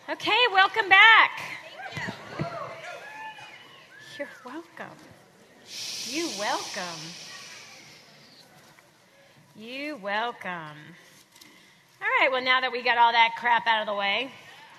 Okay, welcome back. You're welcome. You welcome. You welcome. All right, well, now that we got all that crap out of the way,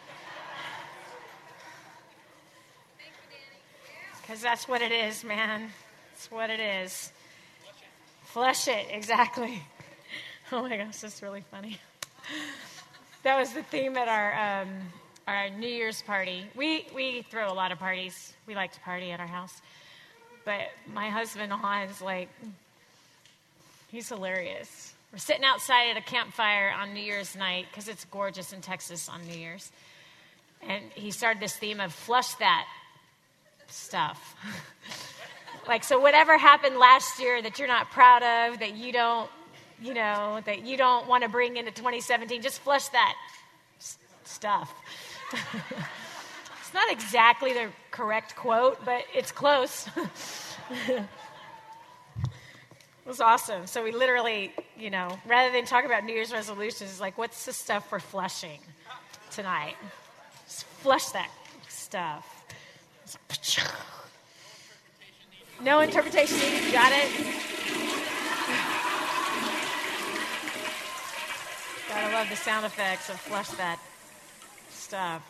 because that's what it is, man. That's what it is. Flush it, exactly. Oh my gosh, that's really funny. That was the theme at our New Year's party. We throw a lot of parties. We like to party at our house. But my husband, Hans, he's hilarious. We're sitting outside at a campfire on New Year's night because it's gorgeous in Texas on New Year's. And he started this theme of flush that stuff. So whatever happened last year that you're not proud of, that you don't want to bring into 2017, just flush that stuff. It's not exactly the correct quote, but it's close. It was awesome. So we literally, rather than talk about New Year's resolutions, it's like, what's the stuff for flushing tonight? Just flush that stuff. No interpretation needed. You got it? Gotta love the sound effects of flush that stuff.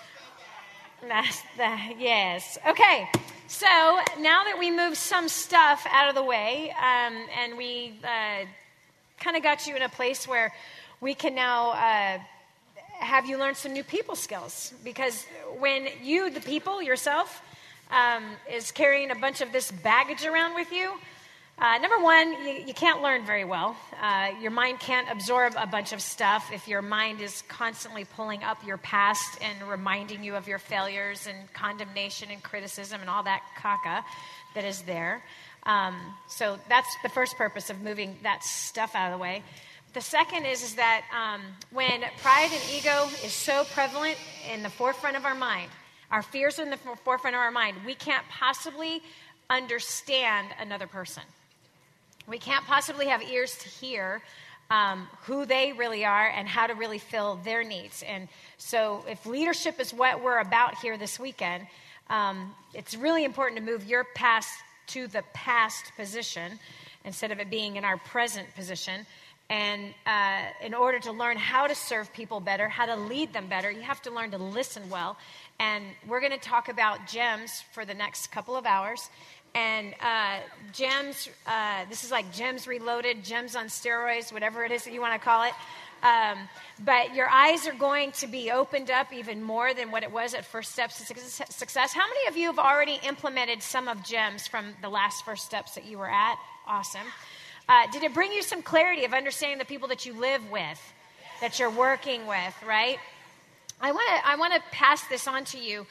Yes. Okay. So now that we moved some stuff out of the way, and we kind of got you in a place where we can now have you learn some new people skills. Because when you, the people yourself, is carrying a bunch of this baggage around with you, number one, you can't learn very well. Your mind can't absorb a bunch of stuff if your mind is constantly pulling up your past and reminding you of your failures and condemnation and criticism and all that caca that is there. So that's the first purpose of moving that stuff out of the way. The second is that when pride and ego is so prevalent in the forefront of our mind, our fears are in the forefront of our mind, we can't possibly understand another person. We can't possibly have ears to hear who they really are and how to really fill their needs. And so if leadership is what we're about here this weekend, it's really important to move your past to the past position instead of it being in our present position. And in order to learn how to serve people better, how to lead them better, you have to learn to listen well. And we're going to talk about GEMS for the next couple of hours. And GEMS, this is like GEMS Reloaded, GEMS on steroids, whatever it is that you want to call it. But your eyes are going to be opened up even more than what it was at First Steps to Success. How many of you have already implemented some of GEMS from the last First Steps that you were at? Awesome. Did it bring you some clarity of understanding the people that you live with, that you're working with, right? I want to pass this on to you.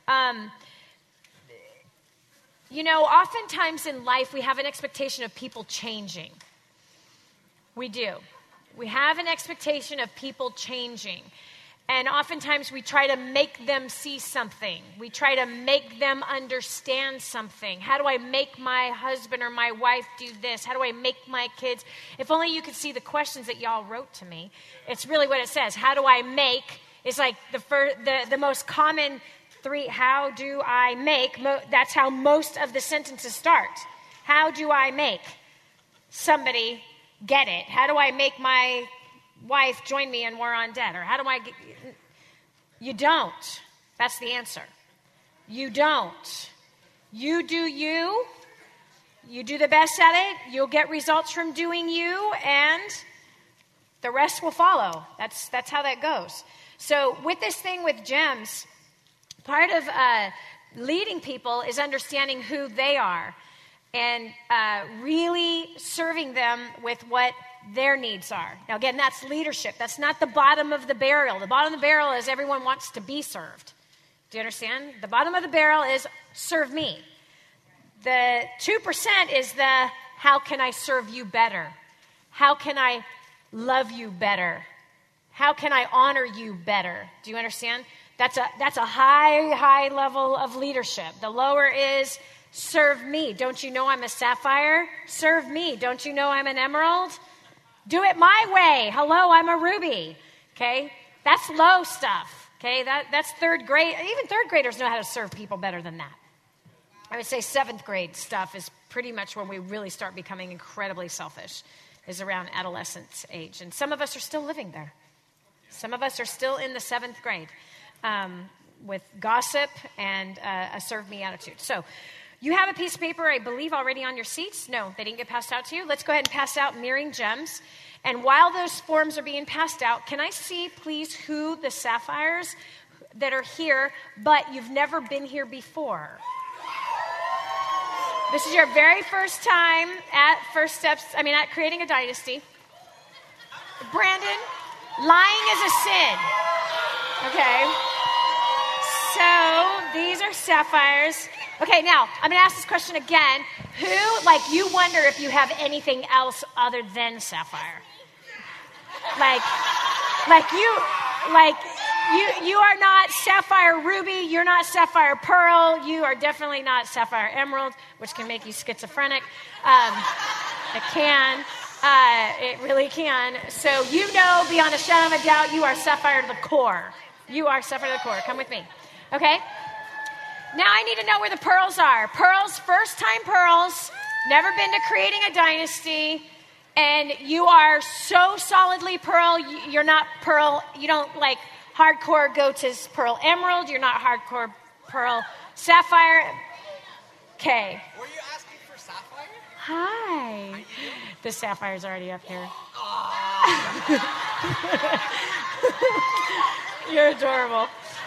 Oftentimes in life we have an expectation of people changing. We do. We have an expectation of people changing. And oftentimes we try to make them see something. We try to make them understand something. How do I make my husband or my wife do this? How do I make my kids? If only you could see the questions that y'all wrote to me. It's really what it says. How do I make? It's like the most common three. How do I make? That's how most of the sentences start. How do I make somebody get it? How do I make my wife join me in War on Debt? Or how do I get... You don't. That's the answer. You don't. You do you. You do the best at it. You'll get results from doing you, and the rest will follow. That's how that goes. So with this thing with GEMS, part of leading people is understanding who they are and really serving them with what their needs are. Now, again, that's leadership. That's not the bottom of the barrel. The bottom of the barrel is everyone wants to be served. Do you understand? The bottom of the barrel is serve me. The 2% is the how can I serve you better? How can I love you better? How can I honor you better? Do you understand? That's a high level of leadership. The lower is serve me. Don't you know I'm a sapphire? Serve me. Don't you know I'm an emerald? Do it my way. Hello, I'm a ruby. Okay? That's low stuff. Okay, that's third grade. Even third graders know how to serve people better than that. I would say seventh grade stuff is pretty much when we really start becoming incredibly selfish, is around adolescence age. And some of us are still living there. Some of us are still in the seventh grade with gossip and a serve me attitude. So you have a piece of paper, I believe, already on your seats. No, they didn't get passed out to you. Let's go ahead and pass out mirroring gems. And while those forms are being passed out, can I see, please, who the sapphires that are here, but you've never been here before? This is your very first time at at creating a dynasty. Brandon, lying is a sin. Okay. So these are sapphires. Okay, now, I'm going to ask this question again. Who, you wonder if you have anything else other than sapphire? You are not sapphire ruby, you're not sapphire pearl, you are definitely not sapphire emerald, which can make you schizophrenic. It can. It really can. So you know beyond a shadow of a doubt you are sapphire to the core. You are sapphire to the core. Come with me. Okay? Now I need to know where the pearls are. Pearls, first time pearls, never been to creating a dynasty, and you are so solidly pearl, you're not pearl, you don't hardcore go to pearl emerald, you're not hardcore pearl sapphire. Okay. Were you asking for sapphire? Hi. The sapphire's already up here. You're adorable.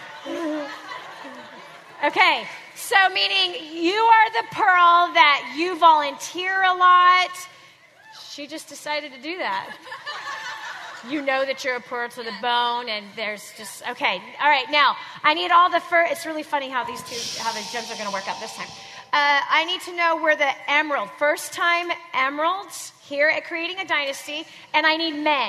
Okay, so meaning you are the pearl that you volunteer a lot. She just decided to do that. You know that you're a pearl to the bone, and there's just, okay. All right, now, I need all the it's really funny how the gems are going to work out this time. I need to know where the emerald, first time emeralds here at Creating a Dynasty, and I need men.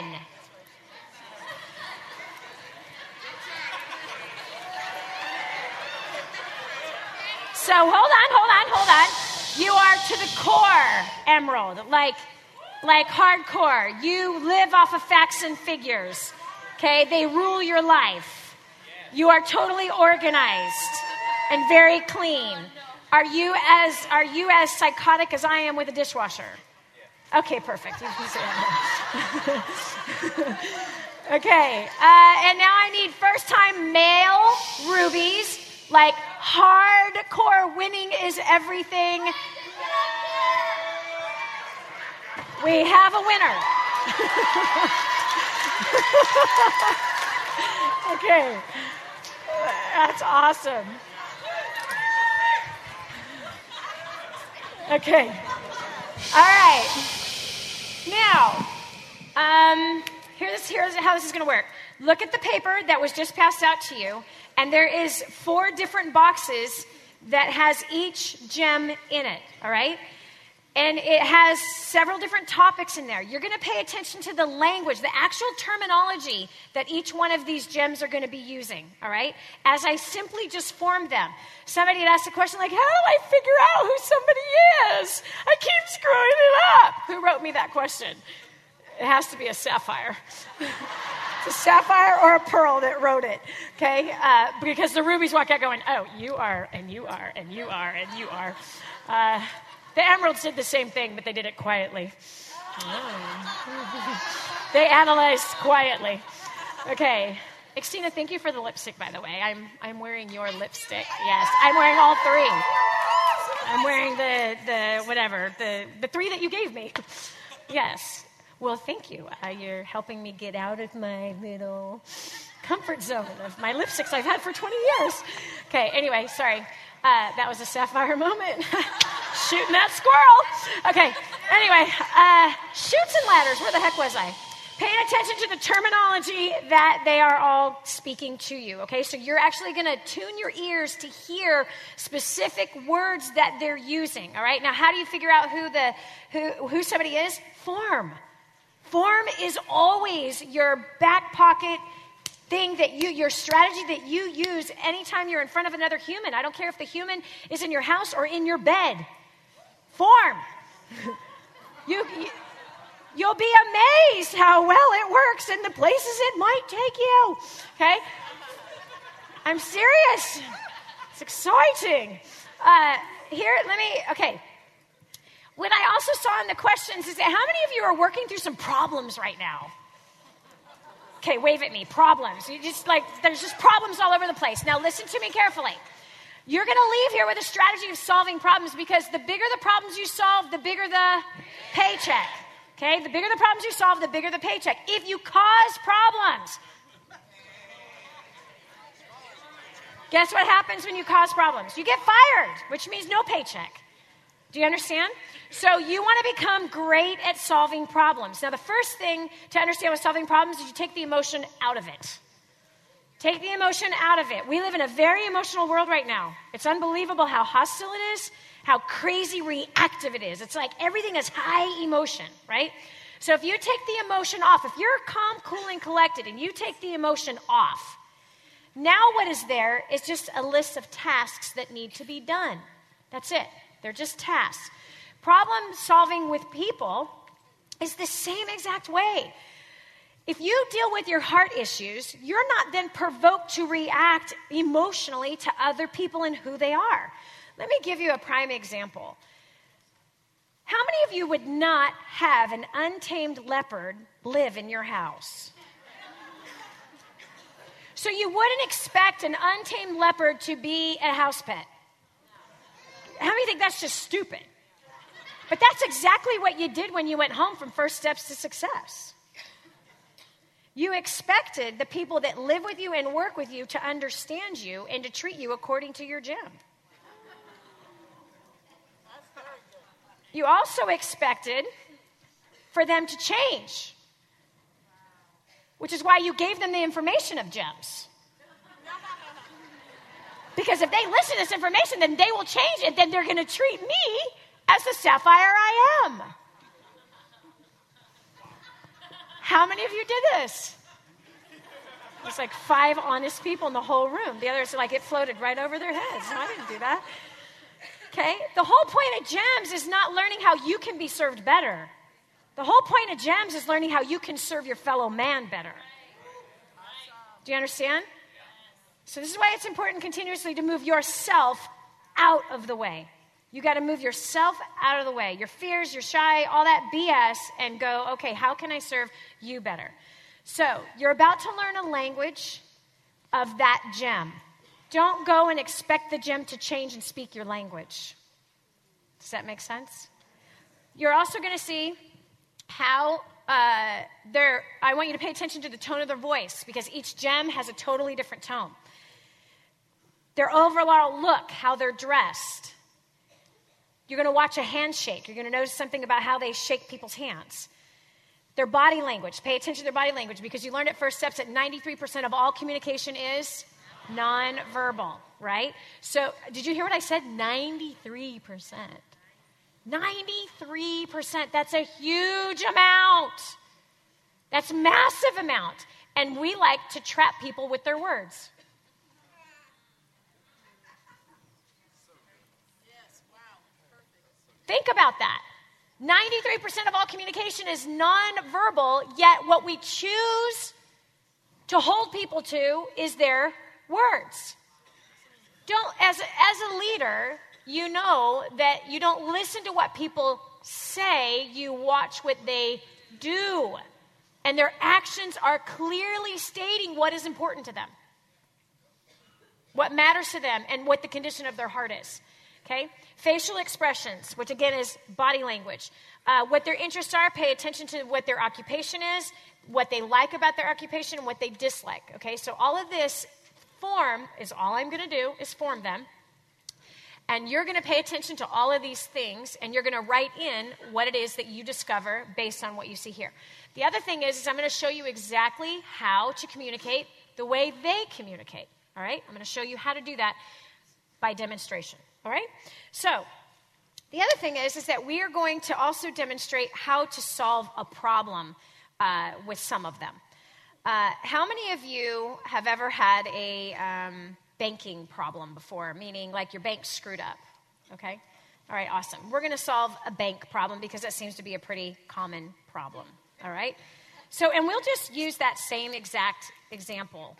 So hold on. You are to the core emerald, like hardcore. You live off of facts and figures. Okay, they rule your life. You are totally organized and very clean. Are you as psychotic as I am with a dishwasher? Okay, perfect. Okay, and now I need first time male rubies, like hardcore winning is everything. We have a winner. Okay. That's awesome. Okay. All right. Now, here's how this is going to work. Look at the paper that was just passed out to you, and there is 4 different boxes that has each gem in it, all right? And it has several different topics in there. You're going to pay attention to the language, the actual terminology that each one of these gems are going to be using, all right? As I simply just formed them. Somebody had asked a question like, how do I figure out who somebody is? I keep screwing it up. Who wrote me that question? It has to be a sapphire. It's a sapphire or a pearl that wrote it, okay? Because the rubies walk out going, oh, you are, and you are, and you are, and you are. The emeralds did the same thing, but they did it quietly. They analyzed quietly. Okay. Xtina, thank you for the lipstick, by the way. I'm wearing your lipstick. Yes, I'm wearing all 3. I'm wearing the 3 that you gave me. Yes. Well, thank you. You're helping me get out of my little comfort zone of my lipsticks I've had for 20 years. Okay, anyway, sorry. That was a sapphire moment. Shooting that squirrel. Okay, anyway, chutes and ladders. Where the heck was I? Paying attention to the terminology that they are all speaking to you, okay? So you're actually going to tune your ears to hear specific words that they're using, all right? Now, how do you figure out who somebody is? Form. Form is always your back pocket thing that your strategy that you use anytime you're in front of another human. I don't care if the human is in your house or in your bed. Form. You'll be amazed how well it works in the places it might take you. Okay? I'm serious. It's exciting. Okay. What I also saw in the questions is that how many of you are working through some problems right now? Okay, wave at me. Problems. There's just problems all over the place. Now listen to me carefully. You're going to leave here with a strategy of solving problems because the bigger the problems you solve, the bigger the paycheck. Okay? The bigger the problems you solve, the bigger the paycheck. If you cause problems, guess what happens when you cause problems? You get fired, which means no paycheck. Do you understand? So you want to become great at solving problems. Now, the first thing to understand with solving problems is you take the emotion out of it. Take the emotion out of it. We live in a very emotional world right now. It's unbelievable how hostile it is, how crazy reactive it is. It's like everything is high emotion, right? So if you take the emotion off, if you're calm, cool, and collected, and you take the emotion off, now what is there is just a list of tasks that need to be done. That's it. They're just tasks. Problem solving with people is the same exact way. If you deal with your heart issues, you're not then provoked to react emotionally to other people and who they are. Let me give you a prime example. How many of you would not have an untamed leopard live in your house? So you wouldn't expect an untamed leopard to be a house pet. How many think that's just stupid? But that's exactly what you did when you went home from First Steps to Success. You expected the people that live with you and work with you to understand you and to treat you according to your gem. You also expected for them to change, which is why you gave them the information of gems. Because if they listen to this information, then they will change, and then they're going to treat me as the sapphire I am. How many of you did this? There's like 5 honest people in the whole room. The others, it floated right over their heads. No, I didn't do that. Okay? The whole point of gems is not learning how you can be served better. The whole point of gems is learning how you can serve your fellow man better. Do you understand? So this is why it's important continuously to move yourself out of the way. You got to move yourself out of the way. Your fears, your shy, all that BS, and go, okay, how can I serve you better? So you're about to learn a language of that gem. Don't go and expect the gem to change and speak your language. Does that make sense? You're also going to see how I want you to pay attention to the tone of their voice because each gem has a totally different tone. Their overall look, how they're dressed. You're going to watch a handshake. You're going to notice something about how they shake people's hands. Their body language. Pay attention to their body language because you learned at First Steps that 93% of all communication is nonverbal, right? So did you hear what I said? 93%. 93%. That's a huge amount. That's a massive amount. And we like to trap people with their words. Think about that. 93% of all communication is nonverbal, yet what we choose to hold people to is their words. As a leader, you know that you don't listen to what people say, you watch what they do. And their actions are clearly stating what is important to them, what matters to them, and what the condition of their heart is. Okay? Facial expressions, which again is body language. What their interests are, pay attention to what their occupation is, what they like about their occupation, and what they dislike. Okay? So all of this all I'm going to do is form them. And you're going to pay attention to all of these things, and you're going to write in what it is that you discover based on what you see here. The other thing is I'm going to show you exactly how to communicate the way they communicate. All right? I'm going to show you how to do that by demonstration. All right? So the other thing is that we are going to also demonstrate how to solve a problem with some of them. How many of you have ever had a banking problem before, meaning like your bank screwed up? Okay? All right, awesome. We're going to solve a bank problem because that seems to be a pretty common problem. All right? So, and we'll just use that same exact example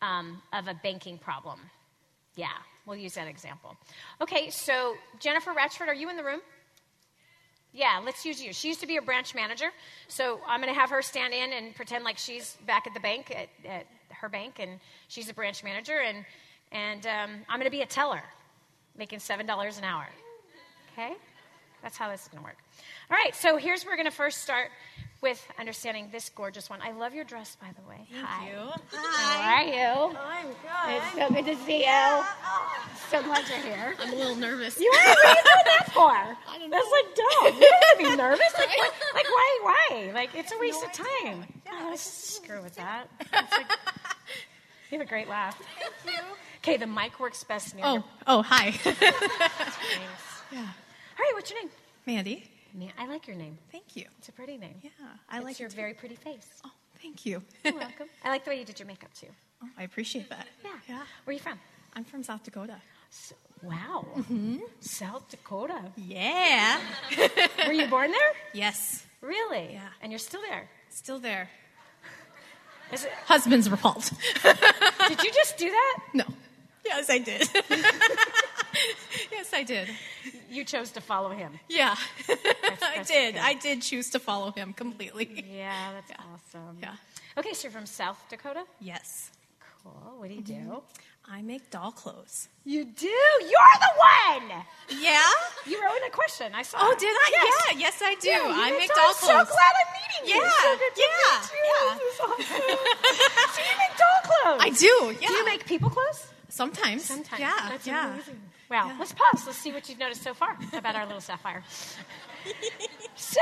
of a banking problem. Yeah, we'll use that example. Okay, so Jennifer Ratchford, are you in the room? Yeah, let's use you. She used to be a branch manager, so I'm going to have her stand in and pretend like she's back at the bank, at her bank, and she's a branch manager, and I'm going to be a teller, making $7 an hour. Okay? That's how this is going to work. All right, so here's where we're going to first start with understanding this gorgeous one. I love your dress, by the way. Thank you. Hi. How are you? I'm good. It's so good to see you. So glad you're here. I'm a little nervous. You are? What are you doing that for? I don't know. That's like dumb. You don't have to be nervous. Like why? Like, it's a waste of time. Yeah, let's just screw with that. It's like, you have a great laugh. Thank you. Okay, the mic works best near Hi. Thanks. Yeah. All right, what's your name? Mandy. Man, I like your name. Thank you. It's a pretty name. Yeah, I like your it too. very pretty face. Oh, thank you. You're welcome. I like the way you did your makeup, too. Oh, I appreciate that. Yeah. Yeah. Where are you from? I'm from South Dakota. Wow. South Dakota. Yeah. Were you born there? Yes. Really? Yeah. And you're still there? Still there. Is it, Husband's fault. did you just do that? No. Yes, I did. Yes, I did. You chose to follow him. Yeah. I that's did. good. I did choose to follow him completely. Yeah, that's awesome. Yeah. Okay, so you're from South Dakota? Yes. Cool. What do you do? I make doll clothes. You do? You're the one! Yeah? You wrote in a question. I saw Oh, it. did I? Yes. Yeah, yes, I do. Yeah, you I make make dolls. doll I'm so clothes. glad I'm meeting you. Yeah, So good to yeah, meet you. yeah. This is awesome. So you make doll clothes? I do, yeah. Do you make people clothes? Sometimes. Sometimes. Yeah, That's yeah. amazing. Wow. Yeah. Let's pause. Let's see what you've noticed so far about our little sapphire. So,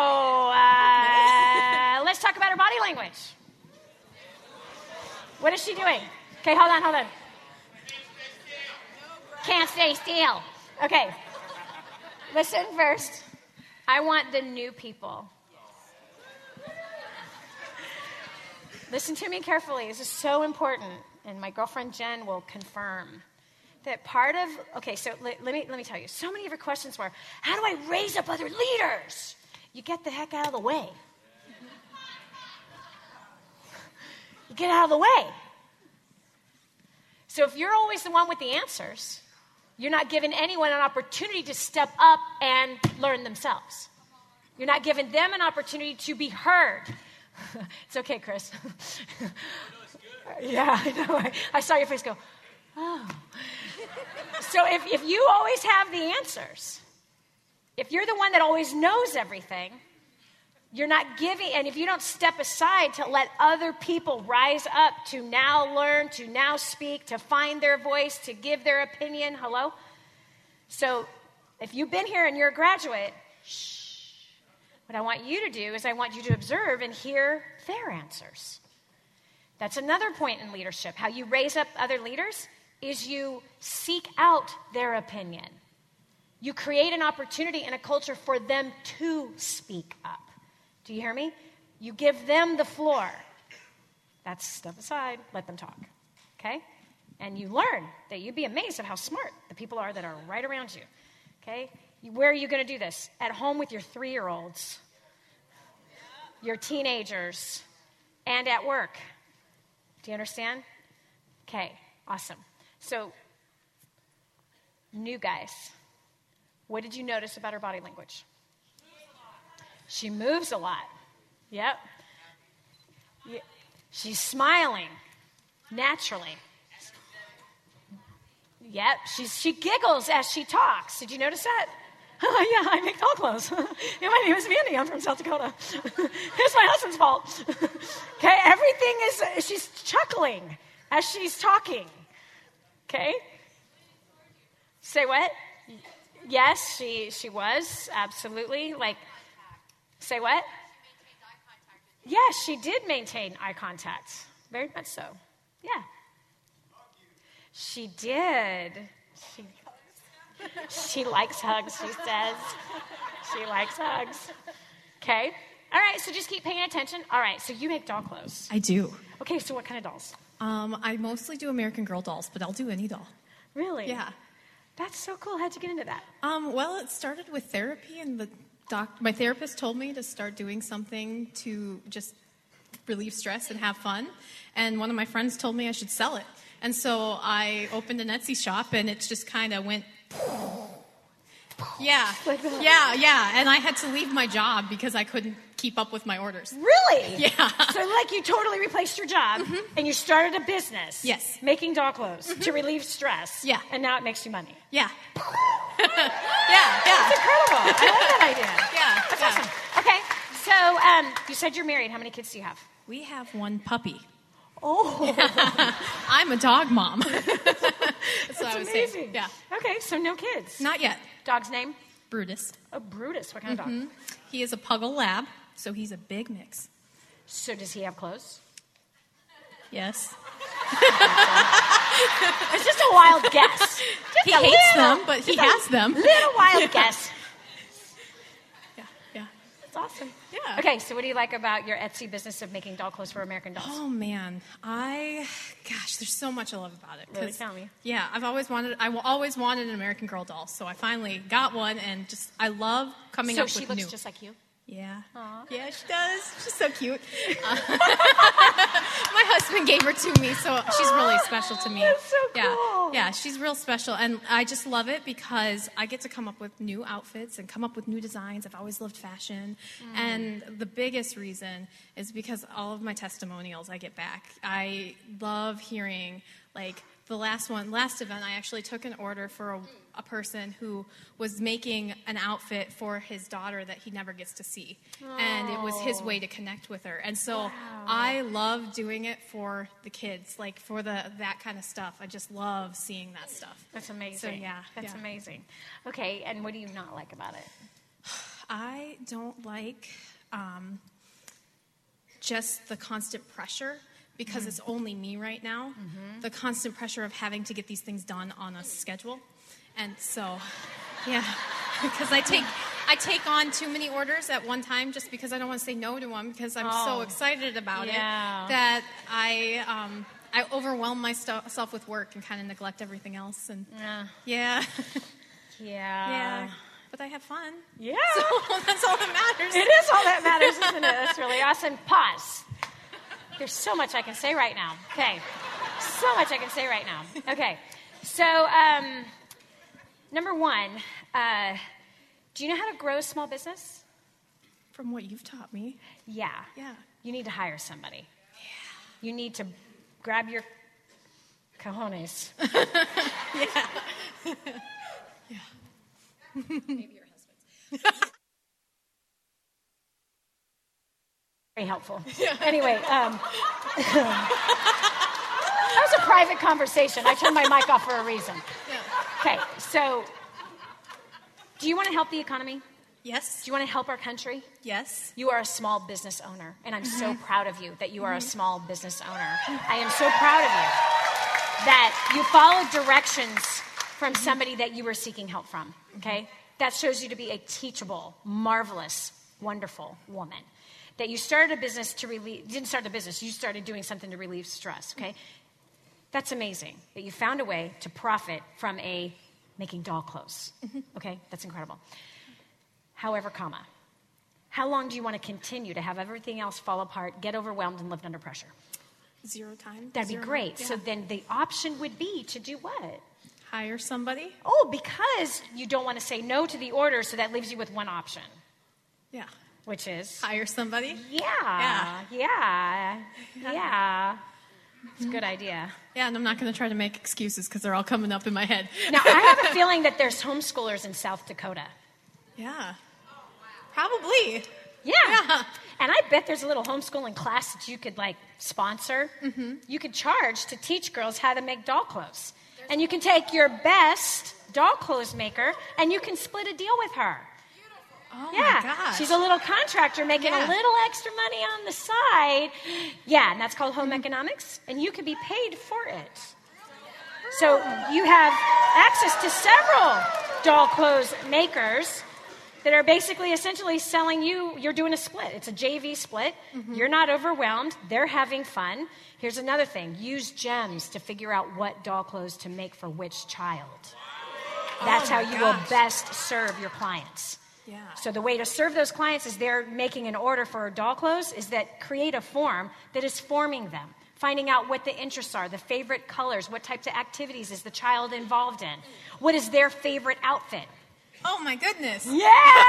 let's talk about her body language. What is she doing? Okay, hold on. Can't stay still. Okay. Listen first. I want the new people. Listen to me carefully. This is so important, and my girlfriend Jen will confirm that part of. Okay, so let me tell you. So many of your questions were, how do I raise up other leaders? You get the heck out of the way. You get out of the way. So if you're always the one with the answers, you're not giving anyone an opportunity to step up and learn themselves. You're not giving them an opportunity to be heard. It's okay, Chris. Yeah, I know. I saw your face go, oh. So if you always have the answers, if you're the one that always knows everything, you're not giving, and if you don't step aside to let other people rise up to now learn, to now speak, to find their voice, to give their opinion, hello? So if you've been here and you're a graduate, shh. What I want you to do is I want you to observe and hear their answers. That's another point in leadership. How you raise up other leaders is you seek out their opinion. You create an opportunity and a culture for them to speak up. Do you hear me? You give them the floor. That's step aside, let them talk. Okay? And you learn that you'd be amazed at how smart the people are that are right around you. Okay? Where are you going to do this? At home with your 3-year-olds, your teenagers, and at work. Do you understand? Okay, awesome. So, new guys, what did you notice about her body language? She moves a lot. Yep. Yeah. She's smiling naturally. Yep. She giggles as she talks. Did you notice that? Oh, yeah, I make doll clothes. Yeah, my name is Mandy. I'm from South Dakota. It's my husband's fault. Okay, everything is, she's chuckling as she's talking. Okay? Say what? Yes, she was, absolutely. Like, say what? Yes, she did maintain eye contact. Very much so. Yeah. She did. She likes hugs, she says. She likes hugs. Okay. All right, so just keep paying attention. All right, so you make doll clothes. I do. Okay, so what kind of dolls? I mostly do American Girl dolls, but I'll do any doll. Really? Yeah. That's so cool. How'd you get into that? Well, it started with therapy, and my therapist told me to start doing something to just relieve stress and have fun. And one of my friends told me I should sell it. And so I opened an Etsy shop, and it just kind of went... Yeah, yeah. And I had to leave my job because I couldn't keep up with my orders. Really? Yeah. So like you totally replaced your job and you started a business. Yes. Making doll clothes to relieve stress. Yeah. And now it makes you money. Yeah. yeah. That's incredible. I love that idea. Yeah. That's awesome. Okay. So you said you're married. How many kids do you have? We have one puppy. Oh. I'm a dog mom. That's what I was amazing. saying. Yeah. Okay, so no kids. Not yet. Dog's name? Brutus. Oh, Brutus. What kind of dog? He is a Puggle Lab, so he's a big mix. So does he have clothes? Yes. It's just a wild guess. He hates them, but he has them. Little wild guess. Yeah. That's awesome. Yeah. Okay, so what do you like about your Etsy business of making doll clothes for American dolls? Oh man, there's so much I love about it. Really, tell me. Yeah, I always wanted an American Girl doll, so I finally got one, and I love coming up with new. So she looks just like you? Yeah. Aww. Yeah, she does. She's so cute. My husband gave her to me, so she's really special to me. That's so cool. Yeah, she's real special, and I just love it because I get to come up with new outfits and come up with new designs. I've always loved fashion, and the biggest reason is because all of my testimonials I get back. I love hearing, like, the last event, I actually took an order for a person who was making an outfit for his daughter that he never gets to see. And it was his way to connect with her. And so I love doing it for the kids, like for that kind of stuff. I just love seeing that stuff. That's amazing. So, yeah. That's amazing. Okay, and what do you not like about it? I don't like just the constant pressure. Because it's only me right now, the constant pressure of having to get these things done on a schedule. And so, yeah, because I take on too many orders at one time just because I don't want to say no to them because I'm so excited about it that I overwhelm myself with work and kind of neglect everything else. And yeah. But I have fun. Yeah. So that's all that matters. It is all that matters, isn't it? That's really awesome. Pause. There's so much I can say right now. Okay. So much I can say right now. Okay. So, number one, do you know how to grow a small business? From what you've taught me. Yeah. Yeah. You need to hire somebody. Yeah. You need to grab your cojones. Yeah. Maybe your husband's. Very helpful. Anyway, that was a private conversation. I turned my mic off for a reason. Okay, so do you want to help the economy? Yes. Do you want to help our country? Yes. You are a small business owner, and I'm so proud of you that you are a small business owner. I am so proud of you that you followed directions from somebody that you were seeking help from, okay? That shows you to be a teachable, marvelous, wonderful woman. That you started a business didn't start a business, you started doing something to relieve stress, okay? That's amazing. That you found a way to profit from making doll clothes, okay? That's incredible. However, how long do you want to continue to have everything else fall apart, get overwhelmed, and live under pressure? 0 time. That'd be great. Yeah. So then the option would be to do what? Hire somebody. Oh, because you don't want to say no to the order, so that leaves you with one option. Yeah. Which is? Hire somebody. Yeah. It's a good idea. Yeah, and I'm not going to try to make excuses because they're all coming up in my head. Now, I have a feeling that there's homeschoolers in South Dakota. Yeah. Probably. Yeah. And I bet there's a little homeschooling class that you could, sponsor. You could charge to teach girls how to make doll clothes. And you can take your best doll clothes maker, and you can split a deal with her. Oh, yeah, my gosh. She's a little contractor making a little extra money on the side. Yeah, and that's called home economics, and you can be paid for it. So you have access to several doll clothes makers that are basically essentially selling you're doing a split. It's a JV split. You're not overwhelmed. They're having fun. Here's another thing. Use gems to figure out what doll clothes to make for which child. That's how you will best serve your clients. Yeah. So the way to serve those clients is they're making an order for doll clothes is that create a form that is forming them, finding out what the interests are, the favorite colors, what types of activities is the child involved in, what is their favorite outfit. Oh my goodness. Yeah!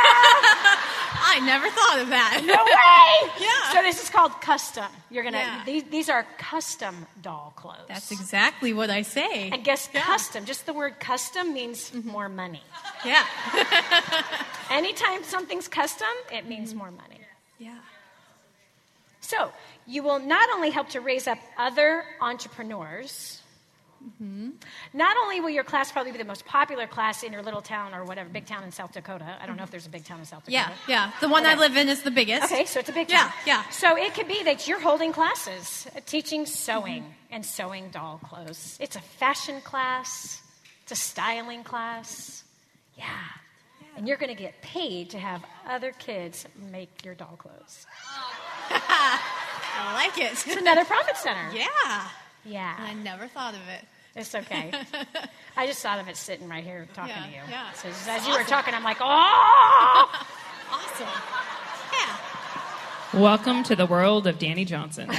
I never thought of that. No way! Yeah. So this is called custom. You're gonna Yeah. these are custom doll clothes. That's exactly what I say. And guess custom, just the word custom means more money. Yeah. Anytime something's custom, it means more money. Yeah. So you will not only help to raise up other entrepreneurs, not only will your class probably be the most popular class in your little town or whatever, big town in South Dakota. I don't know if there's a big town in South Dakota. Yeah. The one I live in is the biggest. Okay, so it's a big town. Yeah. So it could be that you're holding classes, teaching sewing and sewing doll clothes. It's a fashion class. It's a styling class. Yeah. And you're going to get paid to have other kids make your doll clothes. I like it. It's another profit center. Yeah. Yeah. I never thought of it. It's okay. I just thought of it sitting right here talking to you. Yeah. So as you were talking, I'm like, oh! Awesome. Yeah. Welcome to the world of Danny Johnson.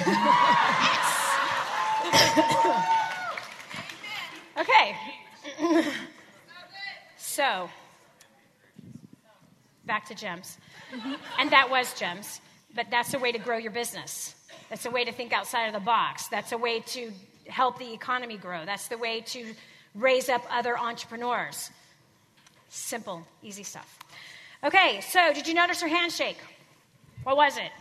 Okay. So, back to GEMS. And that was GEMS. But that's a way to grow your business. That's a way to think outside of the box. That's a way to help the economy grow. That's the way to raise up other entrepreneurs. Simple, easy stuff. Okay, so did you notice her handshake? What was it?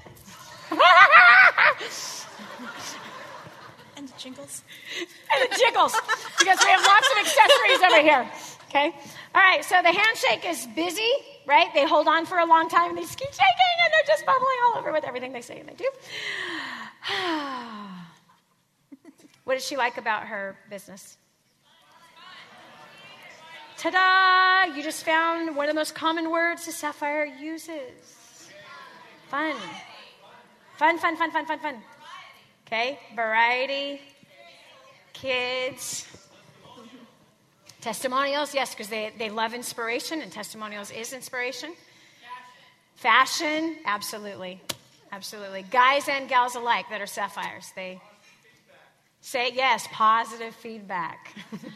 And the jingles. And the jiggles, because we have lots of accessories over here. Okay? All right, so the handshake is busy, right? They hold on for a long time, and they just keep shaking, and they're just bubbling all over with everything they say and they do. What did she like about her business? Ta-da! You just found one of the most common words the Sapphire uses. Fun. Fun. Okay, variety. Kids. Testimonials, yes, because they love inspiration, and testimonials is inspiration. Fashion, absolutely. Absolutely. Guys and gals alike that are Sapphires, they say, yes, positive feedback.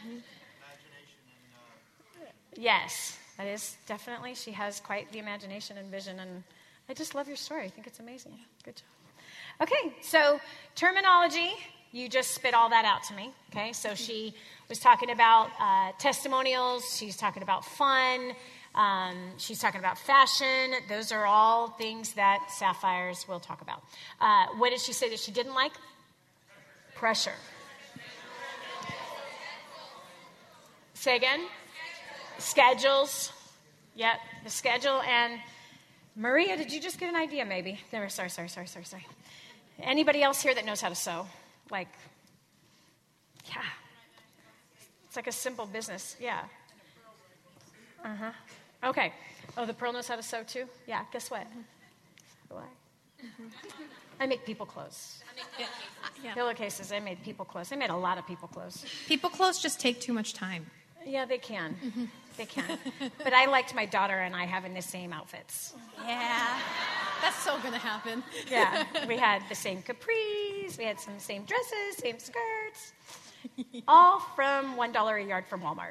Yes, that is definitely, she has quite the imagination and vision, and I just love your story. I think it's amazing. Good job. Okay, so terminology, you just spit all that out to me. Okay, so she was talking about testimonials, she's talking about fun, she's talking about fashion. Those are all things that Sapphires will talk about. What did she say that she didn't like? Pressure. Say again? Schedules. Yep, the schedule. And Maria, did you just get an idea maybe? There, sorry. Anybody else here that knows how to sew? Like, yeah. It's like a simple business. Yeah. Uh-huh. Okay. Oh, the Pearl knows how to sew too? Yeah, guess what? So do I. I make people clothes. Yeah. Pillowcases, I made people clothes. I made a lot of people clothes. People clothes just take too much time. Yeah, they can. They can. But I liked my daughter and I having the same outfits. Yeah. That's so going to happen. Yeah. We had the same capris. We had some same dresses, same skirts. All from $1 a yard from Walmart.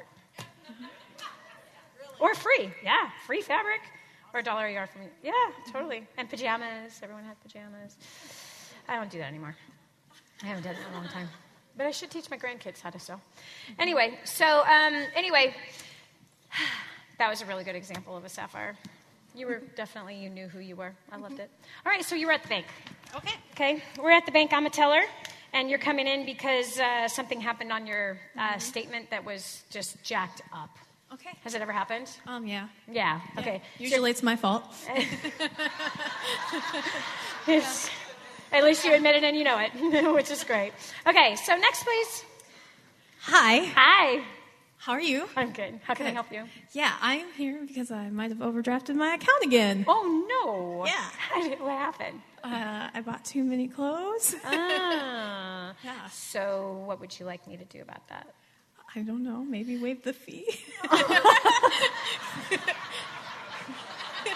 Or free. Yeah. Free fabric. Or $1 a yard from... Yeah, totally. And pajamas. Everyone had pajamas. I don't do that anymore. I haven't done it in a long time. But I should teach my grandkids how to sew. Anyway, so, that was a really good example of a Sapphire. You knew who you were. I loved it. All right, so you were at the bank. Okay, we're at the bank. I'm a teller, and you're coming in because something happened on your statement that was just jacked up. Okay. Has it ever happened? Yeah. Yeah, okay. Usually it's my fault. At least you admit it and you know it, which is great. Okay, so next, please. Hi. Hi. How are you? I'm good. How can I help you? Yeah, I'm here because I might have overdrafted my account again. Oh, no. Yeah. What happened? I bought too many clothes. Yeah. So what would you like me to do about that? I don't know. Maybe waive the fee.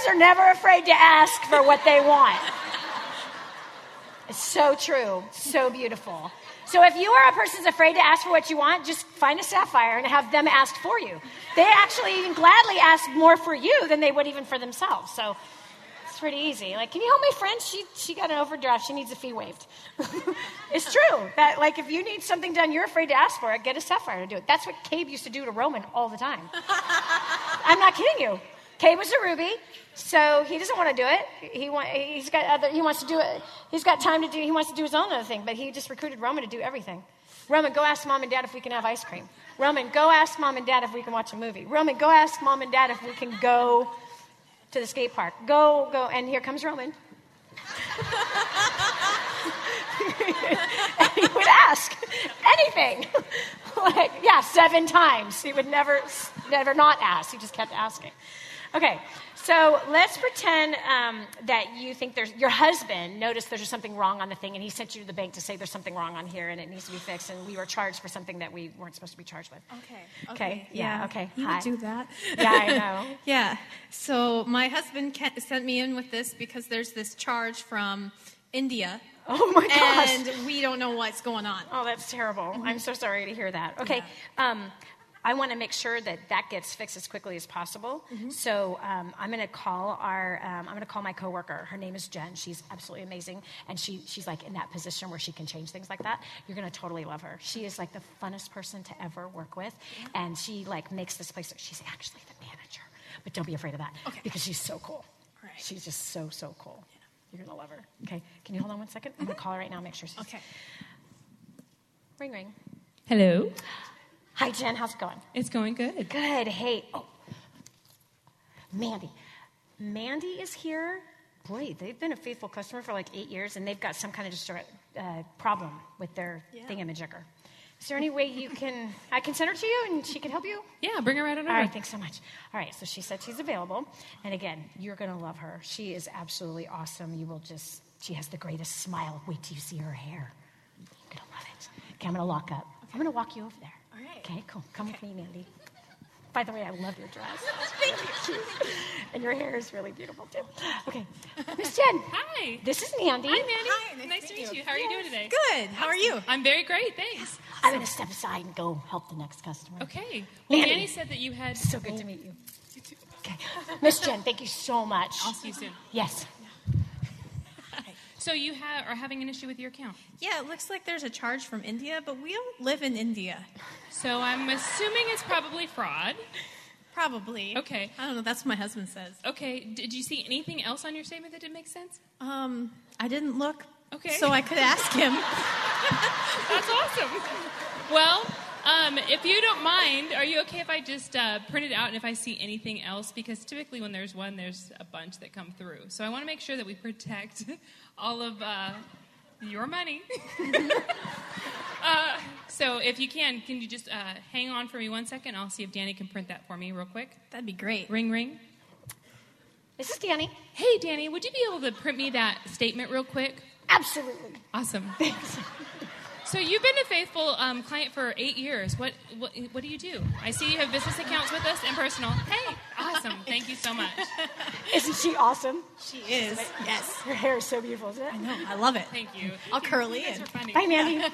Girls are never afraid to ask for what they want. It's so true. So beautiful. So if you are a person who's afraid to ask for what you want, just find a sapphire and have them ask for you. They actually even gladly ask more for you than they would even for themselves. So it's pretty easy. Like, can you help my friend? She got an overdraft. She needs a fee waived. It's true. That, like, if you need something done, you're afraid to ask for it, get a sapphire to do it. That's what Cabe used to do to Roman all the time. I'm not kidding you. Cabe was a ruby, so he doesn't want to do it. He wants to do it. He's got time to do. He wants to do his own other thing, but he just recruited Roman to do everything. Roman, go ask Mom and Dad if we can have ice cream. Roman, go ask Mom and Dad if we can watch a movie. Roman, go ask Mom and Dad if we can go to the skate park. Go, and here comes Roman. And he would ask anything. 7 times. He would never not ask. He just kept asking. Okay, so let's pretend that you think your husband noticed there's something wrong on the thing, and he sent you to the bank to say there's something wrong on here and it needs to be fixed, and we were charged for something that we weren't supposed to be charged with. Okay. Yeah. Okay. You Hi. would do that. Yeah, I know. Yeah. So my husband sent me in with this because there's this charge from India. Oh my gosh. And we don't know what's going on. Oh, that's terrible. Mm-hmm. I'm so sorry to hear that. Okay. Yeah. I want to make sure that gets fixed as quickly as possible. Mm-hmm. So I'm going to call my coworker. Her name is Jen. She's absolutely amazing, and she's like in that position where she can change things like that. You're going to totally love her. She is like the funnest person to ever work with, and she like makes this place. She's actually the manager, but don't be afraid of that because she's so cool. Right. She's just so cool. Yeah. You're going to love her. Okay. Can you hold on 1 second? I'm going to call her right now. Make sure she's Okay. Ring, ring. Hello. Hi, Jen. How's it going? It's going good. Good. Hey. Oh, Mandy. Mandy is here. Boy, they've been a faithful customer for like 8 years, and they've got some kind of problem with their thingamajigger. Is there any way I can send her to you and she can help you? Yeah, bring her right on over. All right, thanks so much. All right, so she said she's available. And again, you're going to love her. She is absolutely awesome. She has the greatest smile. Wait till you see her hair. You're going to love it. Okay, I'm going to lock up. I'm going to walk you over there. All right. Okay, cool. Come with me, Mandy. By the way, I love your dress. Thank you. And your hair is really beautiful, too. Okay. Miss Jen. Hi. This is Mandy. Hi, Mandy. Hi, Nice to meet you. How are you doing today? Good. How are you? I'm very great, thanks. I'm going to step aside and go help the next customer. Okay. Well, Mandy. Danny said that you had... So good to meet you. Okay. Miss Jen, thank you so much. I'll see you soon. Yes. So you are having an issue with your account? Yeah, it looks like there's a charge from India, but we don't live in India. So I'm assuming it's probably fraud. Probably. Okay. I don't know. That's what my husband says. Okay. Did you see anything else on your statement that didn't make sense? I didn't look. Okay. So I could ask him. That's awesome. Well, if you don't mind, are you okay if I just print it out and if I see anything else? Because typically when there's one, there's a bunch that come through. So I want to make sure that we protect all of your money. So if you can you just hang on for me 1 second? I'll see if Danny can print that for me real quick. That'd be great. Ring, ring. This is Danny. Hey, Danny, would you be able to print me that statement real quick? Absolutely. Awesome. So you've been a faithful client for 8 years. What do you do? I see you have business accounts with us and personal. Hey, awesome. Thank you so much. Isn't she awesome? She is. Yes. Her hair is so beautiful, isn't it? I know. I love it. Thank you. All curly. You guys are funny. Bye, Mandy.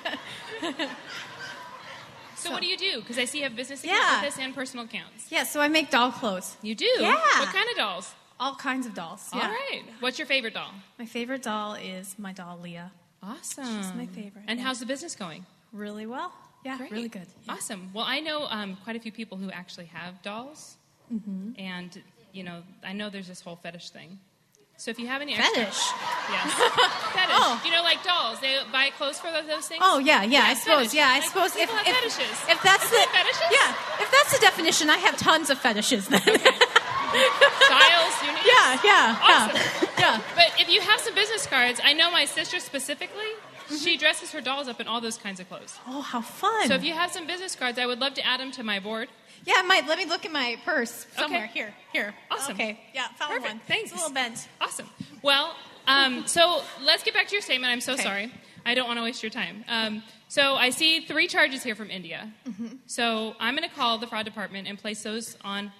So what do you do? Because I see you have business accounts Yeah. with us and personal accounts. Yeah, so I make doll clothes. You do? Yeah. What kind of dolls? All kinds of dolls. Yeah. All right. What's your favorite doll? My favorite doll is my doll, Leah. Awesome. She's my favorite. And yeah. how's the business going? Really well. Yeah, Great. really good. Yeah. Awesome. Well, I know quite a few people who actually have dolls. Mm-hmm. And, I know there's this whole fetish thing. So if you have any extra... Fetish? Yes. Fetish. Oh. Like dolls. They buy clothes for those things? Oh, yeah, I suppose. fetish. Yeah, I Like, suppose people have fetishes. if that's the fetishes? Yeah, if that's the definition, I have tons of fetishes then. Styles, unique. Yeah. Awesome. Yeah. But if you have some business cards, I know my sister specifically, she dresses her dolls up in all those kinds of clothes. Oh, how fun. So if you have some business cards, I would love to add them to my board. Yeah, let me look in my purse somewhere. Okay. Here. Awesome. Okay. Yeah, found Perfect. one. Thanks. It's a little bent. Awesome. Well, so let's get back to your statement. I'm so Okay. sorry. I don't want to waste your time. So I see 3 charges here from India. Mm-hmm. So I'm going to call the fraud department and place those on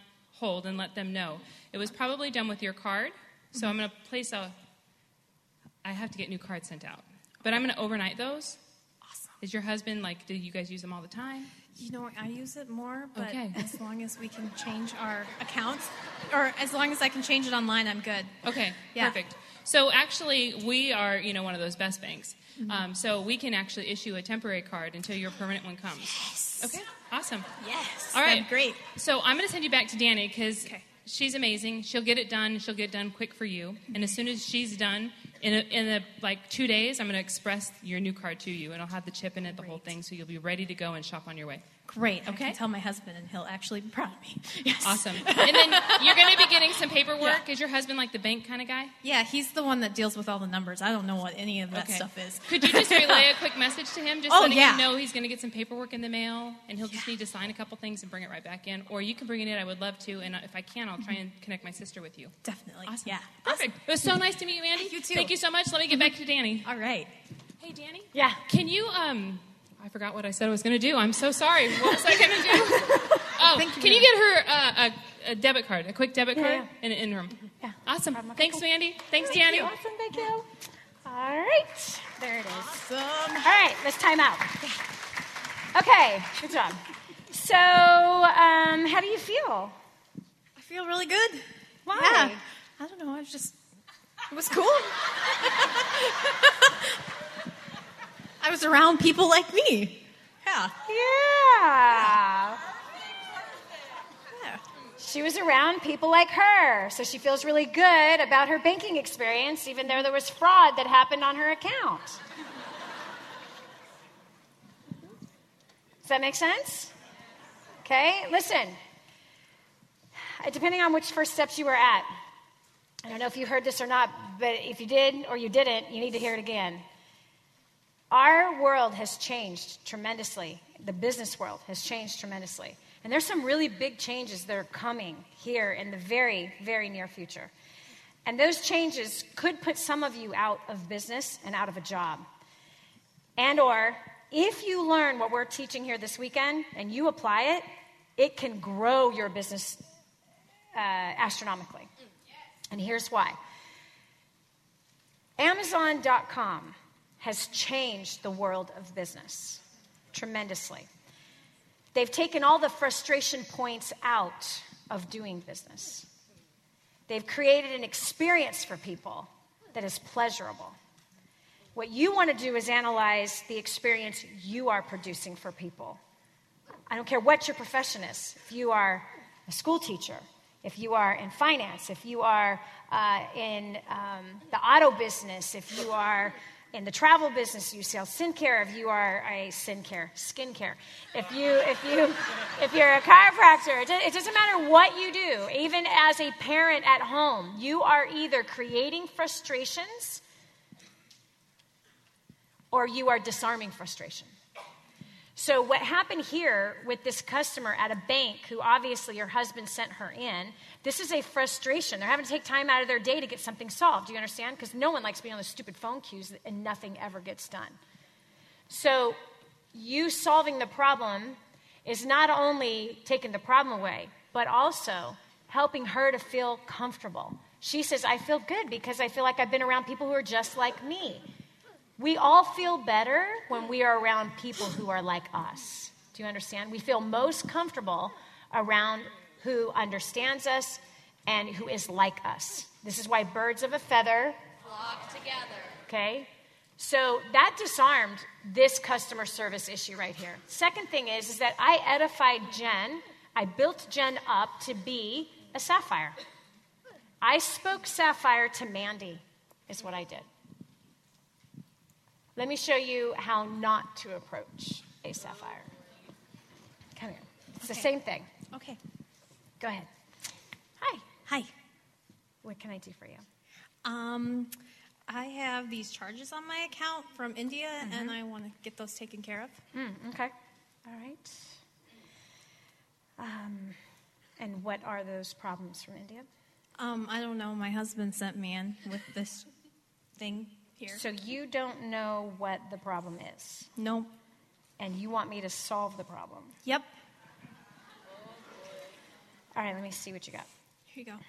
hold and let them know. It was probably done with your card, so I'm going to place I have to get new cards sent out. But I'm going to overnight those. Awesome. Is your husband, do you guys use them all the time? You know, I use it more, but Okay. as long as we can change our accounts, or as long as I can change it online, I'm good. Okay, Yeah. perfect. So actually, we are, one of those best banks. So we can actually issue a temporary card until your permanent one comes. Yes. Okay, awesome. Yes. All right. That'd be great. So I'm going to send you back to Danny because Okay. she's amazing. She'll get it done. She'll get it done quick for you. And as soon as she's done, in 2 days, I'm going to express your new card to you, and I'll have the chip in it, the whole Great. thing, so you'll be ready to go and shop on your way. Great. I Okay. can tell my husband, and he'll actually be proud of me. Yes. Awesome. And then you're going to be getting some paperwork. Yeah. Is your husband like the bank kind of guy? Yeah, he's the one that deals with all the numbers. I don't know what any of that Okay. stuff is. Could you just relay a quick message to him, just Oh, letting yeah. him know he's going to get some paperwork in the mail, and he'll just need to sign a couple things and bring it right back in. Or you can bring it in. I would love to, and if I can, I'll try and connect my sister with you. Definitely. Awesome. Yeah. Perfect. It was so nice to meet you, Andy. You too. Thank you so much. Let me get back to Danny. All right. Hey, Danny. Yeah. Can you, I forgot what I said I was going to do. I'm so sorry. What was I going to do? Oh, Thank you. can you get her a debit card, a quick debit card Yeah. in an interim? Yeah. Awesome. Okay, Thanks, cool. Mandy. Thanks, Thank Danny. you. Awesome, thank you. All right. There it is. Awesome. All right, let's time out. Okay, good job. So, how do you feel? I feel really good. Why? Yeah. I don't know. It was cool. I was around people like me. Yeah. Yeah. Yeah. She was around people like her, so she feels really good about her banking experience, even though there was fraud that happened on her account. Does that make sense? Okay, listen. Depending on which first steps you were at, I don't know if you heard this or not, but if you did or you didn't, you need to hear it again. Our world has changed tremendously. The business world has changed tremendously. And there's some really big changes that are coming here in the very, very near future. And those changes could put some of you out of business and out of a job. And or if you learn what we're teaching here this weekend and you apply it, it can grow your business astronomically. And here's why. Amazon.com has changed the world of business tremendously. They've taken all the frustration points out of doing business. They've created an experience for people that is pleasurable. What you want to do is analyze the experience you are producing for people. I don't care what your profession is. If you are a school teacher, if you are in finance, if you are in the auto business, if you are in the travel business, you sell skincare. If you are a skincare, if you're a chiropractor, it doesn't matter what you do. Even as a parent at home, you are either creating frustrations or you are disarming frustration. So what happened here with this customer at a bank, who obviously your husband sent her in, this is a frustration. They're having to take time out of their day to get something solved. Do you understand? Because no one likes being on the stupid phone queues and nothing ever gets done. So you solving the problem is not only taking the problem away, but also helping her to feel comfortable. She says, I feel good because I feel like I've been around people who are just like me. We all feel better when we are around people who are like us. Do you understand? We feel most comfortable around who understands us and who is like us. This is why birds of a feather Flock together. Okay? So that disarmed this customer service issue right here. Second thing is that I edified Jen. I built Jen up to be a sapphire. I spoke sapphire to Mandy, is what I did. Let me show you how not to approach a sapphire. Come here. It's the same thing. Okay. Go ahead. Hi. Hi. What can I do for you? I have these charges on my account from India, and I want to get those taken care of. Okay. All right. And what are those problems from India? I don't know. My husband sent me in with this thing here. So you don't know what the problem is, Nope. and you want me to solve the problem. Yep. All right, let me see what you got. Here you go.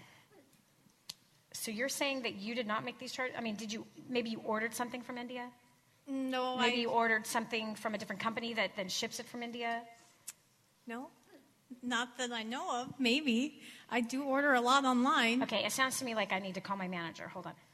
So you're saying that you did not make these charges? I mean, maybe you ordered something from India? No, Maybe you ordered something from a different company that then ships it from India? No, not that I know of. Maybe. I do order a lot online. Okay, it sounds to me like I need to call my manager. Hold on.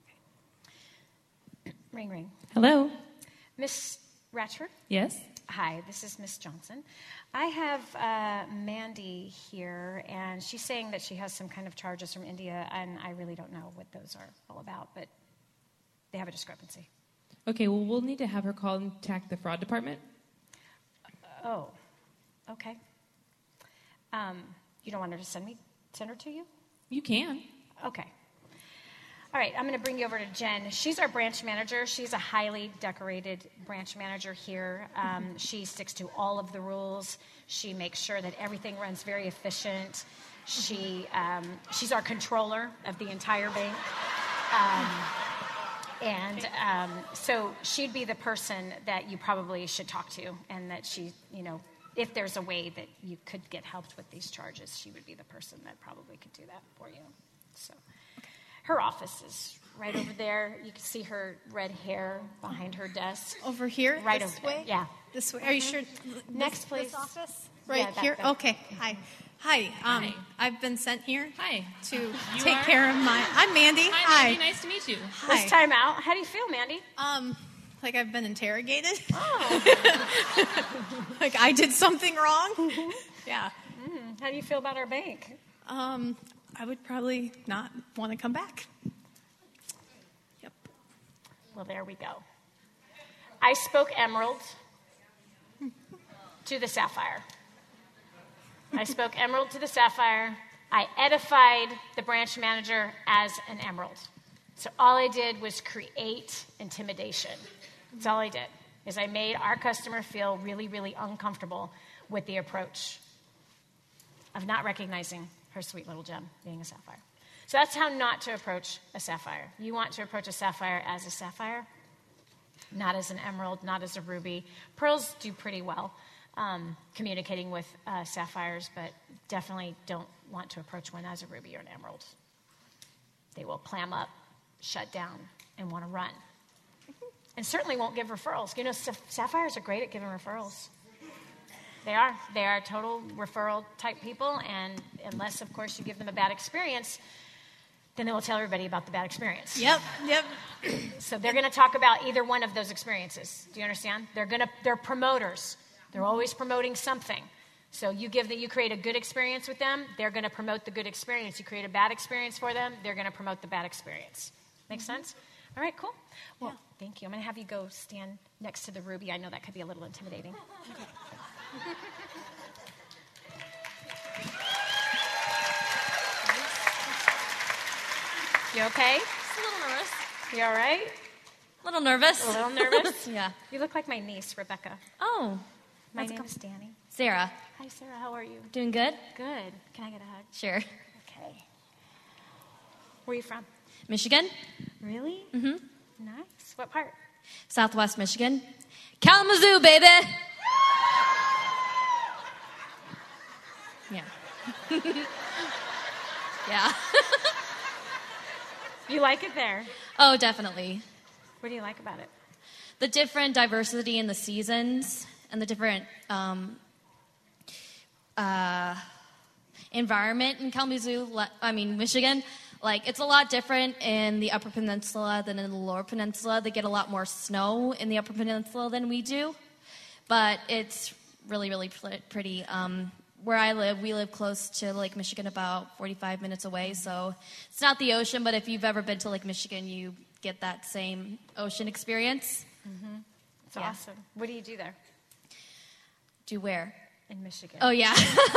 Ring, ring. Hello. Miss Ratchford? Yes. Hi, this is Miss Johnson. I have Mandy here, and she's saying that she has some kind of charges from India, and I really don't know what those are all about, but they have a discrepancy. Okay, well, we'll need to have her contact the fraud department. Oh, okay. You don't want her to send her to you? You can. Okay. All right, I'm going to bring you over to Jen. She's our branch manager. She's a highly decorated branch manager here. She sticks to all of the rules. She makes sure that everything runs very efficient. She's our controller of the entire bank. So she'd be the person that you probably should talk to, and that she, if there's a way that you could get helped with these charges, she would be the person that probably could do that for you. So her office is right over there. You can see her red hair behind her desk. Over here? Right this over way? there. Yeah. This way? Are you sure? Next, please. This office? Right Yeah, here? that. Okay. Hi. Hi. Hi. I've been sent here Hi. to You take are? care of I'm Mandy. Hi, Mandy. Nice to meet you. Hi. This time out, how do you feel, Mandy? Like I've been interrogated. Oh. Like I did something wrong. Yeah. How do you feel about our bank? I would probably not want to come back. Yep. Well, there we go. I spoke emerald to the sapphire. I spoke emerald to the sapphire. I edified the branch manager as an emerald. So all I did was create intimidation. That's all I did, is I made our customer feel really, really uncomfortable with the approach of not recognizing her sweet little gem being a sapphire. So that's how not to approach a sapphire. You want to approach a sapphire as a sapphire, not as an emerald, not as a ruby. Pearls do pretty well communicating with sapphires, but definitely don't want to approach one as a ruby or an emerald. They will clam up, shut down, and want to run. And certainly won't give referrals. Sapphires are great at giving referrals. They are. They are total referral type people, and unless, of course, you give them a bad experience, then they will tell everybody about the bad experience. Yep. So they're going to talk about either one of those experiences. Do you understand? They're promoters. They're always promoting something. So you create a good experience with them, they're going to promote the good experience. You create a bad experience for them, they're going to promote the bad experience. Make sense? All right, cool. Well, thank you. I'm going to have you go stand next to the ruby. I know that could be a little intimidating. Okay. You okay? Just a little nervous. You all right? A little nervous. A little nervous? Yeah. You look like my niece, Rebecca. Oh, My that's name cool. is Danny. Sarah. Hi, Sarah. How are you? Doing good? Good. Can I get a hug? Sure. Okay. Where are you from? Michigan? Really? Mm-hmm. Nice. What part? Southwest Michigan. Kalamazoo, baby! Yeah. Yeah. You like it there? Oh, definitely. What do you like about it? The different diversity in the seasons and the different environment in Kalamazoo, Michigan. Like, it's a lot different in the Upper Peninsula than in the Lower Peninsula. They get a lot more snow in the Upper Peninsula than we do. But it's really, really pretty. Where I live, we live close to Lake Michigan, about 45 minutes away. So it's not the ocean, but if you've ever been to Lake Michigan, you get that same ocean experience. Mm-hmm. It's Yeah. awesome. What do you do there Do where? in Michigan? Oh, yeah.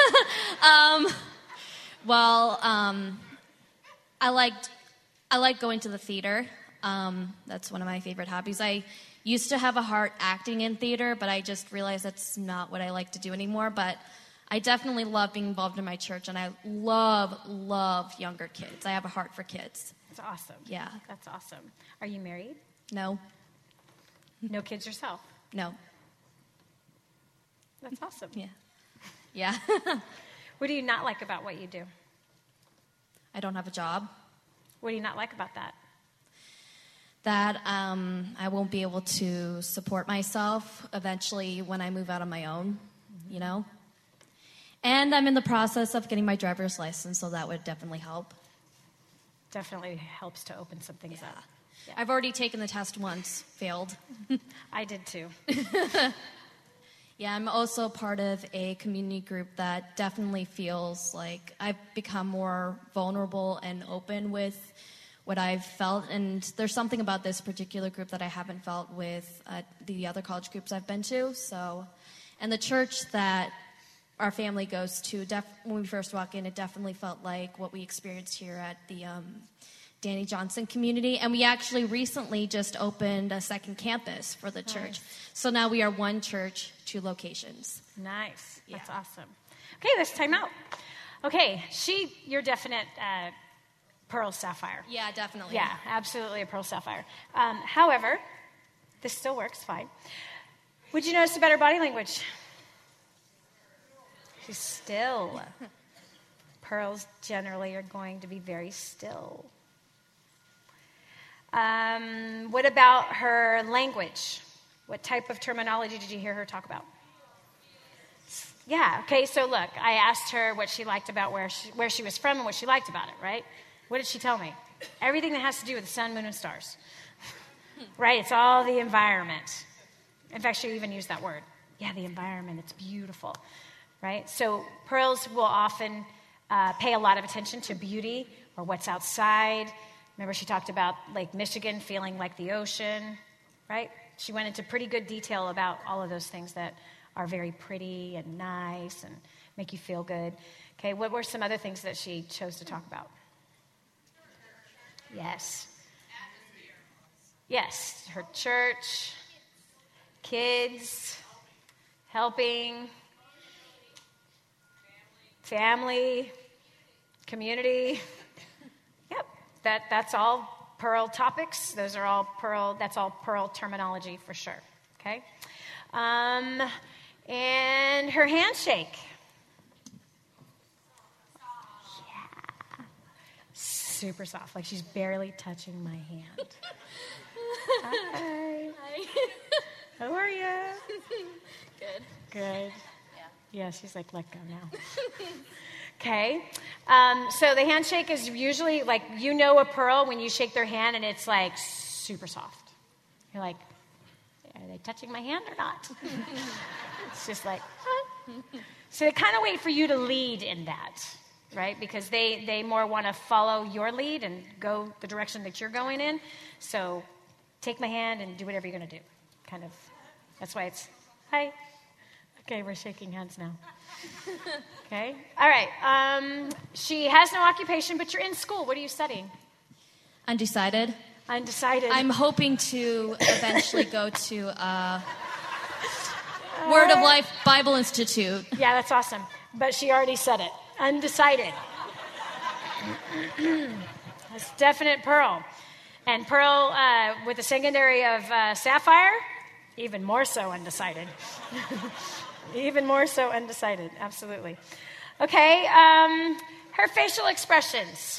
I like going to the theater. That's one of my favorite hobbies. I used to have a heart acting in theater, but I just realized that's not what I like to do anymore. But I definitely love being involved in my church, and I love younger kids. I have a heart for kids. That's awesome. Yeah. That's awesome. Are you married? No. No kids yourself? No. That's awesome. Yeah. Yeah. What do you not like about what you do? I don't have a job. What do you not like about that? That I won't be able to support myself eventually when I move out on my own, you know? And I'm in the process of getting my driver's license, so that would definitely help. Definitely helps to open some things up. Yeah. I've already taken the test once, failed. I did too. Yeah, I'm also part of a community group that definitely feels like I've become more vulnerable and open with what I've felt. And there's something about this particular group that I haven't felt with the other college groups I've been to. So, and the church that our family goes to, when we first walk in, it definitely felt like what we experienced here at the Danny Johnson community. And we actually recently just opened a second campus for the church. Nice. So now we are one church, 2 locations. Nice. That's Yeah. awesome. Okay, let's time out. Okay, you're definite pearl sapphire. Yeah, definitely. Yeah, absolutely a pearl sapphire. However, this still works fine. Would you notice a better body language? She's still. Pearls generally are going to be very still. What about her language? What type of terminology did you hear her talk about? Yeah, okay, so look, I asked her what she liked about where she was from and what she liked about it, right? What did she tell me? Everything that has to do with the sun, moon, and stars. Right? It's all the environment. In fact, she even used that word. Yeah, the environment, it's beautiful. Right? So pearls will often pay a lot of attention to beauty or what's outside. Remember she talked about Lake Michigan feeling like the ocean, right? She went into pretty good detail about all of those things that are very pretty and nice and make you feel good. Okay, what were some other things that she chose to talk about? Yes. Yes, her church, kids, helping, family, community. Yep, that's all pearl topics. That's all pearl terminology for sure. Okay? And her handshake. Yeah. Super soft, like she's barely touching my hand. Hi. How are you? Good. Good. Yeah. Yeah, she's like, let go now. Okay. So the handshake is usually like, you know a pearl when you shake their hand and it's like super soft. You're like, are they touching my hand or not? It's just like, huh? So they kind of wait for you to lead in that, right? Because they more want to follow your lead and go the direction that you're going in. So take my hand and do whatever you're going to do. Kind of. That's why it's, hi. Okay, we're shaking hands now. Okay. All right. She has no occupation, but you're in school. What are you studying? Undecided. Undecided. I'm hoping to eventually go to Word of Life Bible Institute. Yeah, that's awesome. But she already said it. Undecided. That's definite pearl. And pearl with the secondary of sapphire, even more so undecided. Even more so undecided, absolutely. Okay, her facial expressions.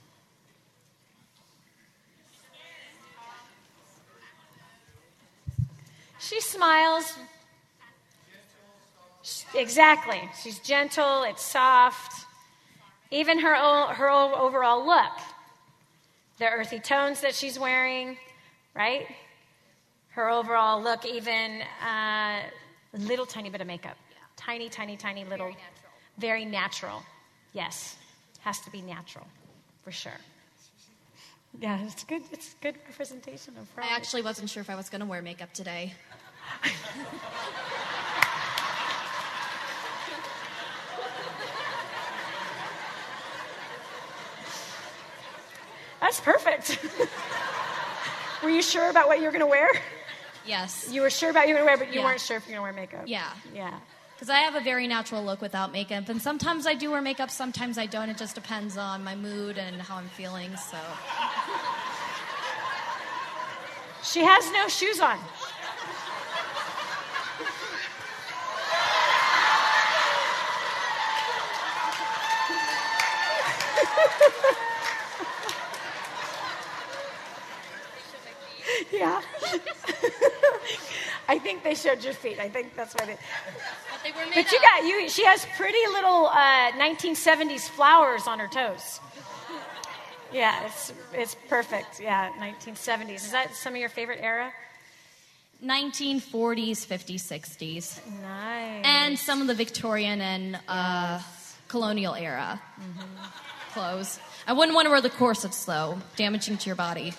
She smiles. Exactly. She's gentle, it's soft. Even her overall look. The earthy tones that she's wearing, right? Her overall look, even a little tiny bit of makeup. Yeah. Tiny, tiny, tiny little. Very natural. Very natural. Yes. Has to be natural, for sure. Yeah, it's good. It's a good representation of her. I actually wasn't sure if I was going to wear makeup today. That's perfect. Were you sure about what you were going to wear? Yes. You were sure about what you were going to wear, but you Yeah. weren't sure if you were going to wear makeup. Yeah. Yeah. Because I have a very natural look without makeup, and sometimes I do wear makeup, sometimes I don't. It just depends on my mood and how I'm feeling, so. She has no shoes on. think they showed your feet. I think that's what it. But they were made But you got you. She has pretty little 1970s flowers on her toes. Yeah, it's perfect. Yeah, 1970s. Is that some of your favorite era? 1940s, 50s, 60s. Nice. And some of the Victorian and colonial era clothes. I wouldn't want to wear the corsets, though. Damaging to your body.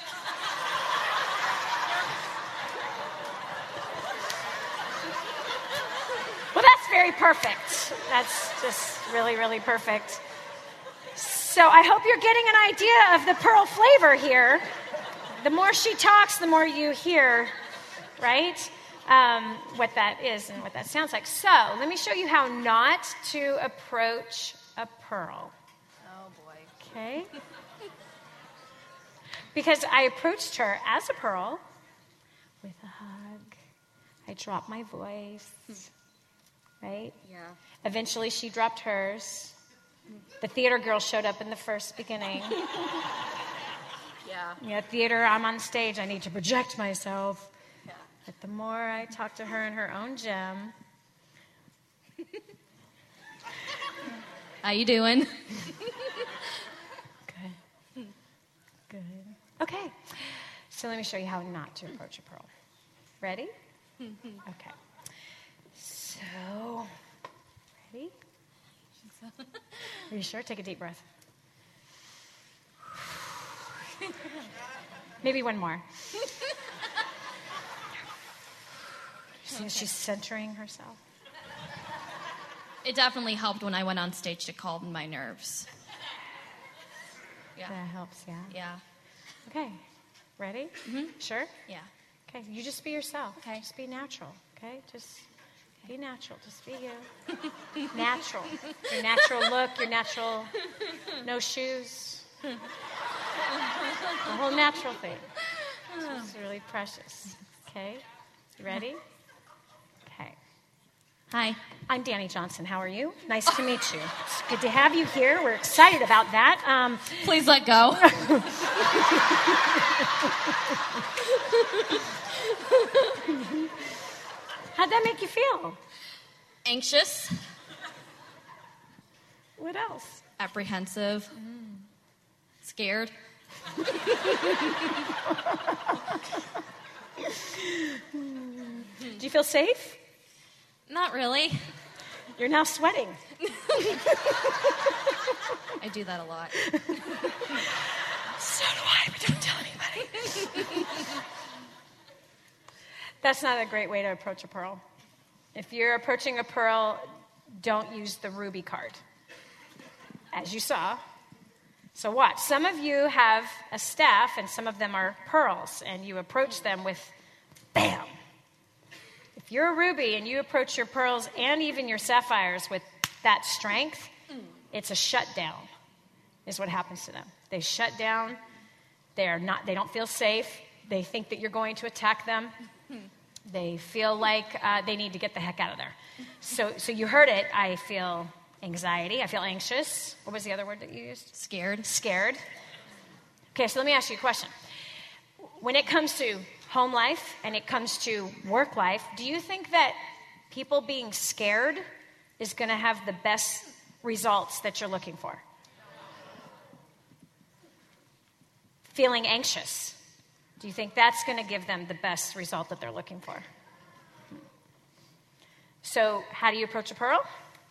Well, that's very perfect. That's just really, really perfect. So I hope you're getting an idea of the pearl flavor here. The more she talks, the more you hear, right? What that is and what that sounds like. So let me show you how not to approach a pearl. Oh, boy. Okay? Because I approached her as a pearl with a hug. I dropped my voice, right? Yeah. Eventually, she dropped hers. The theater girl showed up in the first beginning. Yeah. Yeah, theater, I'm on stage. I need to project myself. Yeah. But the more I talk to her in her own gym, How you doing? good. Good. Okay. So let me show you how not to approach a pearl. Ready? Okay. So, ready? Are you sure? Take a deep breath. Maybe one more. She's centering herself. It definitely helped when I went on stage to calm my nerves. Yeah. That helps, yeah. Yeah. Okay. Ready? Sure? Yeah. Okay. You just be yourself. Okay. Just be natural. Okay? Just be natural. Just be you. Natural. Your natural look, your natural no shoes. The whole natural thing. It's really precious. Okay? You ready? Okay. Hi. I'm Danny Johnson. How are you? Nice to meet you. It's good to have you here. We're excited about that. Please let go. How'd that make you feel? Anxious, What else? apprehensive, scared. Do you feel safe? Not really. You're now sweating. I do that a lot. So do I, but don't tell anybody. That's not a great way to approach a pearl. If you're approaching a pearl, don't use the ruby card, as you saw. So watch. Some of you have a staff, and some of them are pearls, and you approach them with bam. If you're a ruby and you approach your pearls and even your sapphires with that strength, it's a shutdown, is what happens to them. They shut down. They don't feel safe. They think that you're going to attack them. They feel like they need to get the heck out of there. So you heard it. I feel anxiety. I feel anxious. What was the other word that you used? Scared. Scared. Okay, so let me ask you a question. When it comes to home life and it comes to work life, do you think that people being scared is going to have the best results that you're looking for? Feeling anxious. Do you think that's going to give them the best result that they're looking for? So, how do you approach a pearl?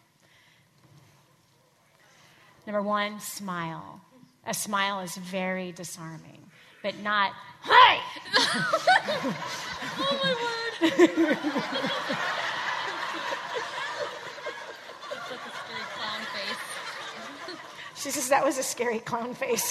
Number one, smile. A smile is very disarming, but not, hey! Oh, my word. It's like a scary clown face. She says that was a scary clown face.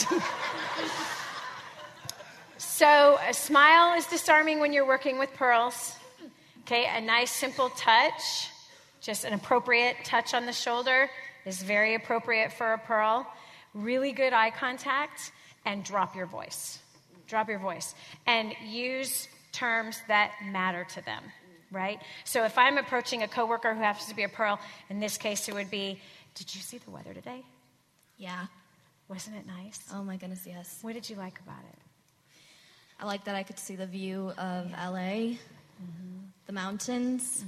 So a smile is disarming when you're working with pearls. Okay, a nice simple touch, just an appropriate touch on the shoulder is very appropriate for a pearl. Really good eye contact, and drop your voice. Drop your voice. And use terms that matter to them, right? So if I'm approaching a coworker who happens to be a pearl, in this case it would be, did you see the weather today? Yeah. Wasn't it nice? Oh, my goodness, yes. What did you like about it? I like that I could see the view of LA. the mountains.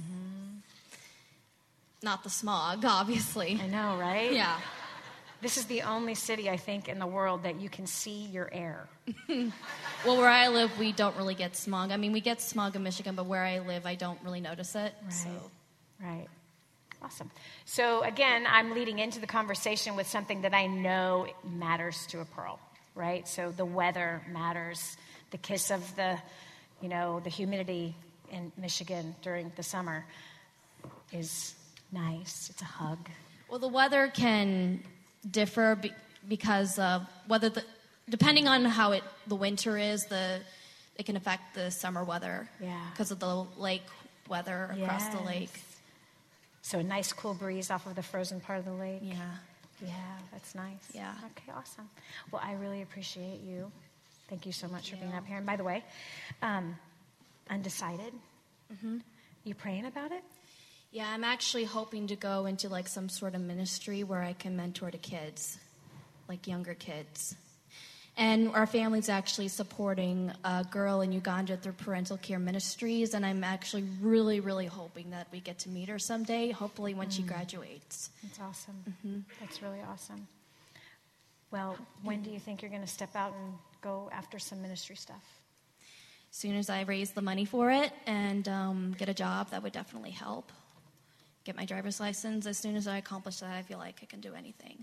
Not the smog, obviously. I know, right? Yeah. This is the only city, I think, in the world that you can see your air. Well, where I live, we don't really get smog. I mean, we get smog in Michigan, but where I live, I don't really notice it. Right. So. Right. Awesome. So again, I'm leading into the conversation with something that I know matters to a Pearl, right? So the weather matters. The kiss of the humidity in Michigan during the summer is nice. It's a hug. Well, the weather can differ because of depending on how the winter is, it can affect the summer weather. Yeah. Because of the lake weather across the lake. So a nice cool breeze off of the frozen part of the lake. Yeah. Yeah, that's nice. Yeah. Okay, awesome. Well, I really appreciate you. Thank you so much for being up here. And by the way, undecided. You praying about it? Yeah, I'm actually hoping to go into like some sort of ministry where I can mentor the kids, like younger kids. And our family's actually supporting a girl in Uganda through Parental Care Ministries, and I'm actually really, really hoping that we get to meet her someday, hopefully when she graduates. That's awesome. That's really awesome. Well, when do you think you're going to step out and go after some ministry stuff? As soon as I raise the money for it and get a job, that would definitely help. Get my driver's license. As soon as I accomplish that, I feel like I can do anything.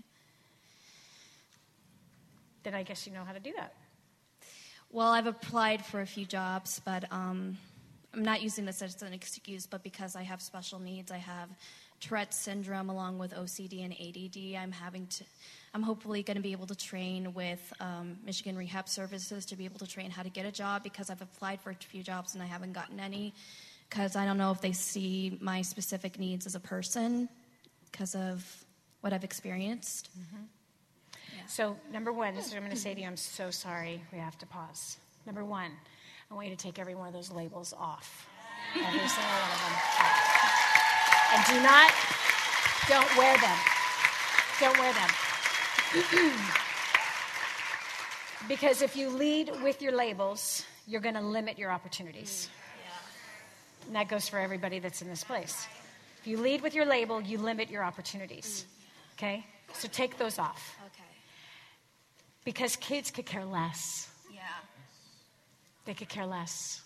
Then I guess you know how to do that. Well, I've applied for a few jobs, but I'm not using this as an excuse, but because I have special needs, I have Tourette's syndrome along with OCD and ADD. I'm hopefully going to be able to train with Michigan Rehab Services to be able to train how to get a job, because I've applied for a few jobs and I haven't gotten any, because I don't know if they see my specific needs as a person because of what I've experienced. So, number one, this is what I'm going to say to you. I'm so sorry. We have to pause. Number one, I want you to take every one of those labels off. Every single one of them. And don't wear them. Don't wear them. Because if you lead with your labels, you're going to limit your opportunities. And that goes for everybody that's in this place. If you lead with your label, you limit your opportunities. Okay? So take those off. Okay. Because kids could care less. Yeah. They could care less.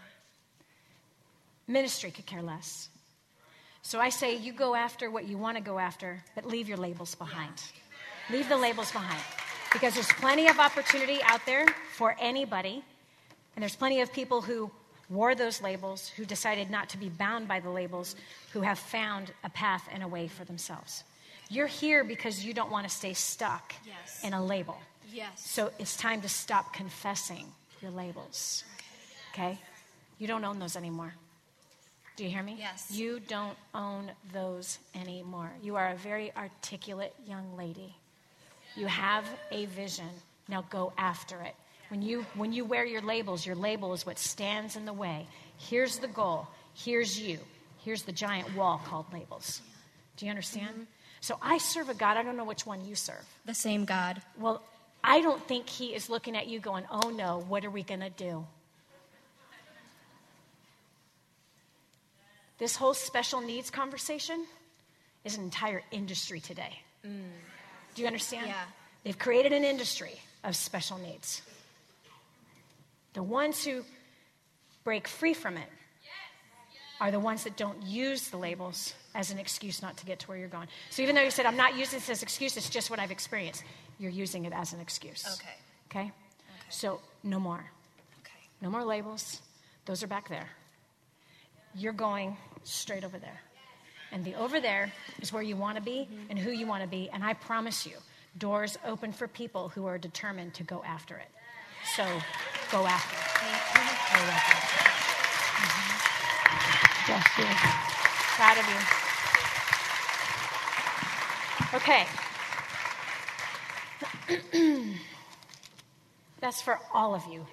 Yeah. Ministry could care less. So I say you go after what you want to go after, but leave your labels behind. Leave the labels behind. Because there's plenty of opportunity out there for anybody. And there's plenty of people who wore those labels, who decided not to be bound by the labels, who have found a path and a way for themselves. You're here because you don't want to stay stuck in a label. Yes. So it's time to stop confessing your labels. Okay? You don't own those anymore. Do you hear me? Yes. You don't own those anymore. You are a very articulate young lady. You have a vision. Now go after it. When you wear your label is what stands in the way. Here's the goal. Here's you. Here's the giant wall called labels. Do you understand? So I serve a God. I don't know which one you serve. The same God. Well, I don't think he is looking at you going, oh no, what are we going to do? This whole special needs conversation is an entire industry today. Do you understand? Yeah. They've created an industry of special needs. The ones who break free from it are the ones that don't use the labels as an excuse not to get to where you're going. So even though you said, I'm not using this as an excuse, it's just what I've experienced, you're using it as an excuse. Okay? So no more. Okay. No more labels. Those are back there. You're going straight over there. And the over there is where you want to be and who you want to be. And I promise you, doors open for people who are determined to go after it. So go after it. Go after it. Bless you. Proud of you. Okay. That's for all of you.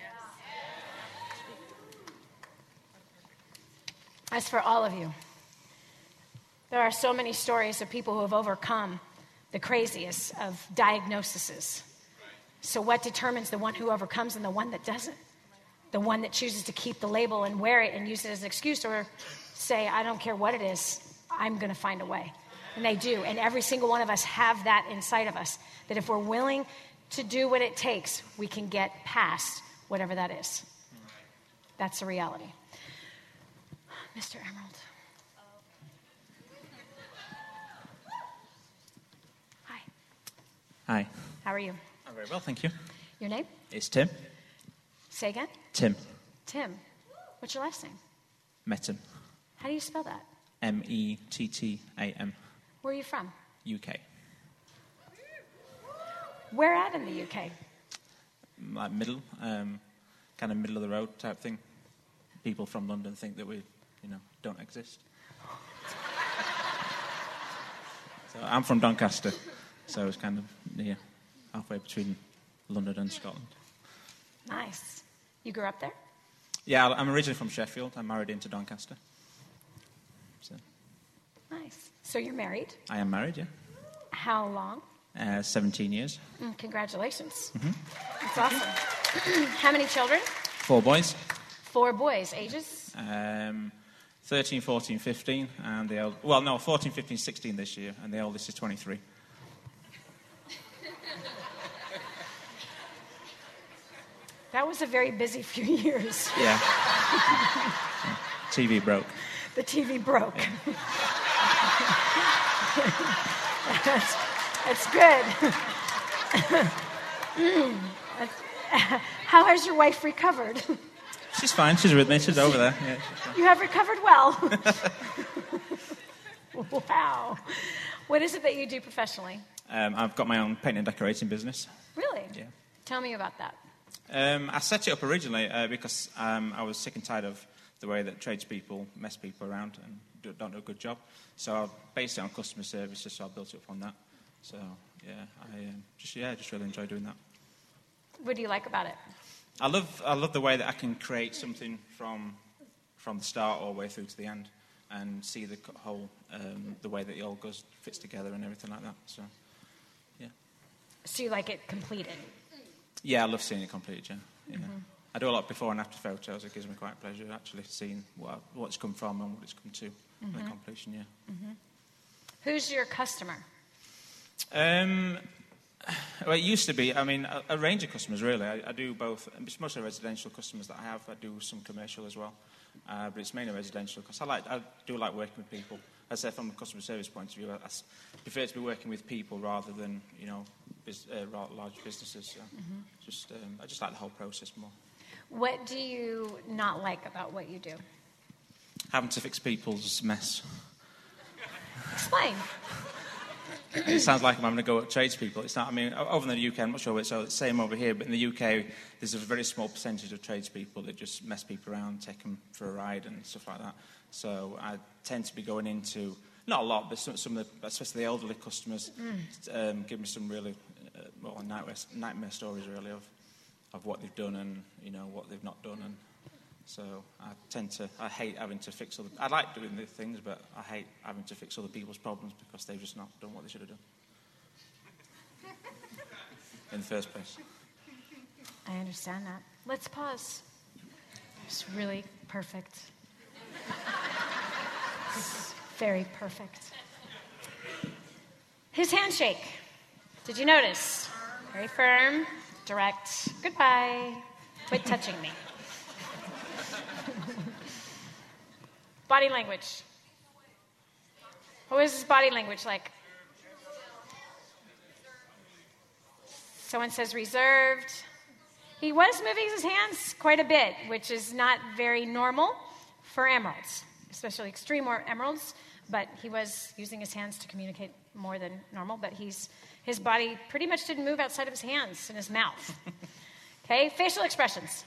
That's for all of you. There are so many stories of people who have overcome the craziest of diagnoses. So what determines the one who overcomes and the one that doesn't? The one that chooses to keep the label and wear it and use it as an excuse, or say, I don't care what it is, I'm going to find a way. And they do. And every single one of us have that inside of us, that if we're willing to do what it takes, we can get past whatever that is. That's the reality. Mr. Emerald. Hi. Hi. How are you? I'm very well, thank you. Your name? It's Tim. Say again? Tim. Tim. What's your last name? Mettam. How do you spell that? Mettam. Where are you from? UK. Where at in the UK? Like middle, kind of middle of the road type thing. People from London think that we, don't exist. So I'm from Doncaster, so it's kind of near, halfway between London and Scotland. Nice. You grew up there? Yeah, I'm originally from Sheffield. I'm married into Doncaster. So Nice. So you're married? I am married, yeah. How long? 17 years. Congratulations. That's awesome. How many children? 4 boys. 4 boys. Ages? 13, 14, 15, and 14, 15, 16 this year, and the oldest is 23. That was a very busy few years. Yeah. TV broke. The TV broke. That's good. How has your wife recovered? She's fine. She's with me. She's over there. Yeah, she's fine. You have recovered well. Wow. What is it that you do professionally? I've got my own painting and decorating business. Really? Yeah. Tell me about that. I set it up originally because I was sick and tired of the way that tradespeople mess people around and don't do a good job. So I based it on customer services, so I built it up on that. So, yeah, I just really enjoy doing that. What do you like about it? I love the way that I can create something from the start all the way through to the end and see the whole, the way that it all fits together and everything like that. So, yeah. So you like it completed? Yeah, I love seeing it completed, yeah. I do a lot of before and after photos. It gives me quite pleasure actually seeing what it's come from and what it's come to the completion, yeah. Who's your customer? Well, it used to be, a range of customers, really. I do both. It's mostly residential customers that I have. I do some commercial as well. But it's mainly residential because I do like working with people. As I say, from a customer service point of view, I prefer to be working with people rather than, large businesses. So I just like the whole process more. What do you not like about what you do? Having to fix people's mess. Explain. It sounds like I'm having to go at tradespeople. It's not. Over in the UK, I'm not sure it's the same over here, but in the UK, there's a very small percentage of tradespeople that just mess people around, take them for a ride and stuff like that. So I tend to be going into, not a lot, but some of the, especially the elderly customers, give me some really nightmare stories, really, of what they've done and, what they've not done. And so I hate having to fix I like doing the things, but I hate having to fix other people's problems because they've just not done what they should have done in the first place. I understand that. Let's pause. It's really perfect. It's very perfect. His handshake. Did you notice? Very firm, direct. Goodbye. Quit touching me. Body language. What was his body language like? Someone says reserved. He was moving his hands quite a bit, which is not very normal for emeralds, especially extreme emeralds, but he was using his hands to communicate more than normal, but his body pretty much didn't move outside of his hands and his mouth. Okay, facial expressions.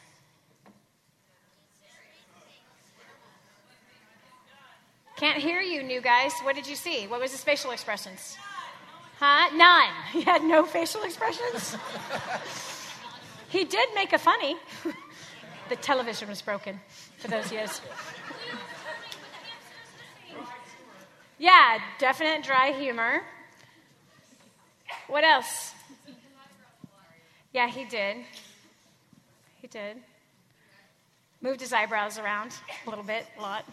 Can't hear you, new guys. What did you see? What was his facial expressions? Huh? None. He had no facial expressions? He did make a funny. The television was broken for those years. Yeah, definite dry humor. What else? Yeah, he did. He did. Moved his eyebrows around a little bit, a lot.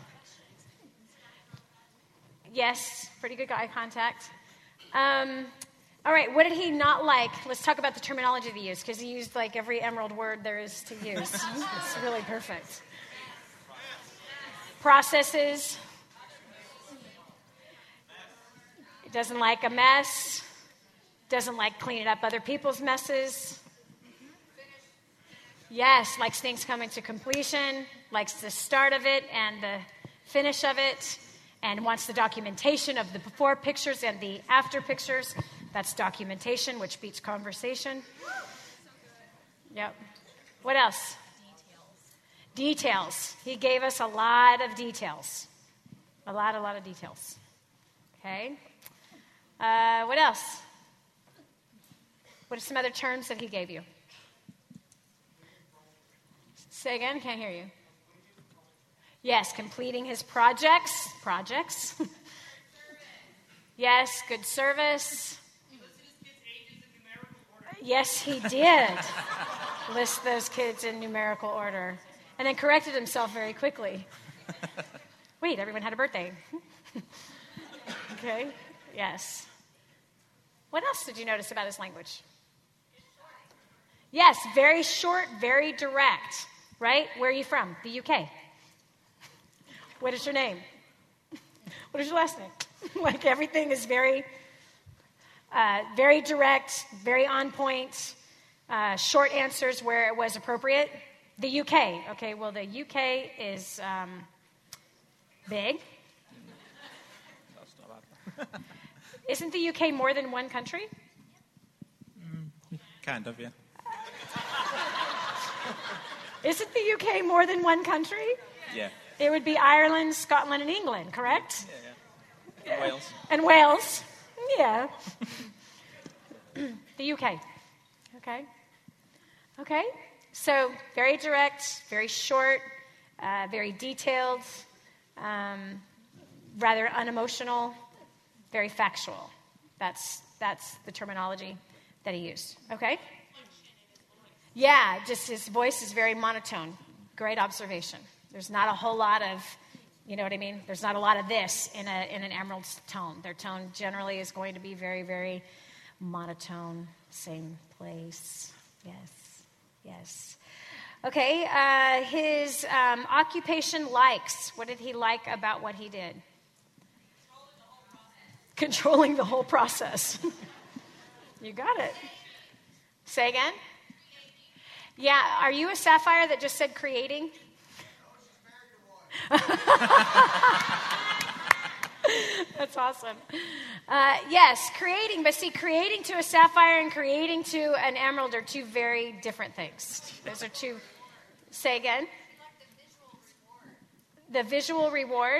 Yes, pretty good eye contact. All right, what did he not like? Let's talk about the terminology that he used, because he used like every emerald word there is to use. It's really perfect. Processes. He doesn't like a mess. Doesn't like cleaning up other people's messes. Yes, likes things coming to completion, likes the start of it and the finish of it, and wants the documentation of the before pictures and the after pictures. That's documentation, which beats conversation. Yep. What else? Details. He gave us a lot of details. A lot of details. Okay. What else? What are some other terms that he gave you? Say again, can't hear you. Yes, completing his projects. Yes, good service. Yes, he did list those kids in numerical order. And then corrected himself very quickly. Wait, everyone had a birthday. Okay, yes. What else did you notice about his language? Yes, very short, very direct. Right? Where are you from? The UK. What is your name? What is your last name? Like everything is very, very direct, very on point, short answers where it was appropriate. The UK. Okay, well, the UK is big. Isn't the UK more than one country? Kind of, yeah. Isn't the UK more than one country? Yeah. It would be Ireland, Scotland, and England, correct? Yeah. And Wales. And Wales. Yeah. The UK. Okay. So very direct, very short, very detailed, rather unemotional, very factual. That's the terminology that he used. Okay? Yeah, just his voice is very monotone. Great observation. There's not a whole lot of, you know what I mean? There's not a lot of this in an emerald's tone. Their tone generally is going to be very, very monotone, same place. Yes. Okay, his occupation likes. What did he like about what he did? Controlling the whole process. You got it. Say again? Yeah, are you a sapphire that just said creating? That's awesome. Yes, creating, but see, creating to a sapphire and creating to an emerald are two very different things. Those are two. Say again? The visual reward.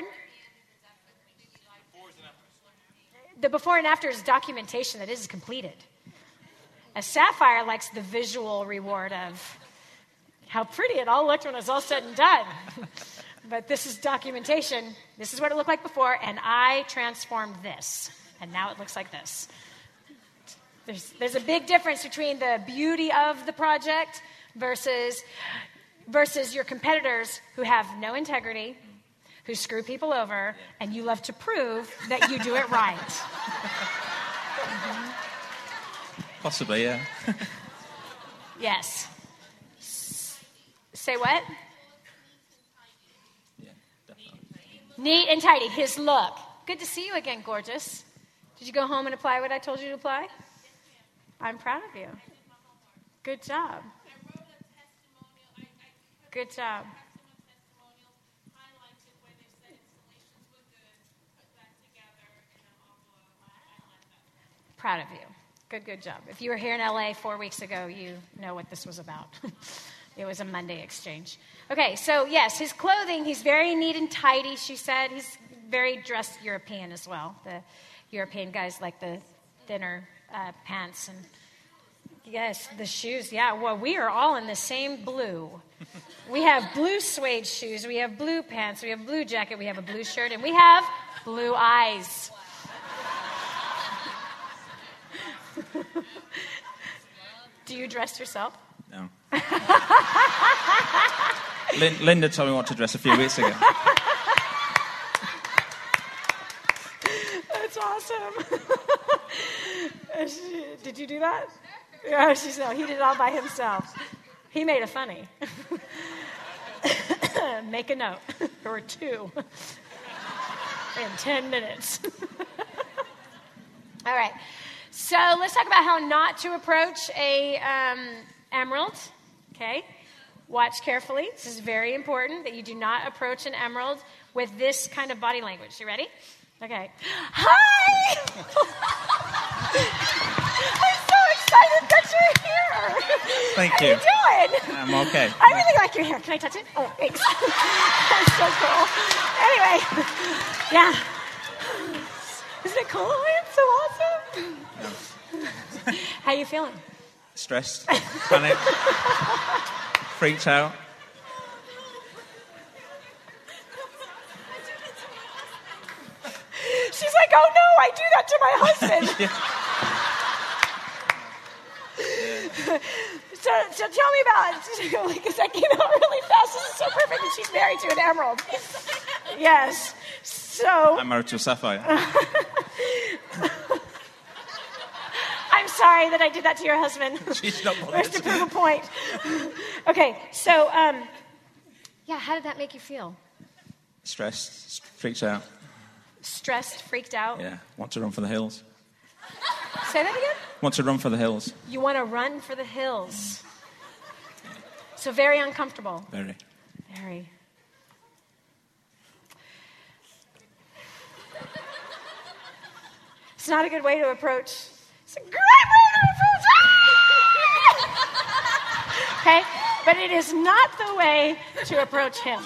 The before and after is documentation that is completed. A sapphire likes the visual reward of how pretty it all looked when it was all said and done. But this is documentation. This is what it looked like before, and I transformed this. And now it looks like this. There's a big difference between the beauty of the project versus your competitors who have no integrity, who screw people over, and you love to prove that you do it right. Possibly, yeah. Yes. Say what? Yeah, definitely. Neat and tidy. His look. Good to see you again, gorgeous. Did you go home and apply what I told you to apply? I'm proud of you. Good job. Good job. Proud of you. Good job. If you were here in LA 4 weeks ago, you know what this was about. It was a Monday exchange. Okay, so yes, his clothing, he's very neat and tidy, she said. He's very dressed European as well. The European guys like the thinner pants and, yes, the shoes. Yeah, well, we are all in the same blue. We have blue suede shoes. We have blue pants. We have a blue jacket. We have a blue shirt. And we have blue eyes. Do you dress yourself? No. Linda told me what to dress a few weeks ago. That's awesome. Did you do that? Yeah, no, he did it all by himself. He made it funny. Make a note. There were 2 in 10 minutes. All right. So let's talk about how not to approach a emerald. Okay. Watch carefully. This is very important that you do not approach an emerald with this kind of body language. You ready? Okay. Hi! I'm so excited that you're here. Thank How you. you doing? I'm okay. I really like your hair. Can I touch it? Oh, thanks. That's so cool. Anyway, yeah. Isn't it cool? It's so awesome. How you feeling? Stressed, panicked, freaked out. She's like, oh no, I do that to my husband. So tell me about it, because that came out really fast. This is so perfect, and she's married to an emerald. Yes. So I'm married to a sapphire. I'm sorry that I did that to your husband. She's not bothered. Where's to prove a point? Okay, so yeah, how did that make you feel? Stressed, freaked out. Stressed, freaked out? Yeah, want to run for the hills. Say that again? Want to run for the hills. You want to run for the hills. So very uncomfortable. Very. Very. It's not a good way to approach. It's a great way to approach. Okay? But it is not the way to approach him.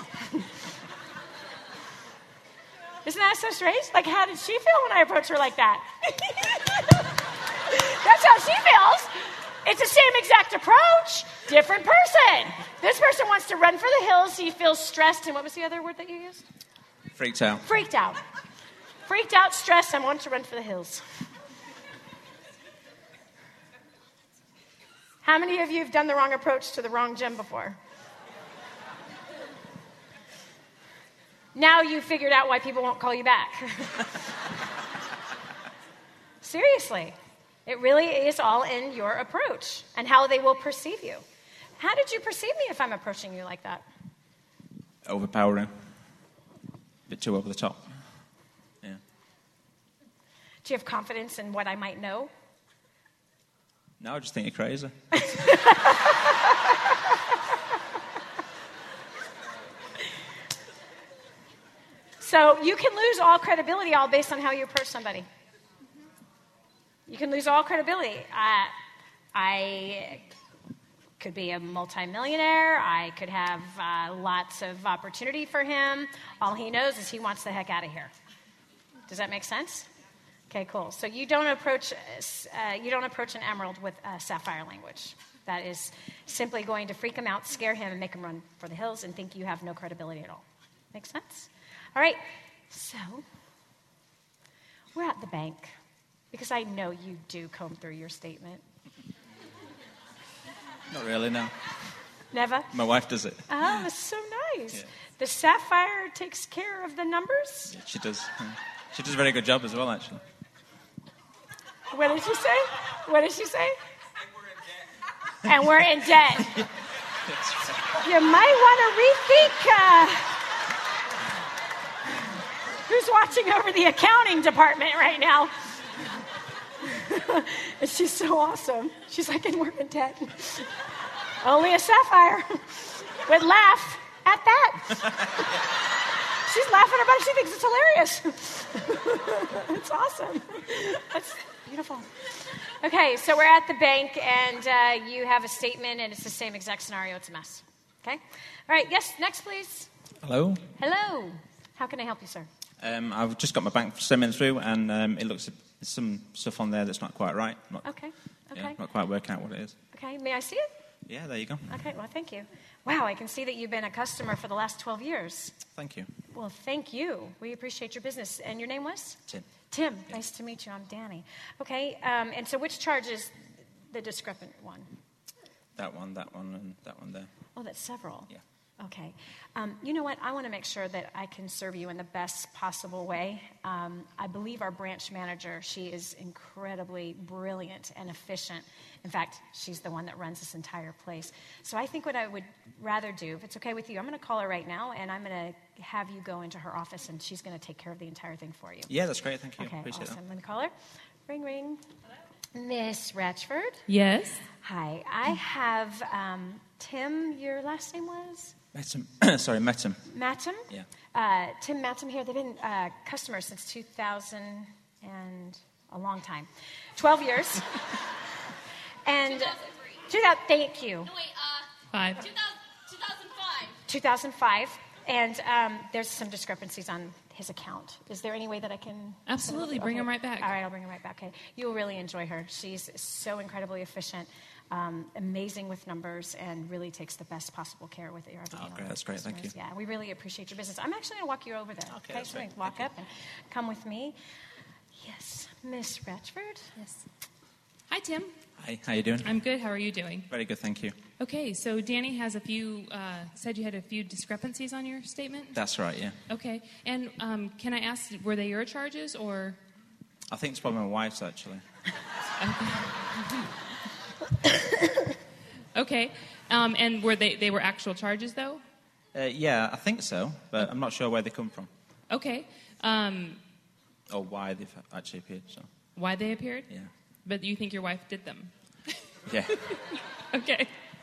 Isn't that so strange? Like, how did she feel when I approached her like that? That's how she feels. It's the same exact approach, different person. This person wants to run for the hills. He feels stressed. And what was the other word that you used? Freaked out. Freaked out. Freaked out, stressed, and wants to run for the hills. How many of you have done the wrong approach to the wrong gym before? Now you figured out why people won't call you back. Seriously. It really is all in your approach and how they will perceive you. How did you perceive me if I'm approaching you like that? Overpowering. A bit too over the top. Yeah. Do you have confidence in what I might know? No, I just think you're crazy. So you can lose all credibility all based on how you approach somebody. You can lose all credibility. I could be a multimillionaire. I could have lots of opportunity for him. All he knows is he wants the heck out of here. Does that make sense? Okay, cool. So you don't approach an emerald with sapphire language. That is simply going to freak him out, scare him, and make him run for the hills and think you have no credibility at all. Make sense? All right. So we're at the bank. Because I know you do comb through your statement. Not really, no. Never? My wife does it. Oh, that's so nice. Yeah. The sapphire takes care of the numbers? Yeah, she does. Yeah. She does a very good job as well, actually. What did she say? What did she say? And we're in debt. You might want to rethink who's watching over the accounting department right now. And she's so awesome. She's like, and we're in debt. Only a sapphire would laugh at that. She's laughing about it. She thinks it's hilarious. It's awesome. That's beautiful. Okay, so we're at the bank, and you have a statement, and it's the same exact scenario. It's a mess. Okay? All right, yes, next, please. Hello? Hello. How can I help you, sir? I've just got my bank statement through, and it looks there's some stuff on there that's not quite right. Okay. Yeah, not quite working out what it is. Okay, may I see it? Yeah, there you go. Okay, well, thank you. Wow, I can see that you've been a customer for the last 12 years. Thank you. Well, thank you. We appreciate your business. And your name was? Tim. Tim, nice to meet you. I'm Danny. Okay, and so which charge is the discrepant one? That one, and that one there. Oh, that's several. Yeah. Okay. You know what? I want to make sure that I can serve you in the best possible way. I believe our branch manager, she is incredibly brilliant and efficient. In fact, she's the one that runs this entire place. So I think what I would rather do, if it's okay with you, I'm going to call her right now, and I'm going to have you go into her office, and she's going to take care of the entire thing for you. Yeah, that's great. Thank you. Okay, Appreciate awesome. I'm going to call her. Ring, ring. Miss Ratchford. Yes. Hi. I have Tim, your last name was? that. Sorry, Metam. Matham? Yeah. Tim Matham here. They've been customers since 2000 and a long time. 12 years. And 2000, thank you. No, wait, 5. 2005. 2005. And there's some discrepancies on his account. Is there any way that I can... Absolutely. Bring Okay. him right back. All right, I'll bring him right back. Okay. You'll really enjoy her. She's so incredibly efficient, amazing with numbers, and really takes the best possible care with your Oh, great. That's great. Thank you. Yeah, we really appreciate your business. I'm actually going to walk you over there. Okay, that's So great. walk Thank up and come with me. Yes, Miss Ratchford. Yes. Hi, Tim. Hi, how you doing? I'm good. How are you doing? Very good, thank you. Okay, so Danny has a few, said you had a few discrepancies on your statement? That's right, yeah. Okay, and can I ask, were they your charges or? I think it's probably my wife's, actually. Okay, and were they were actual charges though? Yeah, I think so, but I'm not sure where they come from Okay, or why they've actually appeared, so, why they appeared? yeah. But you think your wife did them? Yeah. Okay.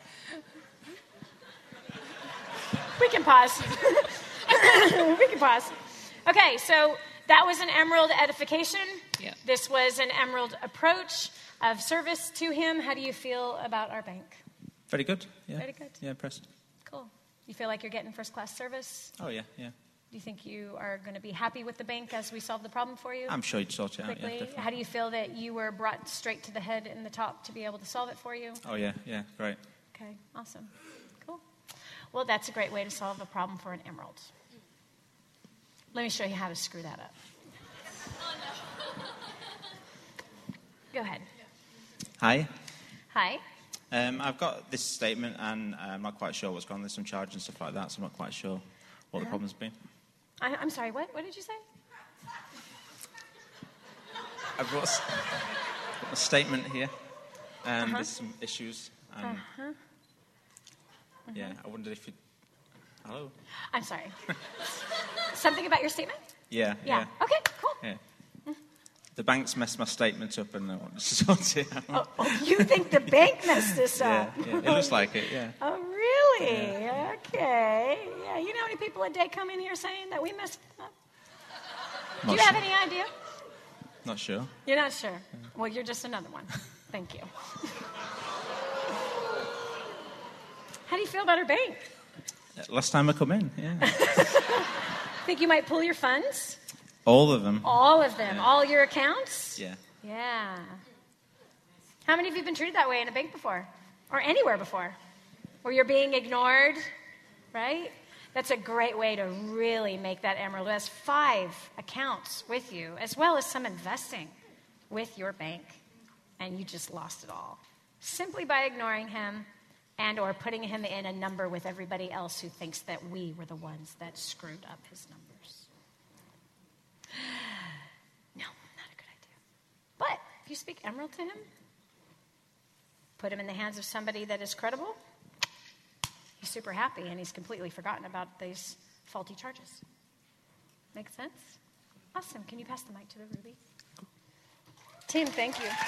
We can pause. We can pause. Okay, so that was an Emerald edification. Yeah. This was an Emerald approach of service to him. How do you feel about our bank? Very good, yeah. Very good. Yeah, impressed. Cool. You feel like you're getting first-class service? Oh, yeah, yeah. Do you think you are going to be happy with the bank as we solve the problem for you? I'm sure you'd sort it out, yeah, Quickly. definitely. How do you feel that you were brought straight to the head and the top to be able to solve it for you? Oh, yeah, yeah, great. Okay, awesome. Cool. Well, that's a great way to solve a problem for an Emerald. Let me show you how to screw that up. Go ahead. Hi. Hi. I've got this statement, and I'm not quite sure what's gone on. There's some charges and stuff like that, so I'm not quite sure what the problem's been. I'm sorry, what? What did you say? I've got a statement here, and there's some issues, and yeah, I wondered if you... Hello? I'm sorry. Something about your statement? Yeah. Okay, cool. Yeah. The bank's messed my statement up, and I wanted to sort it out. Oh, you think the bank messed this up? Yeah, it looks like it, yeah. Oh, really? Okay. Yeah, you know how many people a day come in here saying that we messed up? Do you Not have sure. any idea? Not sure. You're not sure? Well, you're just another one. Thank you. How do you feel about our bank? Last time I come in, yeah. Think you might pull your funds? All of them. All of them? Yeah. All your accounts? Yeah. Yeah. How many of you have been treated that way in a bank before? Or anywhere before? Where you're being ignored, right? That's a great way to really make that Emerald. It has 5 accounts with you, as well as some investing with your bank. And you just lost it all. Simply by ignoring him and or putting him in a number with everybody else who thinks that we were the ones that screwed up his numbers. No, not a good idea. But if you speak Emerald to him, put him in the hands of somebody that is credible, he's super happy and he's completely forgotten about these faulty charges. Make sense? Awesome. Can you pass the mic to the Ruby? Tim, thank you.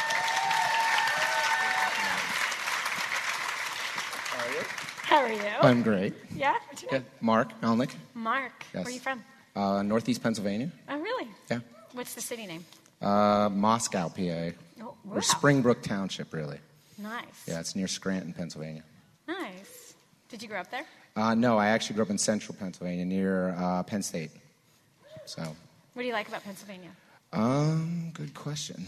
How are you? How are you? I'm great. Yeah? What's your Yeah, name? Mark Melnick, Mark. Yes. Where are you from? Northeast Pennsylvania. Oh, really? Yeah. What's the city name? Moscow, PA. Oh, wow. Or Springbrook Township, really. Nice. Yeah, it's near Scranton, Pennsylvania. Nice. Did you grow up there? No, I actually grew up in central Pennsylvania near Penn State. So, What do you like about Pennsylvania? good question.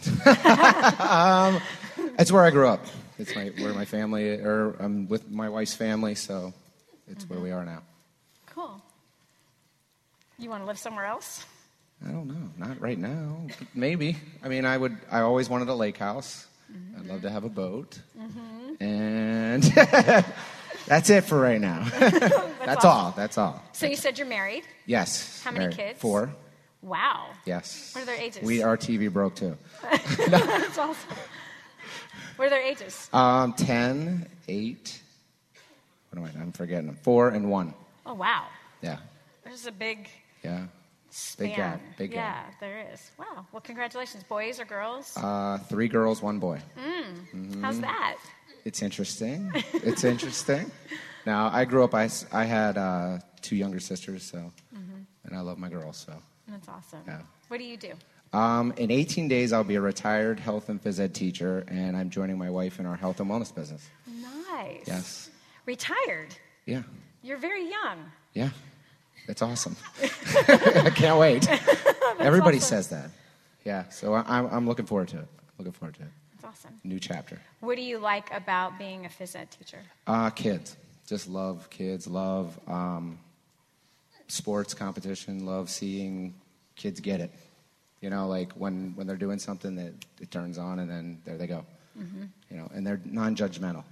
It's where I grew up. It's where my family, or I'm with my wife's family, so it's where we are now. Cool. You want to live somewhere else? I don't know. Not right now. Maybe. I mean, I always wanted a lake house. I'd love to have a boat. And That's it for right now. That's all. That's all. So you said you're married. Yes. How many married. kids? 4. Wow. Yes. What are their ages? Our TV broke too. That's awesome. What are their ages? 10, 8. I'm forgetting them. 4 and 1. Oh, wow. Yeah. There's a big Yeah. span. Big gap. Big yeah, gap. there is. Wow. Well, congratulations. Boys or girls? 3 girls, 1 boy. How's that? It's interesting. It's interesting. Now, I grew up, I had 2 younger sisters, so, and I love my girls, so. That's awesome. Yeah. What do you do? In 18 days, I'll be a retired health and phys ed teacher, and I'm joining my wife in our health and wellness business. Nice. Yes. Retired. Yeah. You're very young. Yeah. It's awesome. I can't wait. Everybody awesome. says that. Yeah. So I'm looking forward to it. Looking forward to it. That's awesome. New chapter. What do you like about being a phys ed teacher? Kids. Just love kids. Love sports competition. Love seeing kids get it. You know, like when they're doing something that it turns on and then there they go. You know, and they're non-judgmental.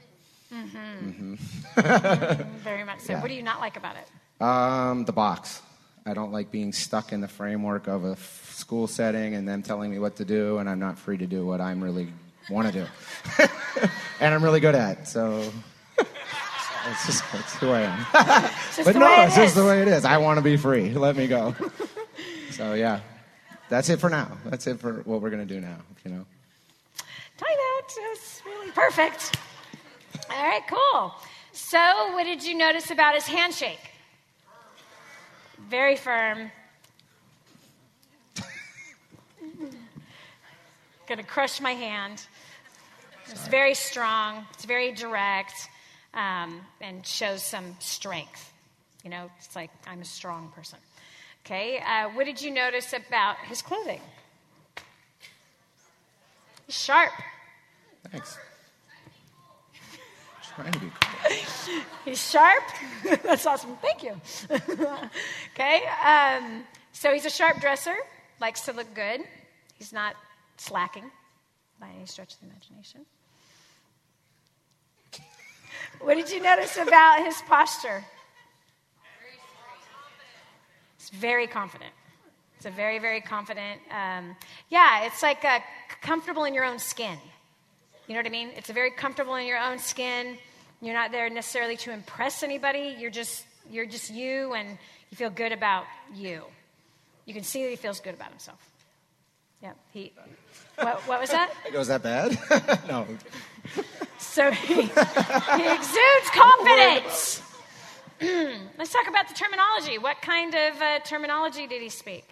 Very much so. Yeah. What do you not like about it? The box. I don't like being stuck in the framework of a school setting and them telling me what to do, and I'm not free to do what I really want to do. And I'm really good at, so it's who I am. But no, it's just the way it is. I want to be free. Let me go. So, yeah. That's it for now. That's it for what we're going to do now, you know. Timeout. That's really perfect. All right, cool. So, what did you notice about his handshake? Very firm. Gonna crush my hand. It's very strong. It's very direct, and shows some strength. You know, it's like I'm a strong person. Okay. What did you notice about his clothing? He's sharp. Thanks. Trying to be cool. He's sharp. That's awesome. Thank you. Okay. So he's a sharp dresser, likes to look good. He's not slacking by any stretch of the imagination. What did you notice about his posture? He's very confident. It's a very, very confident. It's like comfortable in your own skin. You know what I mean? It's a very comfortable in your own skin. You're not there necessarily to impress anybody. You're just you, and you feel good about you. You can see that he feels good about himself. Yeah. What was that? Was that bad? No. So he exudes confidence. Let's talk about the terminology. What kind of terminology did he speak?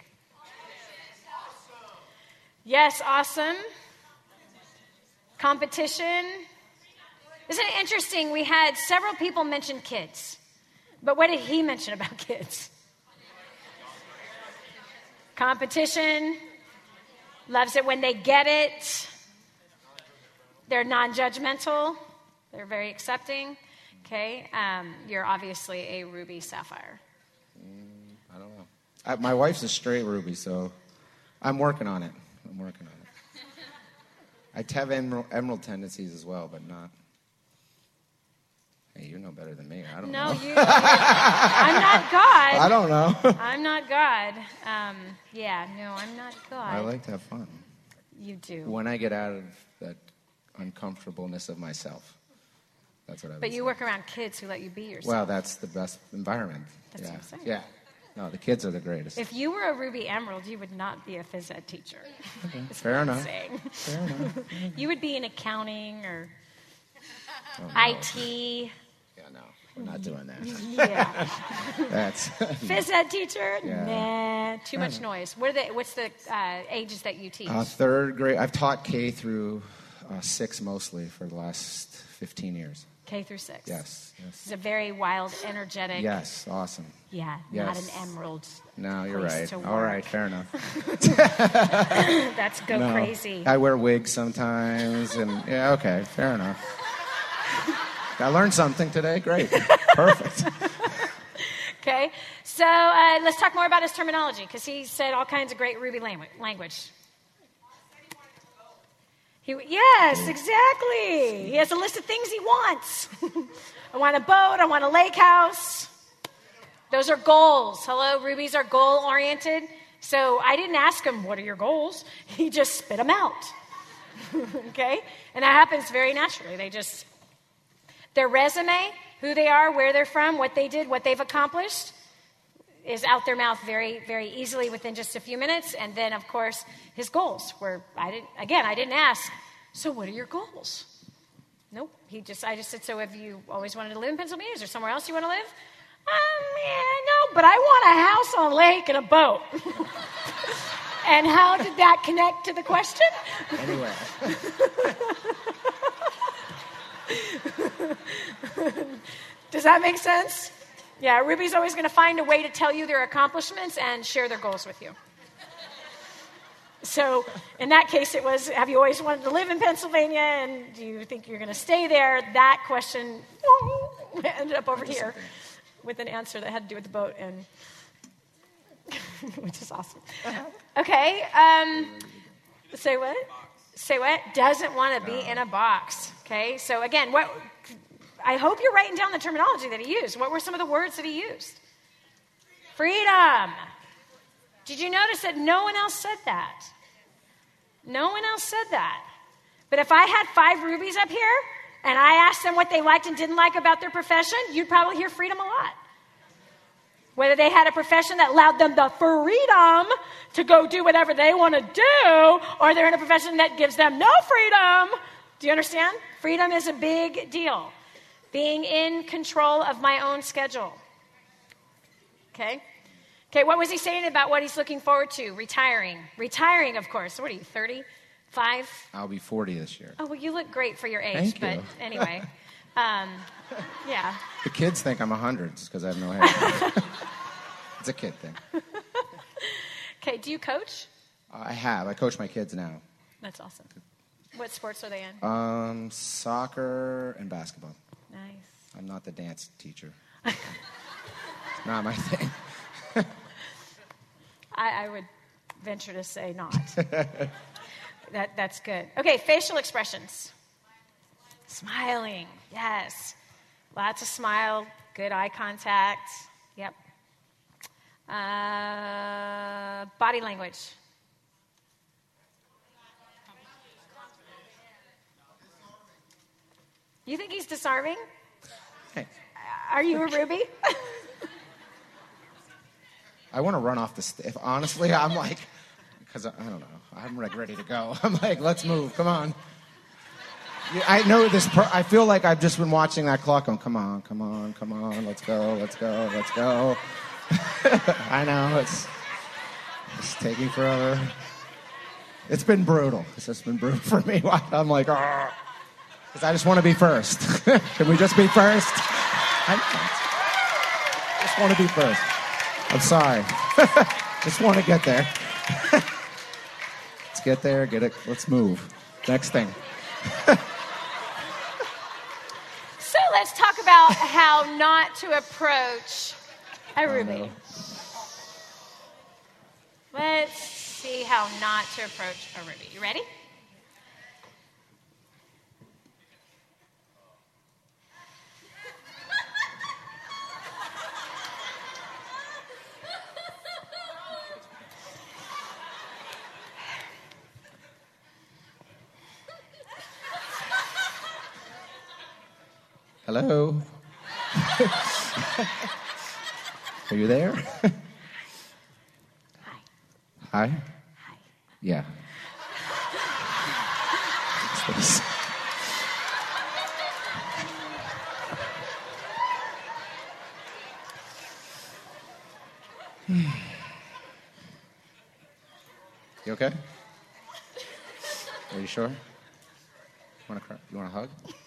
Yes, awesome. Competition. Isn't it interesting? We had several people mention kids. But what did he mention about kids? Competition. Loves it when they get it. They're non-judgmental. They're very accepting. Okay. You're obviously a ruby sapphire. I don't know. My wife's a straight ruby, so I'm working on it. I have emerald tendencies as well, but not. Hey, you know better than me. I don't know. No, I'm not God. I don't know. I'm not God. I'm not God. I like to have fun. You do. When I get out of that uncomfortableness of myself. That's what I would But you say. work around kids who let you be yourself. Well, that's the best environment. That's what I'm saying. Yeah. No, the kids are the greatest. If you were a Ruby Emerald, you would not be a phys ed teacher. Okay. That's Fair what I'm enough. saying. Fair enough. You would be in accounting or Oh, IT. Yeah, no, we're not doing that. Yeah. That's Phys ed teacher? Yeah. Nah, too much noise. What's the ages that you teach? 3rd grade. I've taught K through 6 mostly for the last 15 years. K through 6. Yes. It's a very wild, energetic. Yes, awesome. Yeah, Yes. not an emerald. No, you're place right. to All work. right, fair enough. That's go No, crazy. I wear wigs sometimes, and yeah, okay, fair enough. I learned something today. Great, perfect. Okay, so let's talk more about his terminology because he said all kinds of great Ruby language. Yes, exactly. He has a list of things he wants. I want a boat. I want a lake house. Those are goals. Hello, Rubies are goal-oriented. So I didn't ask him, what are your goals? He just spit them out. Okay? And that happens very naturally. Their resume, who they are, where they're from, what they did, what they've accomplished, is out their mouth very, very easily within just a few minutes. And then, of course, his goals were, I didn't ask, so what are your goals? Nope. I just said, so have you always wanted to live in Pennsylvania? Is there somewhere else you want to live? No, but I want a house on a lake and a boat. And how did that connect to the question? Anyway. Does that make sense? Yeah, Ruby's always going to find a way to tell you their accomplishments and share their goals with you. So in that case, it was, have you always wanted to live in Pennsylvania, and do you think you're going to stay there? That question ended up over here with an answer that had to do with the boat, and which is awesome. Okay, say what? Say what? Doesn't want to be in a box. Okay, so again, I hope you're writing down the terminology that he used. What were some of the words that he used? Freedom. Did you notice that no one else said that? No one else said that. But if I had 5 Rubies up here and I asked them what they liked and didn't like about their profession, you'd probably hear freedom a lot. Whether they had a profession that allowed them the freedom to go do whatever they want to do, or they're in a profession that gives them no freedom. Do you understand? Freedom is a big deal. Being in control of my own schedule. Okay? Okay, what was he saying about what he's looking forward to? Retiring. Retiring, of course. What are you, 35? I'll be 40 this year. Oh, well, you look great for your age. Thank but you. Anyway. Yeah. The kids think I'm 100 because I have no hair. It's a kid thing. Okay, do you coach? I have. I coach my kids now. That's awesome. What sports are they in? Soccer and basketball. Nice. I'm not the dance teacher. It's not my thing. I would venture to say not. That's good. Okay, facial expressions. Smiling, yes. Lots of smile, good eye contact. Yep. Body language. You think he's disarming? Hey. Are you a Ruby? I want to run off the stage. Honestly, I'm like, because I don't know. I'm like ready to go. I'm like, let's move. Come on. Yeah, I know this. I feel like I've just been watching that clock. Come on. Let's go. I know it's taking forever. It's been brutal. It's just been brutal for me. I'm like, because I just want to be first. Can we just be first? I just want to be first. I'm sorry. Just want to get there. Let's get there. Get it. Let's move. Next thing. So let's talk about how not to approach a Ruby. Let's see how not to approach a Ruby. You ready? Hello? Are you there? Hi. Hi? Yeah. What's this? You okay? Are you sure? You want a hug?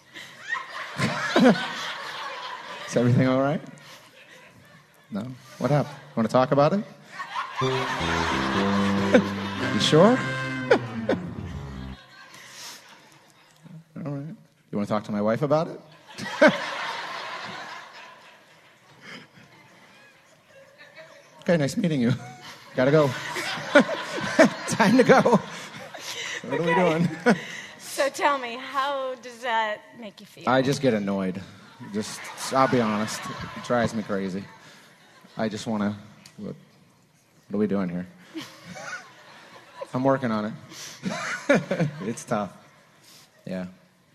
Is everything all right? No? What happened? Want to talk about it? You sure? All right. You want to talk to my wife about it? Okay, nice meeting you. Gotta go. Time to go. What are we doing? So tell me, how does that make you feel? I just get annoyed. I'll be honest. It drives me crazy. I just want to... What are we doing here? I'm working on it. It's tough. Yeah.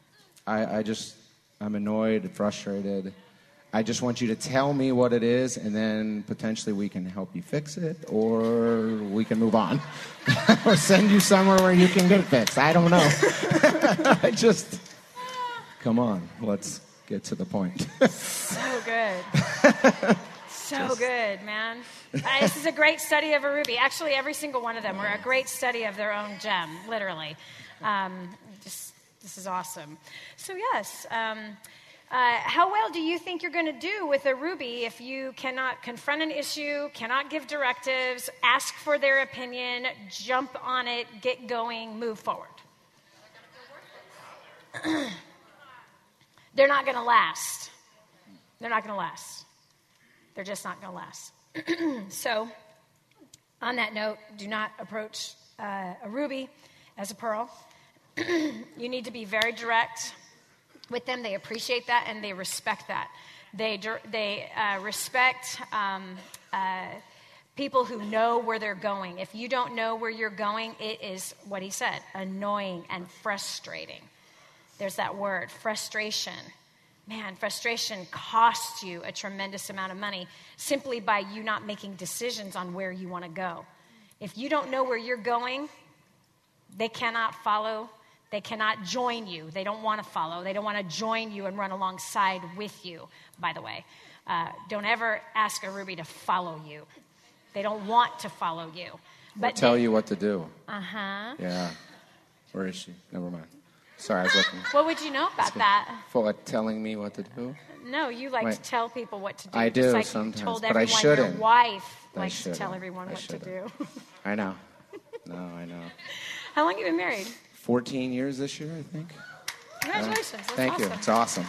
I'm annoyed, frustrated. I just want you to tell me what it is, and then potentially we can help you fix it, or we can move on. Or send you somewhere where you can get it fixed. I don't know. Come on, let's get to the point. So good. So good, man. This is a great study of a ruby. Actually, every single one of them were a great study of their own gem, literally. This is awesome. So yes, how well do you think you're going to do with a ruby if you cannot confront an issue, cannot give directives, ask for their opinion, jump on it, get going, move forward? They're not going to last. They're not going to last. They're just not going to last. So, on that note, do not approach a ruby as a pearl. You need to be very direct with them. They appreciate that and they respect that. They respect people who know where they're going. If you don't know where you're going, it is what he said, annoying and frustrating. There's that word, frustration. Man, frustration costs you a tremendous amount of money simply by you not making decisions on where you want to go. If you don't know where you're going, they cannot follow. They cannot join you. They don't want to follow. They don't want to join you and run alongside with you, by the way. Don't ever ask a ruby to follow you. They don't want to follow you. But tell you what to do. Uh-huh. Yeah. Where is she? Never mind. Sorry, I was looking. What would you know about that? For telling me what to do? No, you like to tell people what to do. I do just like sometimes, you told but I everyone shouldn't. Your wife I likes to shouldn't. tell everyone what to do. I know. No, I know. How long have you been married? 14 years this year, I think. Congratulations. That's Thank awesome. you. It's awesome.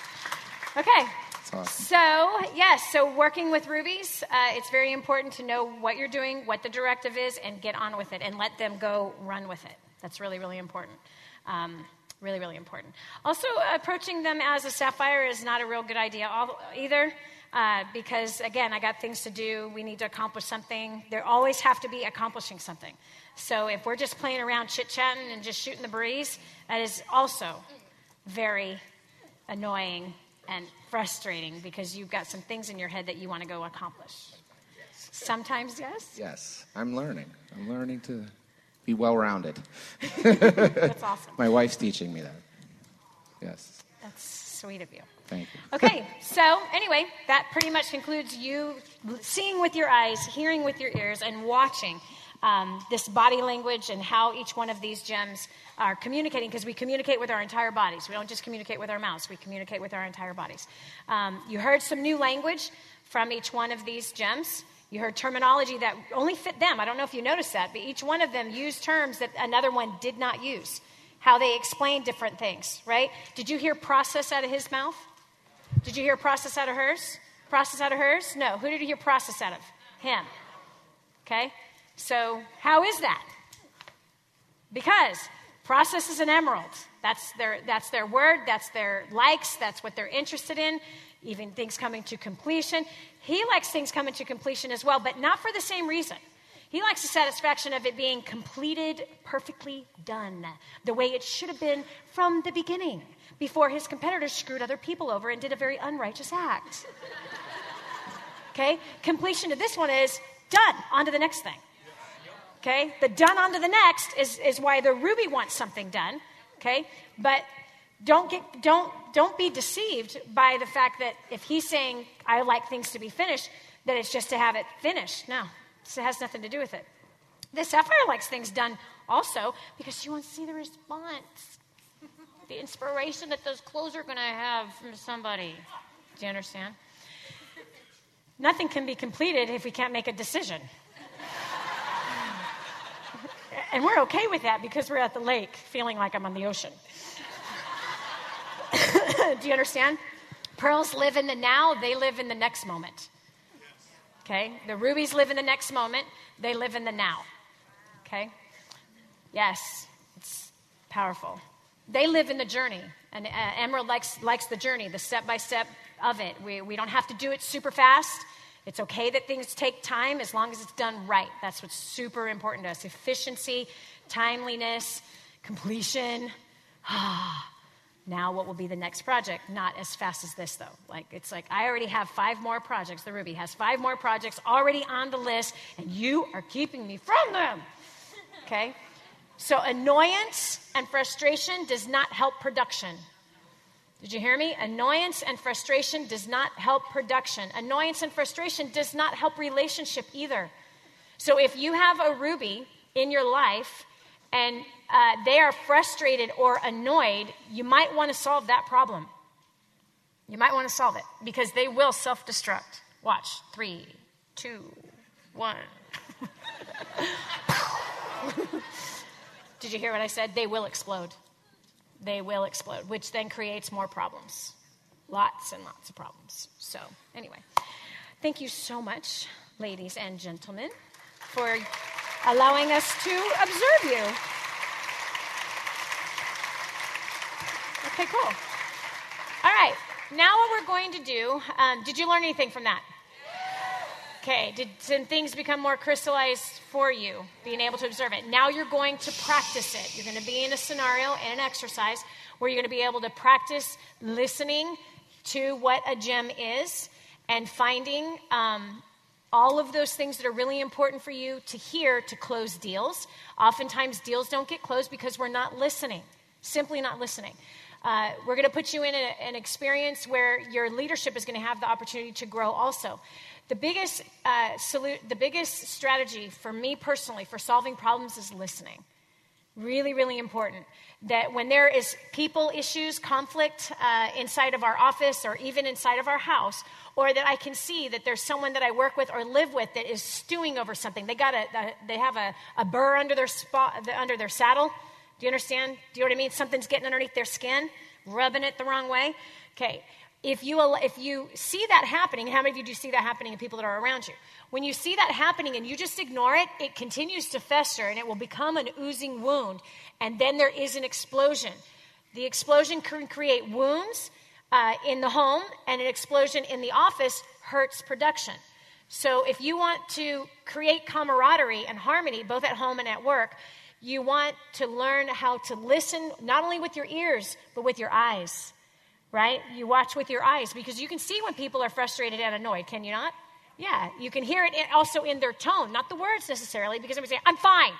Okay. It's awesome. So, yes, so working with rubies, it's very important to know what you're doing, what the directive is, and get on with it, and let them go run with it. That's really, really important. Really, really important. Also, approaching them as a sapphire is not a real good idea either, because, again, I got things to do. We need to accomplish something. There always have to be accomplishing something. So if we're just playing around chit-chatting and just shooting the breeze, that is also very annoying and frustrating because you've got some things in your head that you want to go accomplish. Sometimes, yes? Yes. I'm learning. I'm learning to be well-rounded. That's awesome. My wife's teaching me that. Yes. That's sweet of you. Thank you. Okay, so anyway, that pretty much concludes you seeing with your eyes, hearing with your ears, and watching this body language and how each one of these gems are communicating, because we communicate with our entire bodies. We don't just communicate with our mouths, we communicate with our entire bodies. You heard some new language from each one of these gems. You heard terminology that only fit them. I don't know if you noticed that, but each one of them used terms that another one did not use. How they explained different things, right? Did you hear process out of his mouth? Did you hear process out of hers? Process out of hers? No. Who did you hear process out of? Him. Okay? So how is that? Because process is an emerald. That's their word. That's their likes. That's what they're interested in. Even things coming to completion. He likes things coming to completion as well, but not for the same reason. He likes the satisfaction of it being completed, perfectly done, the way it should have been from the beginning, before his competitors screwed other people over and did a very unrighteous act. Okay? Completion of this one is done. On to the next thing. Okay? The done on to the next is why the ruby wants something done. Okay? But don't be deceived by the fact that if he's saying, I like things to be finished, that it's just to have it finished. No, it has nothing to do with it. The sapphire likes things done also because she wants to see the response, the inspiration that those clothes are going to have from somebody. Do you understand? Nothing can be completed if we can't make a decision. And we're okay with that because we're at the lake feeling like I'm on the ocean. Do you understand? Pearls live in the now, they live in the next moment. Okay? The rubies live in the next moment, they live in the now. Okay? Yes, it's powerful. they live in the journey. And Emerald likes the journey, the step-by-step of it. We don't have to do it super fast. It's okay that things take time as long as it's done right. That's what's super important to us. Efficiency, timeliness, completion. Now what will be the next project? Not as fast as this, though. It's like I already have 5 more projects. The Ruby has 5 more projects already on the list, and you are keeping me from them. Okay? So annoyance and frustration does not help production. Did you hear me? Annoyance and frustration does not help production. Annoyance and frustration does not help relationship either. So if you have a Ruby in your life and they are frustrated or annoyed, you might want to solve that problem. You might want to solve it because they will self-destruct. Watch. 3, 2, 1. Did you hear what I said? They will explode. They will explode, which then creates more problems. Lots and lots of problems. So anyway, thank you so much, ladies and gentlemen, for allowing us to observe you. Okay, cool. All right, now what we're going to do, did you learn anything from that? Okay, did some things become more crystallized for you, being able to observe it? Now you're going to practice it. You're going to be in a scenario and an exercise where you're going to be able to practice listening to what a gem is and finding all of those things that are really important for you to hear to close deals. Oftentimes deals don't get closed because we're not listening, simply not listening. We're going to put you in an experience where your leadership is going to have the opportunity to grow also. The biggest strategy for me personally for solving problems is listening. Really, really important. That when there is people issues, conflict inside of our office or even inside of our house, or that I can see that there's someone that I work with or live with that is stewing over something. They have a burr under their saddle. Do you understand? Do you know what I mean? Something's getting underneath their skin, rubbing it the wrong way. Okay. If you see that happening, how many of you do see that happening in people that are around you? When you see that happening and you just ignore it, it continues to fester and it will become an oozing wound. And then there is an explosion. The explosion can create wounds in the home, and an explosion in the office hurts production. So if you want to create camaraderie and harmony, both at home and at work, you want to learn how to listen, not only with your ears, but with your eyes. Right? You watch with your eyes because you can see when people are frustrated and annoyed, can you not? Yeah, you can hear it also in their tone, not the words necessarily, because somebody say, I'm fine.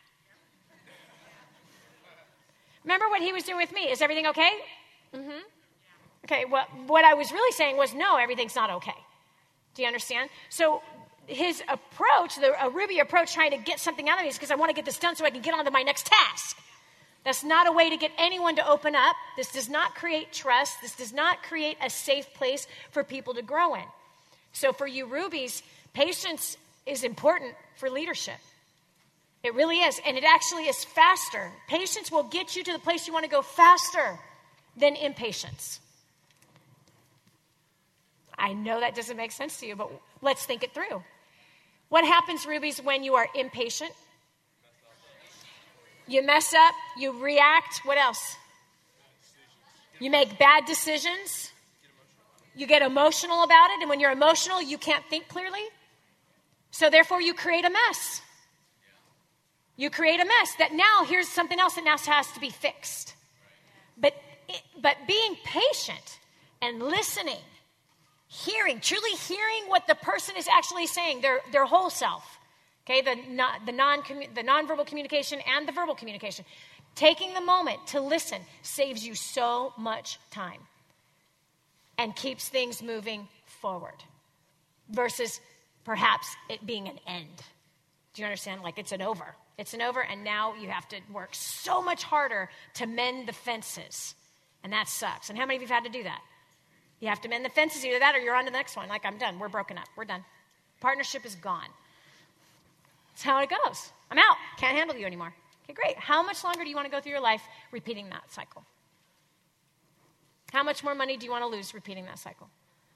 Remember what he was doing with me? Is everything okay? Mm-hmm. Okay, well, what I was really saying was, no, everything's not okay. Do you understand? So his approach, a Ruby approach trying to get something out of me is because I want to get this done so I can get on to my next task. That's not a way to get anyone to open up. This does not create trust. This does not create a safe place for people to grow in. So for you Rubies, patience is important for leadership. It really is. And it actually is faster. Patience will get you to the place you want to go faster than impatience. I know that doesn't make sense to you, but let's think it through. What happens, Rubies, when you are impatient? You mess up, you react, what else? You make bad decisions. You get emotional about it, and when you're emotional, you can't think clearly. So therefore, you create a mess. You create a mess that now, here's something else that now has to be fixed. But being patient and listening, hearing, truly hearing what the person is actually saying, their whole self. Okay, the nonverbal communication and the verbal communication. Taking the moment to listen saves you so much time and keeps things moving forward versus perhaps it being an end. Do you understand? Like it's an over. It's an over, and now you have to work so much harder to mend the fences, and that sucks. And how many of you have had to do that? You have to mend the fences, either that or you're on to the next one. Like, I'm done. We're broken up. We're done. Partnership is gone. That's how it goes. I'm out. Can't handle you anymore. Okay, great. How much longer do you want to go through your life repeating that cycle? How much more money do you want to lose repeating that cycle?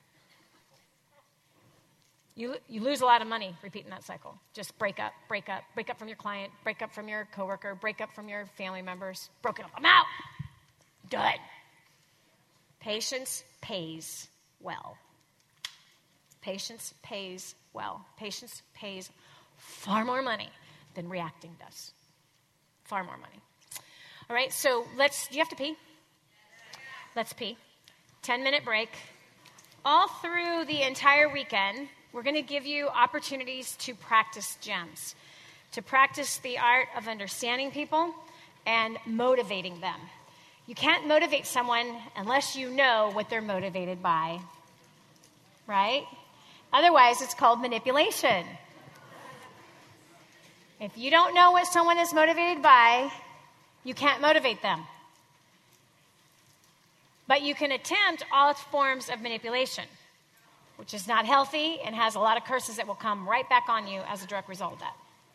You lose a lot of money repeating that cycle. Just break up from your client, break up from your coworker, break up from your family members. Broken up. I'm out. Done. Patience pays well. Patience pays well. Patience pays far more money than reacting does. Far more money. All right, so do you have to pee? Let's pee. 10-minute break. All through the entire weekend, we're going to give you opportunities to practice GEMS, to practice the art of understanding people and motivating them. You can't motivate someone unless you know what they're motivated by, right? Otherwise, it's called manipulation. If you don't know what someone is motivated by, you can't motivate them. But you can attempt all forms of manipulation, which is not healthy and has a lot of curses that will come right back on you as a direct result of that.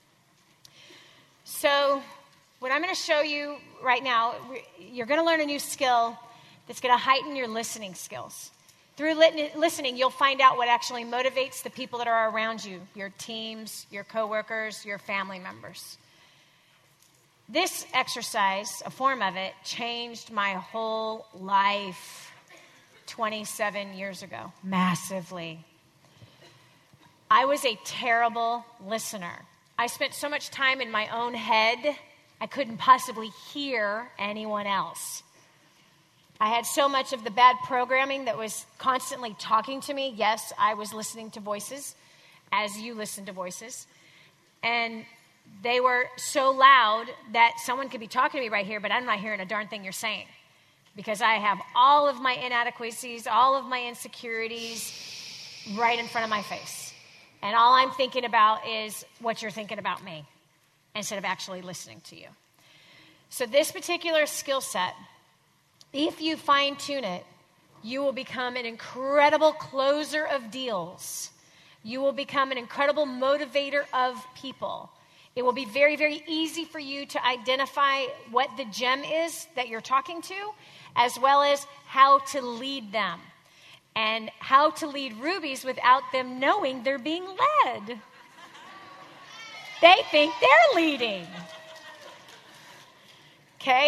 So what I'm going to show you right now, you're going to learn a new skill that's going to heighten your listening skills. Through listening, you'll find out what actually motivates the people that are around you, your teams, your coworkers, your family members. This exercise, a form of it, changed my whole life 27 years ago, massively. I was a terrible listener. I spent so much time in my own head, I couldn't possibly hear anyone else. I had so much of the bad programming that was constantly talking to me. Yes, I was listening to voices, as you listen to voices. And they were so loud that someone could be talking to me right here, but I'm not hearing a darn thing you're saying. Because I have all of my inadequacies, all of my insecurities right in front of my face. And all I'm thinking about is what you're thinking about me, instead of actually listening to you. So this particular skill set, if you fine-tune it, you will become an incredible closer of deals. You will become an incredible motivator of people. It will be very, very easy for you to identify what the gem is that you're talking to, as well as how to lead them. And how to lead rubies without them knowing they're being led. They think they're leading. Okay?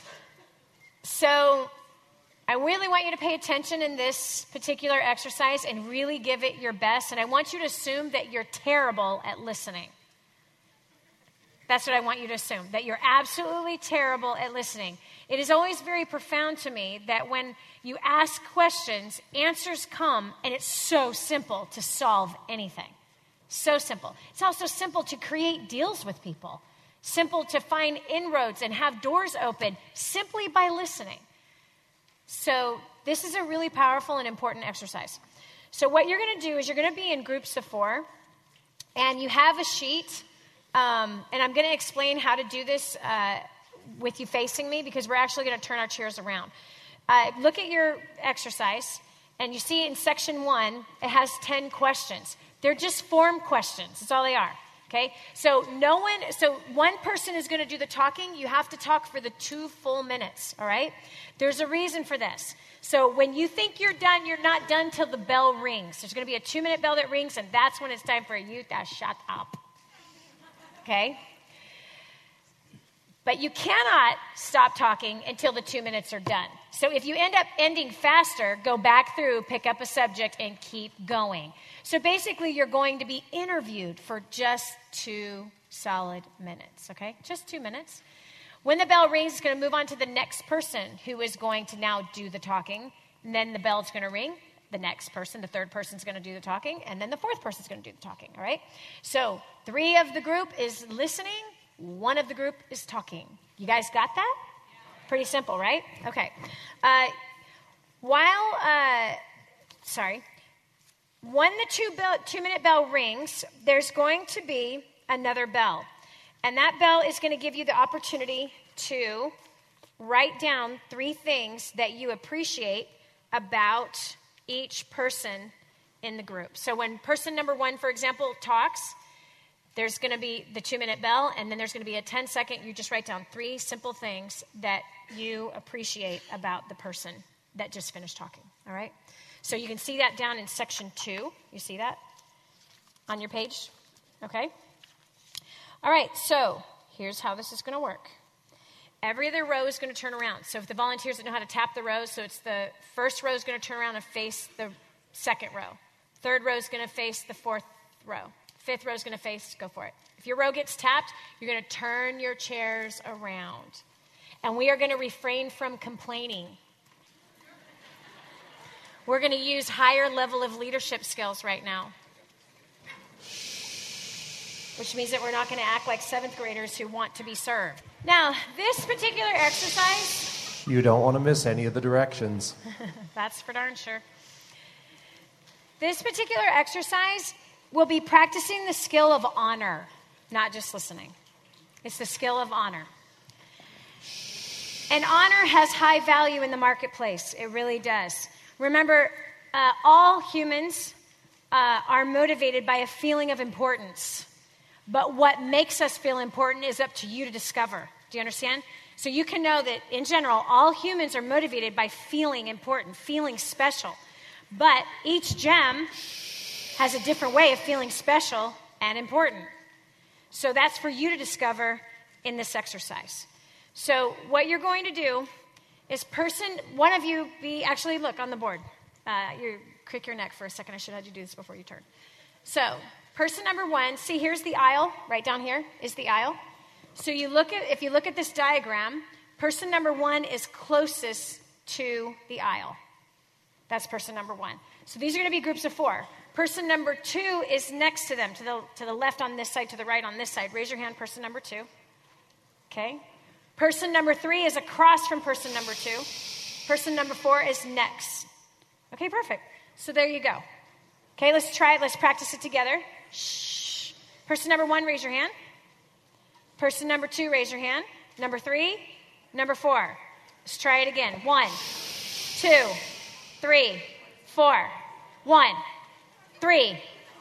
So I really want you to pay attention in this particular exercise and really give it your best. And I want you to assume that you're terrible at listening. That's what I want you to assume, that you're absolutely terrible at listening. It is always very profound to me that when you ask questions, answers come, and it's so simple to solve anything. So simple. It's also simple to create deals with people. Simple to find inroads and have doors open simply by listening. So this is a really powerful and important exercise. So what you're going to do is you're going to be in groups of 4, and you have a sheet. And I'm going to explain how to do this with you facing me, because we're actually going to turn our chairs around. Look at your exercise, and you see in section 1, it has 10 questions. They're just form questions. That's all they are. Okay? So one person is going to do the talking. You have to talk for the 2 full minutes. All right? There's a reason for this. So when you think you're done, you're not done till the bell rings. There's going to be a 2-minute bell that rings, and that's when it's time for you to shut up. Okay? But you cannot stop talking until the 2 minutes are done. So if you end up ending faster, go back through, pick up a subject, and keep going. So basically, you're going to be interviewed for just 2 solid minutes, okay? Just 2 minutes. When the bell rings, it's going to move on to the next person who is going to now do the talking. And then the bell's going to ring. The next person, the third person's going to do the talking, and then the fourth person's going to do the talking, all right? So 3 of the group is listening, 1 of the group is talking. You guys got that? Pretty simple, right? Okay. When the 2-minute bell rings, there's going to be another bell. And that bell is going to give you the opportunity to write down 3 things that you appreciate about each person in the group. So when person number 1, for example, talks, there's going to be the 2-minute bell, and then there's going to be a 10-second. You just write down 3 simple things that you appreciate about the person that just finished talking, all right? So you can see that down in section 2. You see that on your page? Okay. All right, so here's how this is going to work. Every other row is going to turn around. So if the volunteers don't know how to tap the rows, so it's the first row is going to turn around and face the second row. Third row is going to face the fourth row. Fifth row is going to face, go for it. If your row gets tapped, you're going to turn your chairs around. And we are going to refrain from complaining. We're going to use higher level of leadership skills right now. Which means that we're not going to act like 7th graders who want to be served. Now, this particular exercise... You don't want to miss any of the directions. That's for darn sure. This particular exercise will be practicing the skill of honor, not just listening. It's the skill of honor. And honor has high value in the marketplace. It really does. Remember, all humans are motivated by a feeling of importance. But what makes us feel important is up to you to discover. Do you understand? So you can know that, in general, all humans are motivated by feeling important, feeling special. But each gem has a different way of feeling special and important. So that's for you to discover in this exercise. So what you're going to do is one of you actually look on the board. You crick your neck for a second. I should have had you do this before you turn. So person number 1, see here's the aisle, right down here is the aisle. So if you look at this diagram, person number 1 is closest to the aisle. That's person number 1. So these are going to be groups of 4. Person number 2 is next to them, to the left on this side, to the right on this side. Raise your hand, person number 2. Okay. Person number 3 is across from person number 2. Person number 4 is next. Okay, perfect. So there you go. Okay, let's try it. Let's practice it together. Shh. Person number 1, raise your hand. Person number 2, raise your hand. Number 3, number 4. Let's try it again. 1, 2, 3, 4. 1, 3,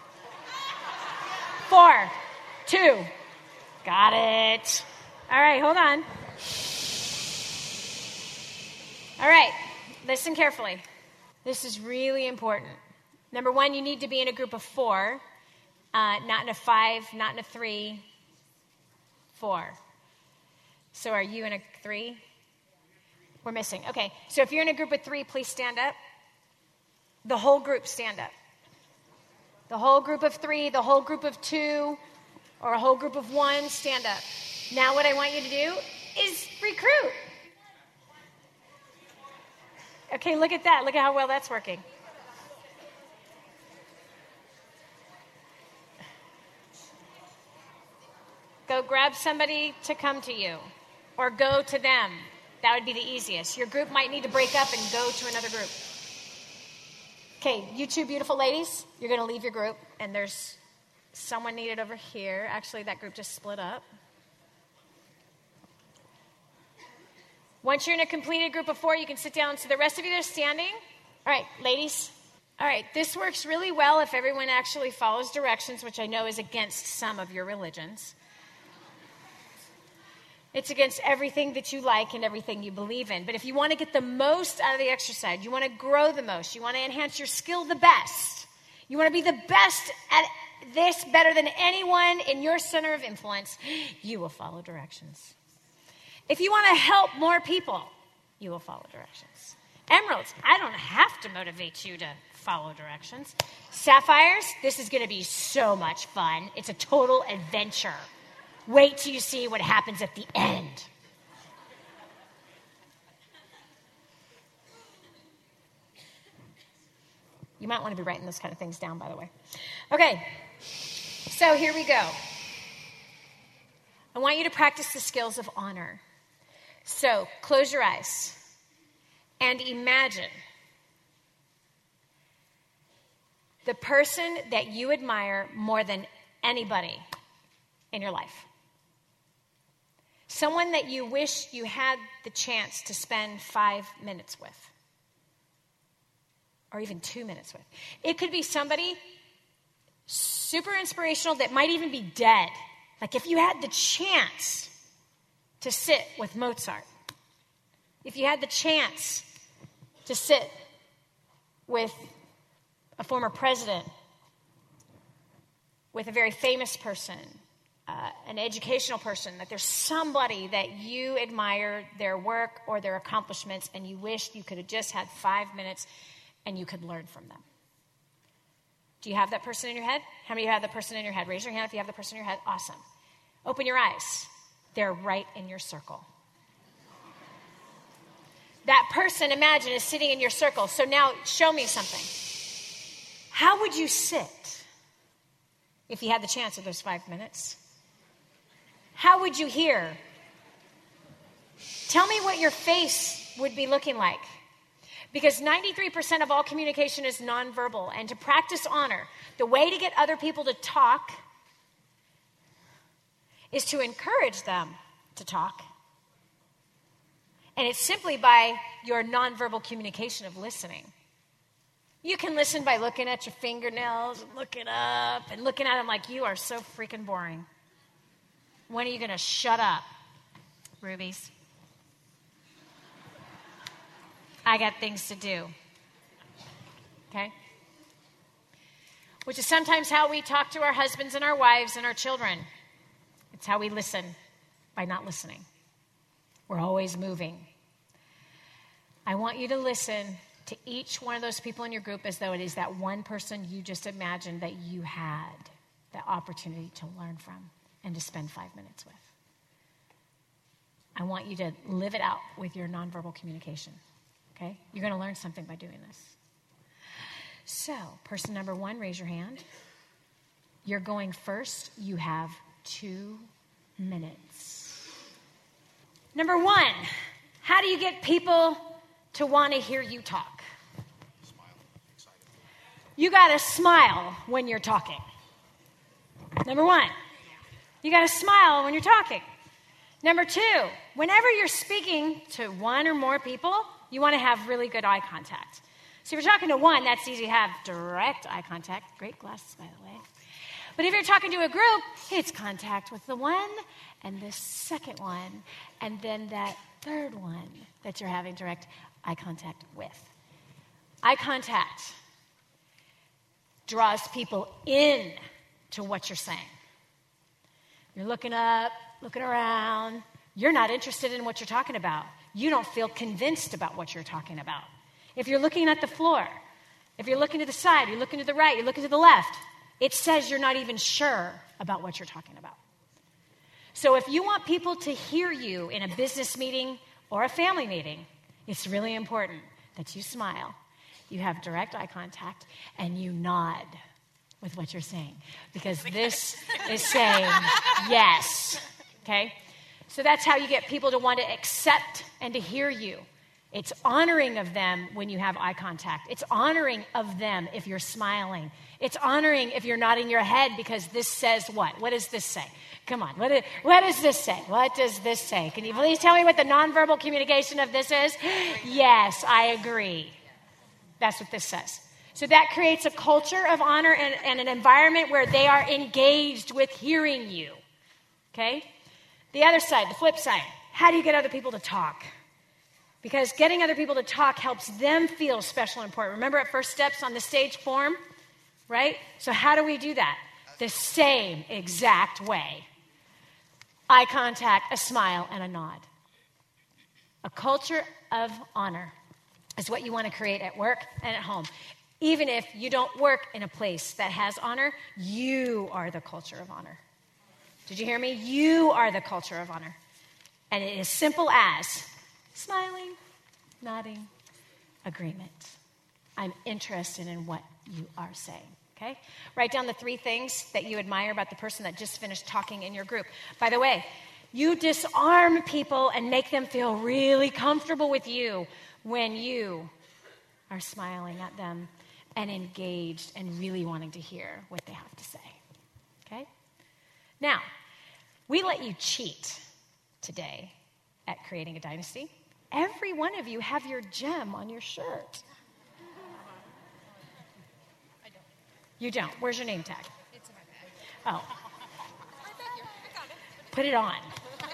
4, 2. Got it. All right, hold on. All right, listen carefully. This is really important. Number 1, you need to be in a group of 4, not in a 5, not in a 3, 4. So are you in a 3? We're missing. Okay, so if you're in a group of 3, please stand up. The whole group stand up. The whole group of 3, the whole group of 2, or a whole group of 1, stand up. Now what I want you to do is recruit. Okay, look at that. Look at how well that's working. Go grab somebody to come to you, or go to them. That would be the easiest. Your group might need to break up and go to another group. Okay, you two beautiful ladies, you're going to leave your group, and there's someone needed over here. Actually, that group just split up. Once you're in a completed group of 4, you can sit down. So the rest of you are standing. All right, ladies. All right, this works really well if everyone actually follows directions, which I know is against some of your religions. It's against everything that you like and everything you believe in. But if you want to get the most out of the exercise, you want to grow the most, you want to enhance your skill the best, you want to be the best at this better than anyone in your center of influence, you will follow directions. If you want to help more people, you will follow directions. Emeralds, I don't have to motivate you to follow directions. Sapphires, this is going to be so much fun. It's a total adventure. Wait till you see what happens at the end. You might want to be writing those kind of things down, by the way. Okay, so here we go. I want you to practice the skills of honor. So close your eyes and imagine the person that you admire more than anybody in your life. Someone that you wish you had the chance to spend 5 minutes with, or even 2 minutes with. It could be somebody super inspirational that might even be dead. Like if you had the chance to sit with Mozart, if you had the chance to sit with a former president, with a very famous person, an educational person, that there's somebody that you admire their work or their accomplishments and you wish you could have just had 5 minutes and you could learn from them. Do you have that person in your head? How many of you have that person in your head? Raise your hand if you have the person in your head. Awesome. Open your eyes. They're right in your circle. That person, imagine, is sitting in your circle. So now show me something. How would you sit if you had the chance of those 5 minutes? How would you hear? Tell me what your face would be looking like. Because 93% of all communication is nonverbal. And to practice honor, the way to get other people to talk is to encourage them to talk. And it's simply by your nonverbal communication of listening. You can listen by looking at your fingernails and looking up and looking at them like you are so freaking boring. When are you going to shut up, rubies? I got things to do. Okay? Which is sometimes how we talk to our husbands and our wives and our children. It's how we listen by not listening. We're always moving. I want you to listen to each one of those people in your group as though it is that one person you just imagined that you had the opportunity to learn from and to spend 5 minutes with. I want you to live it out with your nonverbal communication. Okay? You're going to learn something by doing this. So, person number 1, raise your hand. You're going first. You have 2 minutes. Number 1, how do you get people to want to hear you talk? Smile. Excited. You got to smile when you're talking. Number 1, you got to smile when you're talking. Number 2, whenever you're speaking to one or more people, you want to have really good eye contact. So if you're talking to one, that's easy to have direct eye contact. Great glasses, by the way. But if you're talking to a group, it's contact with the one and the second one, and then that third one that you're having direct eye contact with. Eye contact draws people in to what you're saying. You're looking up, looking around. You're not interested in what you're talking about. You don't feel convinced about what you're talking about. If you're looking at the floor, if you're looking to the side, you're looking to the right, you're looking to the left, it says you're not even sure about what you're talking about. So if you want people to hear you in a business meeting or a family meeting, it's really important that you smile, you have direct eye contact, and you nod with what you're saying. Because this is saying yes. Okay? So that's how you get people to want to accept and to hear you. It's honoring of them when you have eye contact. It's honoring of them if you're smiling. It's honoring if you're nodding your head because this says what? What does this say? Come on. What does this say? What does this say? Can you please tell me what the nonverbal communication of this is? Yes, I agree. That's what this says. So that creates a culture of honor and an environment where they are engaged with hearing you. Okay? The other side, the flip side. How do you get other people to talk? Because getting other people to talk helps them feel special and important. Remember at First Steps on the stage form? Right? So how do we do that? The same exact way. Eye contact, a smile, and a nod. A culture of honor is what you want to create at work and at home. Even if you don't work in a place that has honor, you are the culture of honor. Did you hear me? You are the culture of honor. And it is simple as smiling, nodding, agreement. I'm interested in what you are saying. Okay? Write down the 3 things that you admire about the person that just finished talking in your group. By the way, you disarm people and make them feel really comfortable with you when you are smiling at them and engaged and really wanting to hear what they have to say. Okay? Now, we let you cheat today at Creating a Dynasty. Every one of you have your gem on your shirt. I don't. You don't. Where's your name tag? It's in my bag. Oh. I got it. Put it on.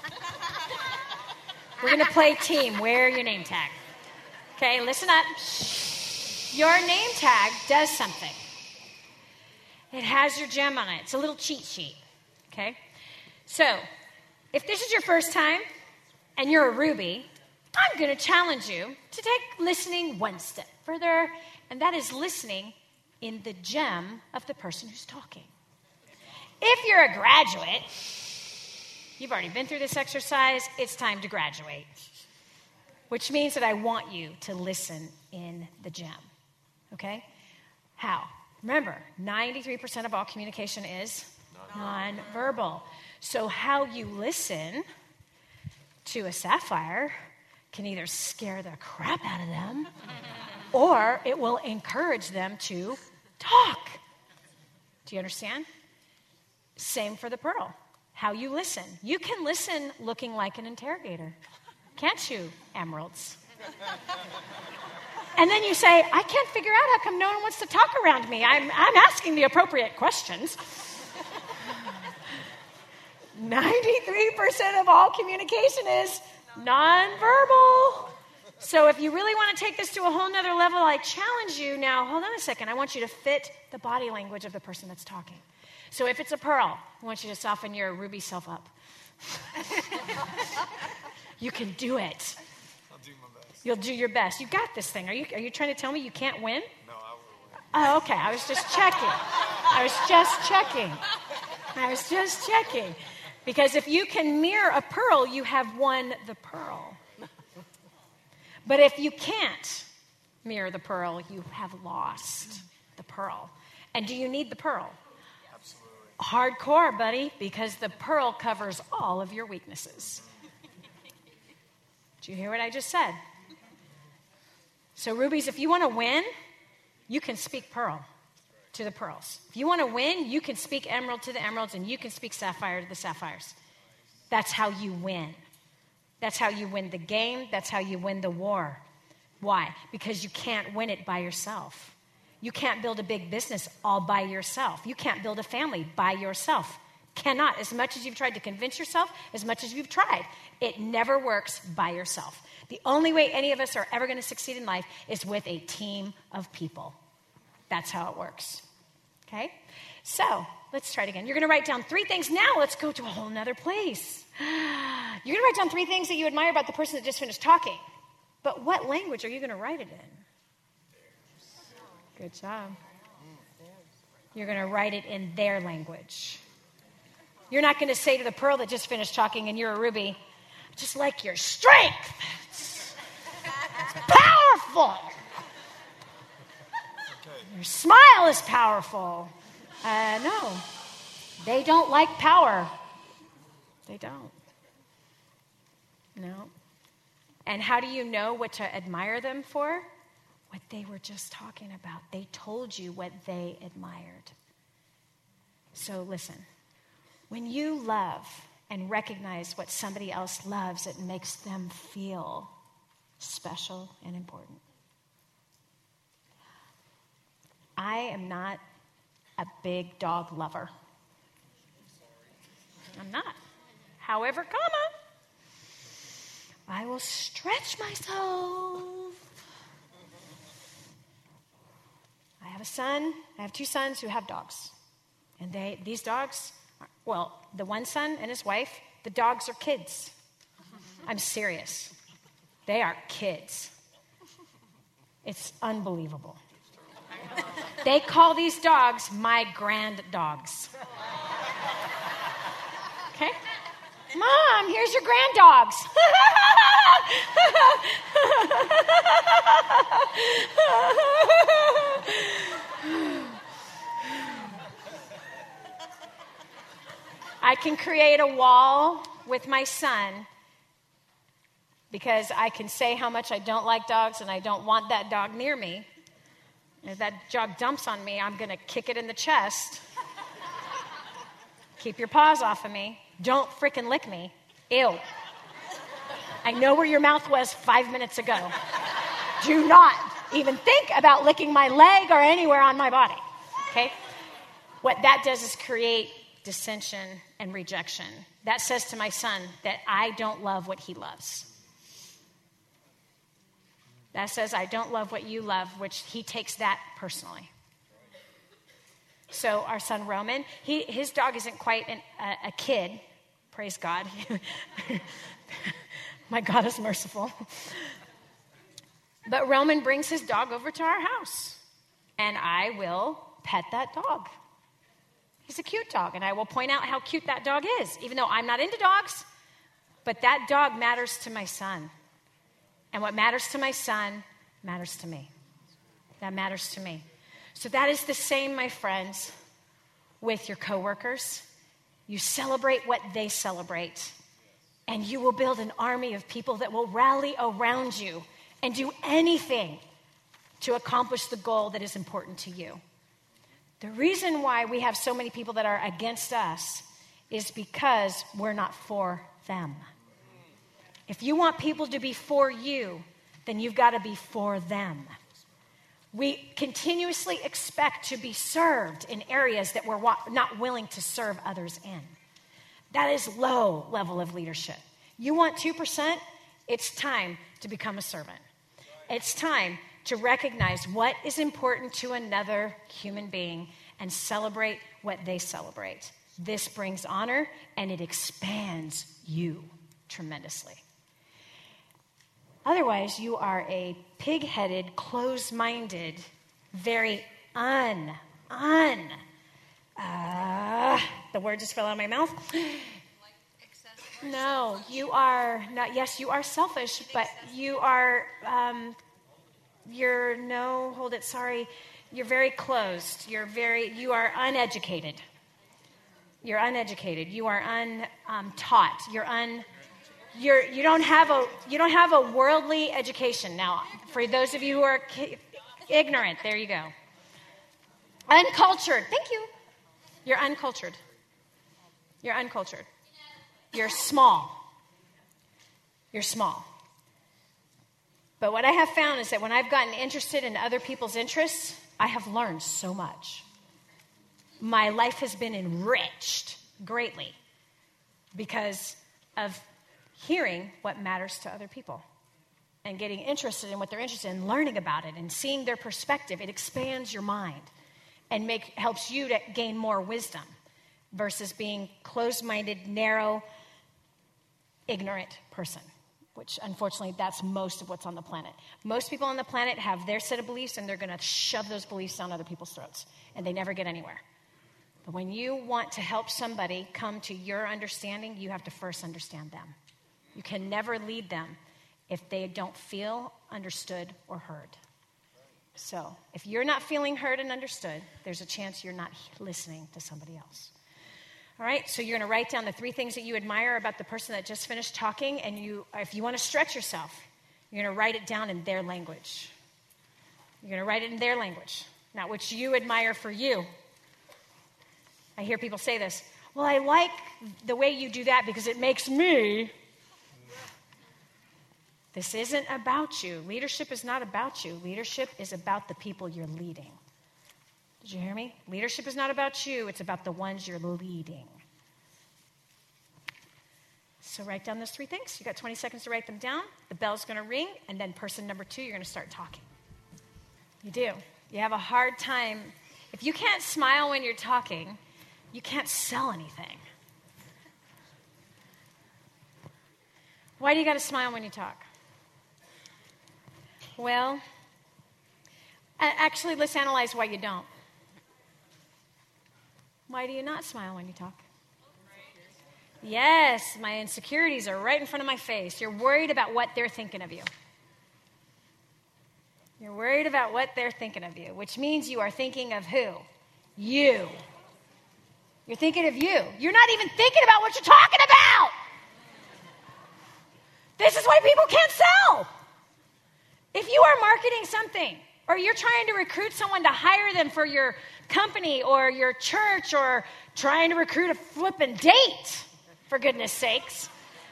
We're going to play team. Wear your name tag. Okay, listen up. Your name tag does something. It has your gem on it. It's a little cheat sheet. Okay? So, if this is your first time and you're a Ruby, I'm going to challenge you to take listening one step further, and that is listening in the gem of the person who's talking. If you're a graduate, you've already been through this exercise, it's time to graduate, which means that I want you to listen in the gem, okay? How? Remember, 93% of all communication is nonverbal. So how you listen to a sapphire can either scare the crap out of them or it will encourage them to talk. Do you understand? Same for the pearl. How you listen. You can listen looking like an interrogator. Can't you, emeralds? And then you say, I can't figure out how come no one wants to talk around me. I'm asking the appropriate questions. 93% of all communication is nonverbal. So if you really want to take this to a whole nother level, I challenge you now, hold on a second. I want you to fit the body language of the person that's talking. So if it's a pearl, I want you to soften your Ruby self up. You can do it. I'll do my best. You'll do your best. You got this thing. Are you trying to tell me you can't win? No, I will win. Oh, okay. I was just checking. Because if you can mirror a pearl, you have won the pearl. But if you can't mirror the pearl, you have lost the pearl. And do you need the pearl? Absolutely. Hardcore, buddy, because the pearl covers all of your weaknesses. Did you hear what I just said? So, Rubies, if you want to win, you can speak pearl to the pearls. If you want to win, you can speak emerald to the emeralds, and you can speak sapphire to the sapphires. That's how you win. That's how you win the game. That's how you win the war. Why? Because you can't win it by yourself. You can't build a big business all by yourself. You can't build a family by yourself. Cannot. As much as you've tried to convince yourself, as much as you've tried, it never works by yourself. The only way any of us are ever going to succeed in life is with a team of people. That's how it works. Okay? So, let's try it again. You're going to write down 3 things. Now, let's go to a whole nother place. You're going to write down 3 things that you admire about the person that just finished talking. But what language are you going to write it in? Good job. You're going to write it in their language. You're not going to say to the pearl that just finished talking and you're a Ruby, just like your strength. It's powerful. Your smile is powerful. No. They don't like power. They don't. No. And how do you know what to admire them for? What they were just talking about. They told you what they admired. So listen. When you love and recognize what somebody else loves, it makes them feel special and important. I am not a big dog lover. I'm not. However, I will stretch myself. I have a son. I have 2 sons who have dogs. And these dogs, well, the one son and his wife, the dogs are kids. I'm serious. They are kids. It's unbelievable. They call these dogs my grand dogs. Okay? Mom, here's your grand dogs. I can create a wall with my son because I can say how much I don't like dogs and I don't want that dog near me. If that dog dumps on me, I'm going to kick it in the chest. Keep your paws off of me. Don't frickin' lick me. Ew. I know where your mouth was 5 minutes ago. Do not even think about licking my leg or anywhere on my body. Okay? What that does is create dissension and rejection. That says to my son that I don't love what he loves. That says I don't love what you love, which he takes that personally. So our son Roman, his dog isn't quite a kid, Praise God. My God is merciful. But Roman brings his dog over to our house, and I will pet that dog. He's a cute dog, and I will point out how cute that dog is, even though I'm not into dogs. But that dog matters to my son. And what matters to my son matters to me. That matters to me. So that is the same, my friends, with your coworkers. You celebrate what they celebrate, and you will build an army of people that will rally around you and do anything to accomplish the goal that is important to you. The reason why we have so many people that are against us is because we're not for them. If you want people to be for you, then you've got to be for them. We continuously expect to be served in areas that we're not willing to serve others in. That is low level of leadership. You want 2%? It's time to become a servant. It's time to recognize what is important to another human being and celebrate what they celebrate. This brings honor and it expands you tremendously. Otherwise, you are a pig-headed, closed-minded, very the word just fell out of my mouth. No, you are not, yes, you are selfish, but you are, you're very closed. You are uneducated. You're uneducated. You are untaught. You don't have a worldly education. Now, for those of you who are ignorant, there you go. Uncultured. Thank you. You're uncultured. You're uncultured. You're small. You're small. But what I have found is that when I've gotten interested in other people's interests, I have learned so much. My life has been enriched greatly because of hearing what matters to other people and getting interested in what they're interested in, learning about it and seeing their perspective. It expands your mind and helps you to gain more wisdom versus being closed-minded, narrow, ignorant person, which unfortunately that's most of what's on the planet. Most people on the planet have their set of beliefs and they're going to shove those beliefs down other people's throats and they never get anywhere. But when you want to help somebody come to your understanding, you have to first understand them. You can never lead them if they don't feel understood or heard. So if you're not feeling heard and understood, there's a chance you're not listening to somebody else. All right, so you're going to write down the 3 things that you admire about the person that just finished talking, and if you want to stretch yourself, you're going to write it down in their language. You're going to write it in their language, not what you admire for you. I hear people say this, well, I like the way you do that because it makes me. This isn't about you. Leadership is not about you. Leadership is about the people you're leading. Did you hear me? Leadership is not about you. It's about the ones you're leading. So write down those 3 things. You got 20 seconds to write them down. The bell's going to ring, and then person number 2, you're going to start talking. You do. You have a hard time. If you can't smile when you're talking, you can't sell anything. Why do you got to smile when you talk? Well, actually, let's analyze why you don't. Why do you not smile when you talk? Yes, my insecurities are right in front of my face. You're worried about what they're thinking of you. You're worried about what they're thinking of you, which means you are thinking of who? You. You're thinking of you. You're not even thinking about what you're talking about. This is why people can't sell. If you are marketing something, or you're trying to recruit someone to hire them for your company or your church, or trying to recruit a flippin' date, for goodness sakes.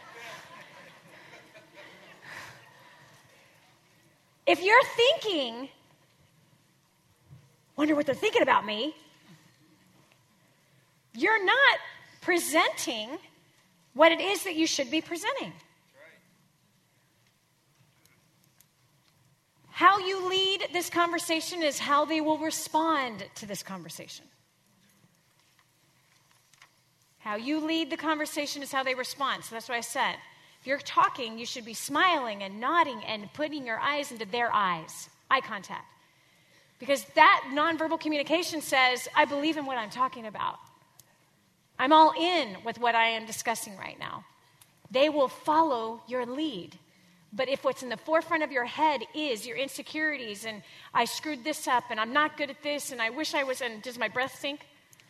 If you're thinking, wonder what they're thinking about me, you're not presenting what it is that you should be presenting. How you lead this conversation is how they will respond to this conversation. How you lead the conversation is how they respond. So that's what I said. If you're talking, you should be smiling and nodding and putting your eyes into their eyes. Eye contact. Because that nonverbal communication says, I believe in what I'm talking about. I'm all in with what I am discussing right now. They will follow your lead. But if what's in the forefront of your head is your insecurities and I screwed this up and I'm not good at this and I wish I was, and does my breath stink?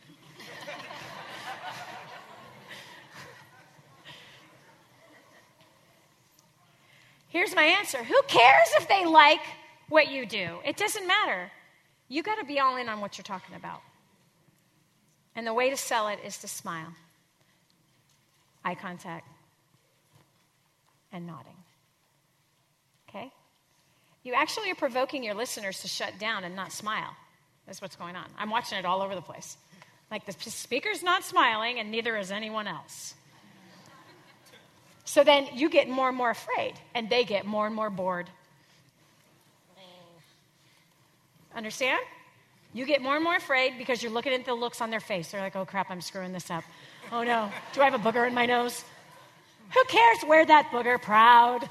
Here's my answer. Who cares if they like what you do? It doesn't matter. You got to be all in on what you're talking about. And the way to sell it is to smile, eye contact, and nodding. Okay? You actually are provoking your listeners to shut down and not smile. That's what's going on. I'm watching it all over the place. Like the speaker's not smiling and neither is anyone else. So then you get more and more afraid and they get more and more bored. Understand? You get more and more afraid because you're looking at the looks on their face. They're like, oh crap, I'm screwing this up. Oh no, do I have a booger in my nose? Who cares? Wear that booger proud.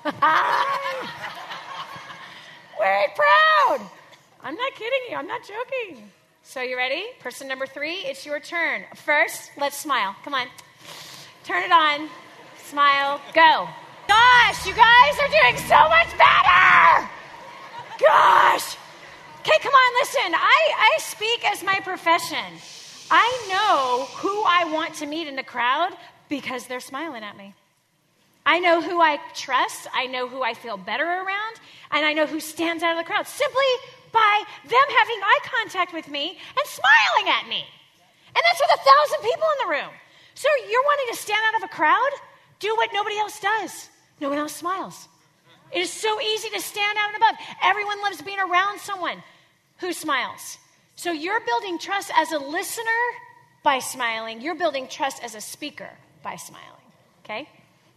Wear it proud. I'm not kidding you. I'm not joking. So you ready? Person number 3, it's your turn. First, let's smile. Come on. Turn it on. Smile. Go. Gosh, you guys are doing so much better. Gosh. Okay, come on, listen. I speak as my profession. I know who I want to meet in the crowd because they're smiling at me. I know who I trust. I know who I feel better around. And I know who stands out of the crowd simply by them having eye contact with me and smiling at me. And that's with 1,000 people in the room. So you're wanting to stand out of a crowd? Do what nobody else does. No one else smiles. It is so easy to stand out and above. Everyone loves being around someone who smiles. So you're building trust as a listener by smiling. You're building trust as a speaker by smiling. Okay?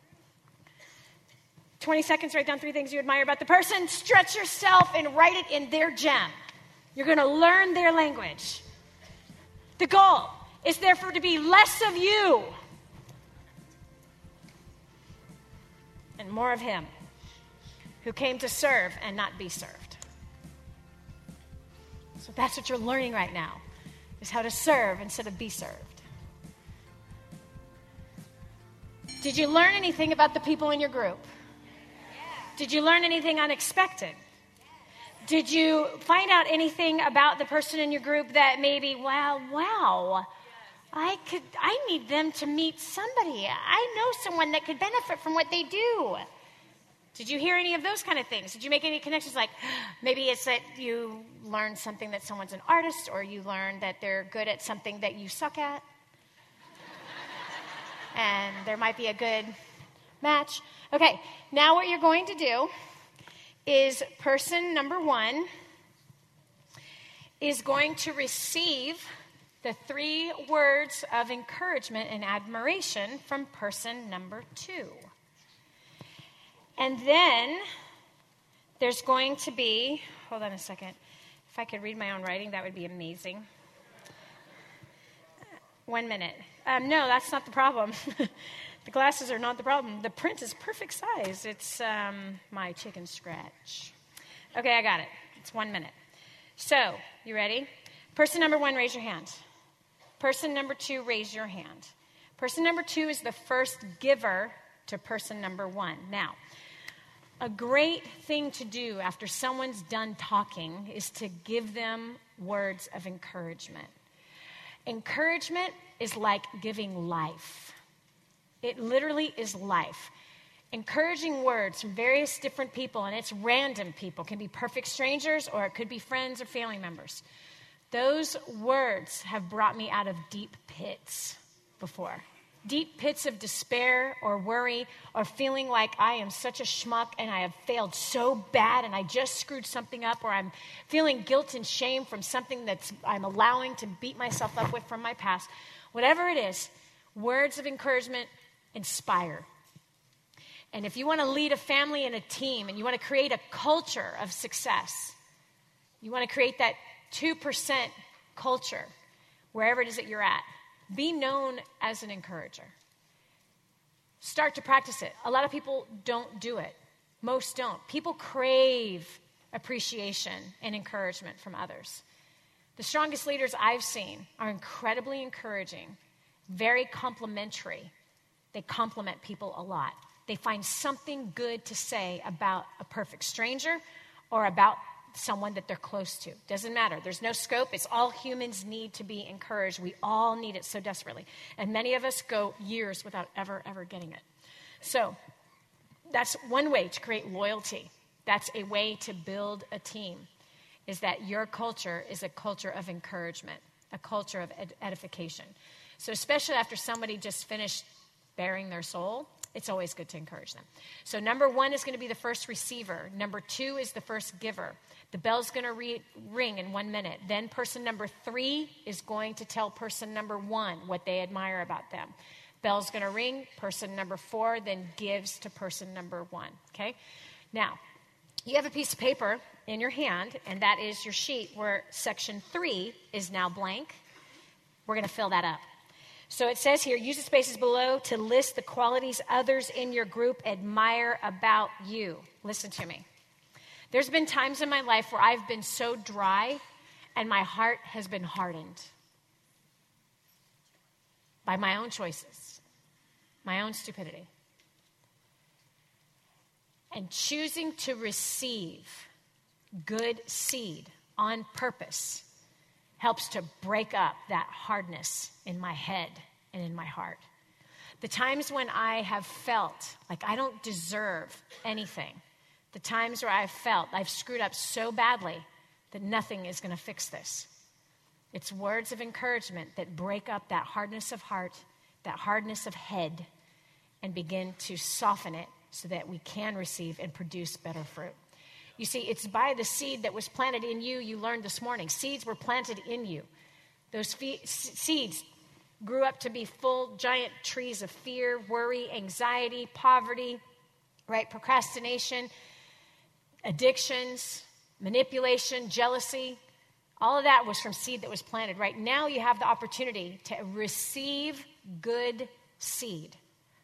20 seconds, write down 3 things you admire about the person. Stretch yourself and write it in their gem. You're going to learn their language. The goal is therefore to be less of you and more of him, who came to serve and not be served. So that's what you're learning right now, is how to serve instead of be served. Did you learn anything about the people in your group? Did you learn anything unexpected? Did you find out anything about the person in your group that maybe, wow, I need them to meet somebody. I know someone that could benefit from what they do. Did you hear any of those kind of things? Did you make any connections? Like maybe it's that you learned something that someone's an artist, or you learned that they're good at something that you suck at. And there might be a good match. Okay, now what you're going to do is person number 1 is going to receive the 3 words of encouragement and admiration from person number 2. And then there's going to be, hold on a second. If I could read my own writing, that would be amazing. 1 minute. No, that's not the problem. The glasses are not the problem. The print is perfect size. It's my chicken scratch. Okay, I got it. It's 1 minute. So, you ready? Person number 1, raise your hand. Person number 2, raise your hand. Person number 2 is the first giver to person number 1. Now, a great thing to do after someone's done talking is to give them words of encouragement. Encouragement is like giving life. It literally is life. Encouraging words from various different people, and it's random people, can be perfect strangers or it could be friends or family members. Those words have brought me out of deep pits before. Deep pits of despair or worry or feeling like I am such a schmuck and I have failed so bad and I just screwed something up, or I'm feeling guilt and shame from something that I'm allowing to beat myself up with from my past. Whatever it is, words of encouragement inspire. And if you want to lead a family and a team and you want to create a culture of success, you want to create that 2% culture wherever it is that you're at, Be known as an encourager. Start to practice it. A lot of people don't do it. Most don't. People crave appreciation and encouragement from others. The strongest leaders I've seen are incredibly encouraging, very complimentary. They compliment people a lot. They find something good to say about a perfect stranger or about someone that they're close to. Doesn't matter. There's no scope. It's all humans need to be encouraged. We all need it so desperately. And many of us go years without ever getting it. So that's one way to create loyalty. That's a way to build a team, is that your culture is a culture of encouragement, a culture of edification. So especially after somebody just finished bearing their soul, it's always good to encourage them. So number 1 is going to be the first receiver. Number 2 is the first giver. The bell's going to ring in 1 minute. Then person number 3 is going to tell person number 1 what they admire about them. Bell's going to ring. Person number 4 then gives to person number 1. Okay? Now, you have a piece of paper in your hand, and that is your sheet where section 3 is now blank. We're going to fill that up. So it says here, use the spaces below to list the qualities others in your group admire about you. Listen to me. There's been times in my life where I've been so dry and my heart has been hardened by my own choices, my own stupidity. And choosing to receive good seed on purpose helps to break up that hardness in my head and in my heart. The times when I have felt like I don't deserve anything, the times where I've felt I've screwed up so badly that nothing is going to fix this. It's words of encouragement that break up that hardness of heart, that hardness of head, and begin to soften it so that we can receive and produce better fruit. You see, it's by the seed that was planted in you, you learned this morning. Seeds were planted in you. Those seeds grew up to be full, giant trees of fear, worry, anxiety, poverty, right? Procrastination, addictions, manipulation, jealousy. All of that was from seed that was planted. Right now you have the opportunity to receive good seed.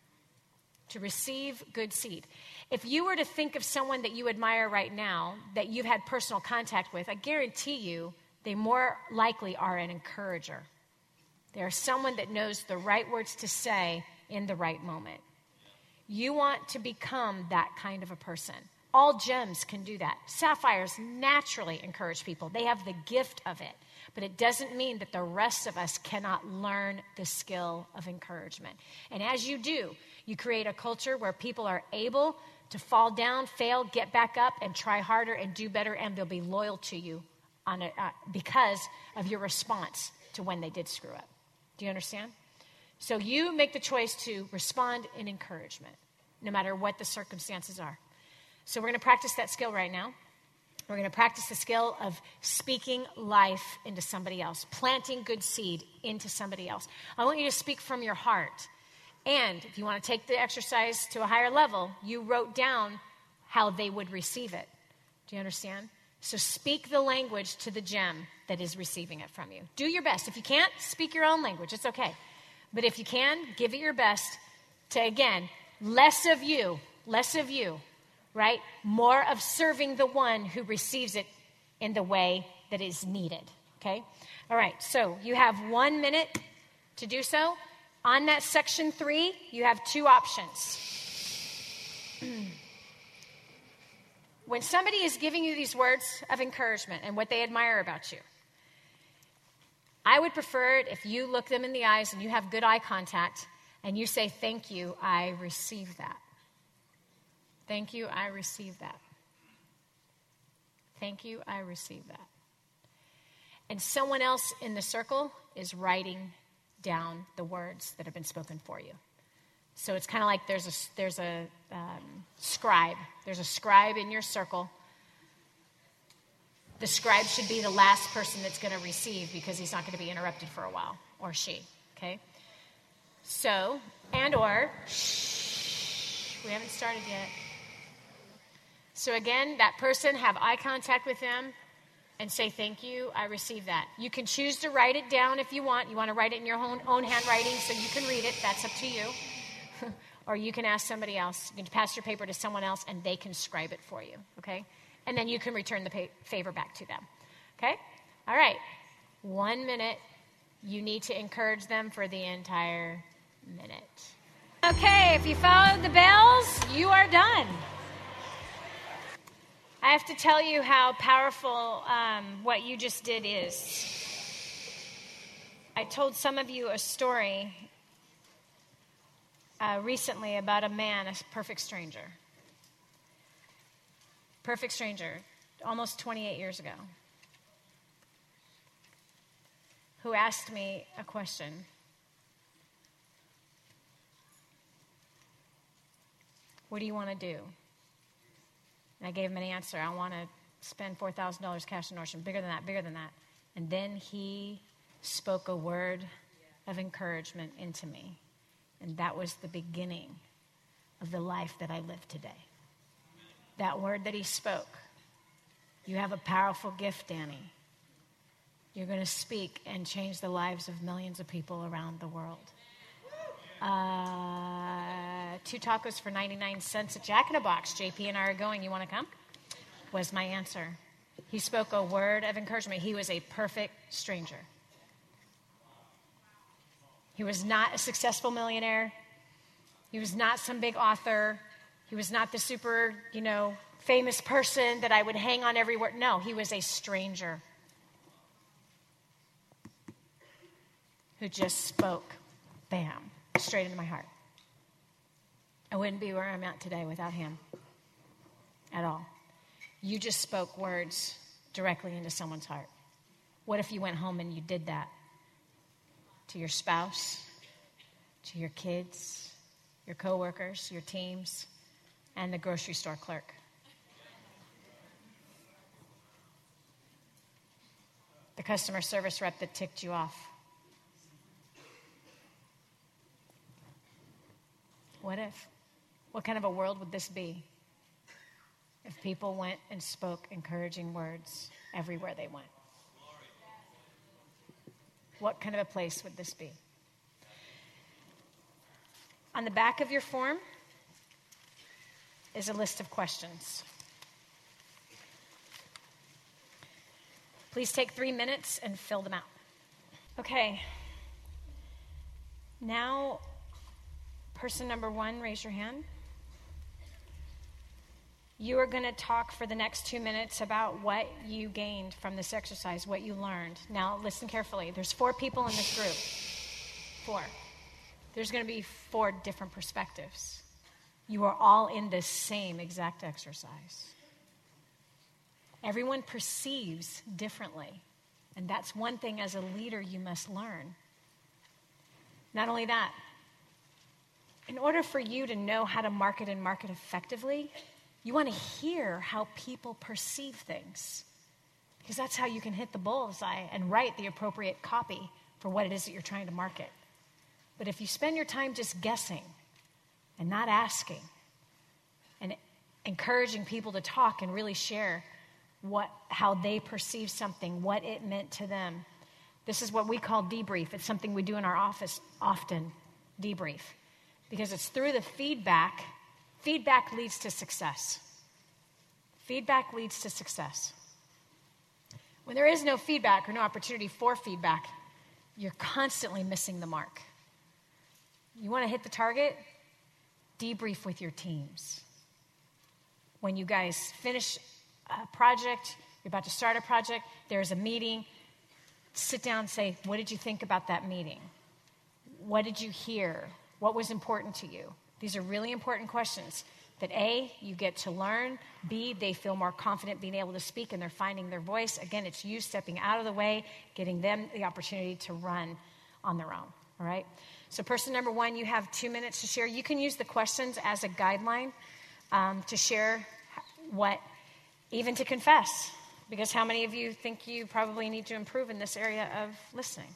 To receive good seed. If you were to think of someone that you admire right now, that you've had personal contact with, I guarantee you they more likely are an encourager. They are someone that knows the right words to say in the right moment. You want to become that kind of a person. All gems can do that. Sapphires naturally encourage people. They have the gift of it. But it doesn't mean that the rest of us cannot learn the skill of encouragement. And as you do, you create a culture where people are able to fall down, fail, get back up, and try harder and do better, and they'll be loyal to you because of your response to when they did screw up. Do you understand? So you make the choice to respond in encouragement, no matter what the circumstances are. So we're going to practice that skill right now. We're going to practice the skill of speaking life into somebody else, planting good seed into somebody else. I want you to speak from your heart. And if you want to take the exercise to a higher level, you wrote down how they would receive it. Do you understand? So speak the language to the gem that is receiving it from you. Do your best. If you can't, speak your own language. It's okay. But if you can, give it your best to, again, less of you, right? More of serving the one who receives it in the way that is needed, okay? All right, so you have 1 minute to do so. On that section 3, you have 2 options. When somebody is giving you these words of encouragement and what they admire about you, I would prefer it if you look them in the eyes and you have good eye contact and you say, "Thank you, I receive that. Thank you, I receive that. Thank you, I receive that." And someone else in the circle is writing down the words that have been spoken for you. So it's kind of like there's a scribe. There's a scribe in your circle. The scribe should be the last person that's going to receive because he's not going to be interrupted for a while, or she, okay? So, we haven't started yet. So again, that person, have eye contact with them. and say thank you. I receive that. You can choose to write it down if you want. You want to write it in your own handwriting so you can read it. That's up to you. Or you can ask somebody else. You can pass your paper to someone else, and they can scribe it for you, okay? And then you can return the favor back to them, okay? All right. 1 minute. You need to encourage them for the entire minute. Okay, if you followed the bells, you are done. I have to tell you how powerful what you just did is. I told some of you a story recently about a man, a perfect stranger. Perfect stranger, almost 28 years ago, who asked me a question. What do you want to do? And I gave him an answer. I want to spend $4,000 cash in Nordstrom. Bigger than that, bigger than that. And then he spoke a word of encouragement into me. And that was the beginning of the life that I live today. That word that he spoke. You have a powerful gift, Danny. You're going to speak and change the lives of millions of people around the world. 2 tacos for 99 cents at Jack in a Box. JP and I are going. You want to come? Was my answer. He spoke a word of encouragement. He was a perfect stranger. He was not a successful millionaire. He was not some big author. He was not the super, famous person that I would hang on every word. No, he was a stranger who just spoke, bam, straight into my heart. I wouldn't be where I'm at today without him at all. You just spoke words directly into someone's heart. What if you went home and you did that to your spouse, to your kids, your coworkers, your teams, and the grocery store clerk? The customer service rep that ticked you off. What if? What kind of a world would this be if people went and spoke encouraging words everywhere they went? What kind of a place would this be? On the back of your form is a list of questions. Please take 3 minutes and fill them out. Okay. Now, person number 1, raise your hand. You are going to talk for the next 2 minutes about what you gained from this exercise, what you learned. Now, listen carefully. There's 4 people in this group. 4. There's going to be 4 different perspectives. You are all in the same exact exercise. Everyone perceives differently. And that's one thing as a leader you must learn. Not only that, in order for you to know how to market and market effectively, you want to hear how people perceive things, because that's how you can hit the bullseye and write the appropriate copy for what it is that you're trying to market. But if you spend your time just guessing and not asking and encouraging people to talk and really share how they perceive something, what it meant to them, this is what we call debrief. It's something we do in our office often, debrief, because it's through the feedback. Feedback leads to success. Feedback leads to success. When there is no feedback or no opportunity for feedback, you're constantly missing the mark. You want to hit the target? Debrief with your teams. When you guys finish a project, you're about to start a project, there's a meeting, sit down and say, what did you think about that meeting? What did you hear? What was important to you? These are really important questions that A, you get to learn, B, they feel more confident being able to speak and they're finding their voice. Again, it's you stepping out of the way, getting them the opportunity to run on their own, all right? So person number 1, you have 2 minutes to share. You can use the questions as a guideline to share even to confess, because how many of you think you probably need to improve in this area of listening?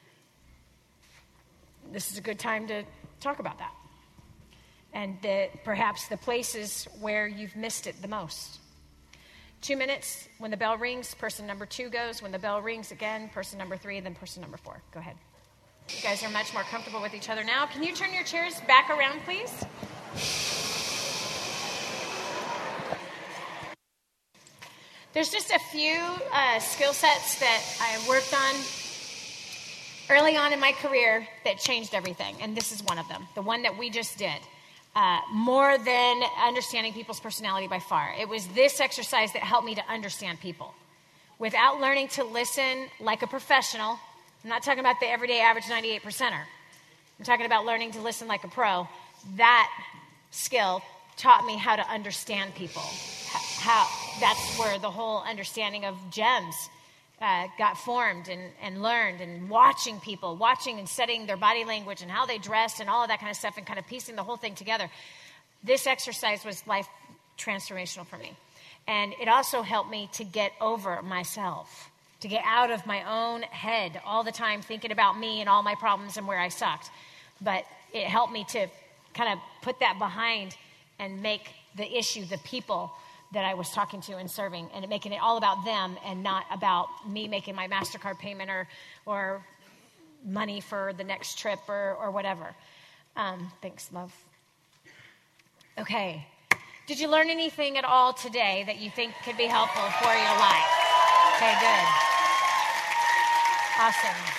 This is a good time to talk about that. And perhaps the places where you've missed it the most. 2 minutes. When the bell rings, person number 2 goes. When the bell rings again, person number 3, then person number 4. Go ahead. You guys are much more comfortable with each other now. Can you turn your chairs back around, please? There's just a few skill sets that I worked on early on in my career that changed everything, and this is one of them, the one that we just did. More than understanding people's personality by far. It was this exercise that helped me to understand people. Without learning to listen like a professional, I'm not talking about the everyday average 98 percenter. I'm talking about learning to listen like a pro. That skill taught me how to understand people. That's where the whole understanding of GEMS got formed and learned, and watching people, watching and studying their body language and how they dressed and all of that kind of stuff and kind of piecing the whole thing together. This exercise was life transformational for me. And it also helped me to get over myself, to get out of my own head all the time thinking about me and all my problems and where I sucked. But it helped me to kind of put that behind and make the issue, the people that I was talking to and serving, and making it all about them and not about me making my MasterCard payment or money for the next trip or whatever. Thanks, love. Okay. Did you learn anything at all today that you think could be helpful for your life? Okay, good. Awesome.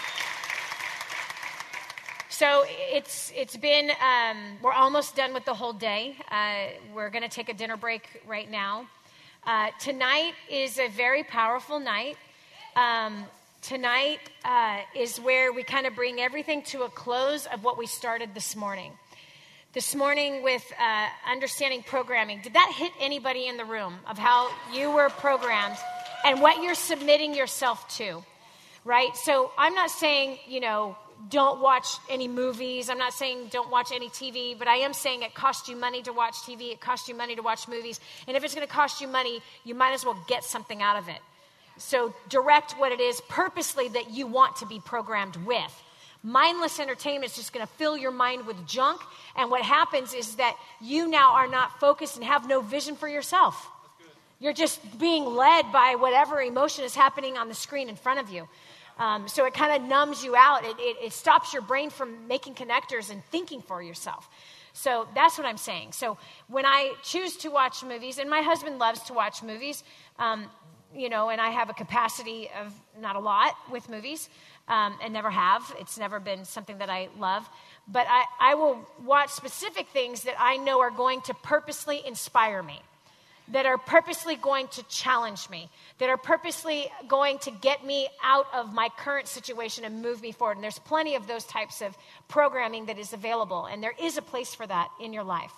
So it's been, we're almost done with the whole day. We're going to take a dinner break right now. Tonight is a very powerful night. Tonight is where we kind of bring everything to a close of what we started this morning. This morning with understanding programming. Did that hit anybody in the room of how you were programmed and what you're submitting yourself to, right? So I'm not saying, don't watch any movies. I'm not saying don't watch any TV, but I am saying it costs you money to watch TV. It costs you money to watch movies. And if it's going to cost you money, you might as well get something out of it. So direct what it is purposely that you want to be programmed with. Mindless entertainment is just going to fill your mind with junk. And what happens is that you now are not focused and have no vision for yourself. You're just being led by whatever emotion is happening on the screen in front of you. So it kind of numbs you out. It stops your brain from making connectors and thinking for yourself. So that's what I'm saying. So when I choose to watch movies, and my husband loves to watch movies, and I have a capacity of not a lot with movies, and never have. It's never been something that I love. But I will watch specific things that I know are going to purposely inspire me, that are purposely going to challenge me, that are purposely going to get me out of my current situation and move me forward. And there's plenty of those types of programming that is available, and there is a place for that in your life.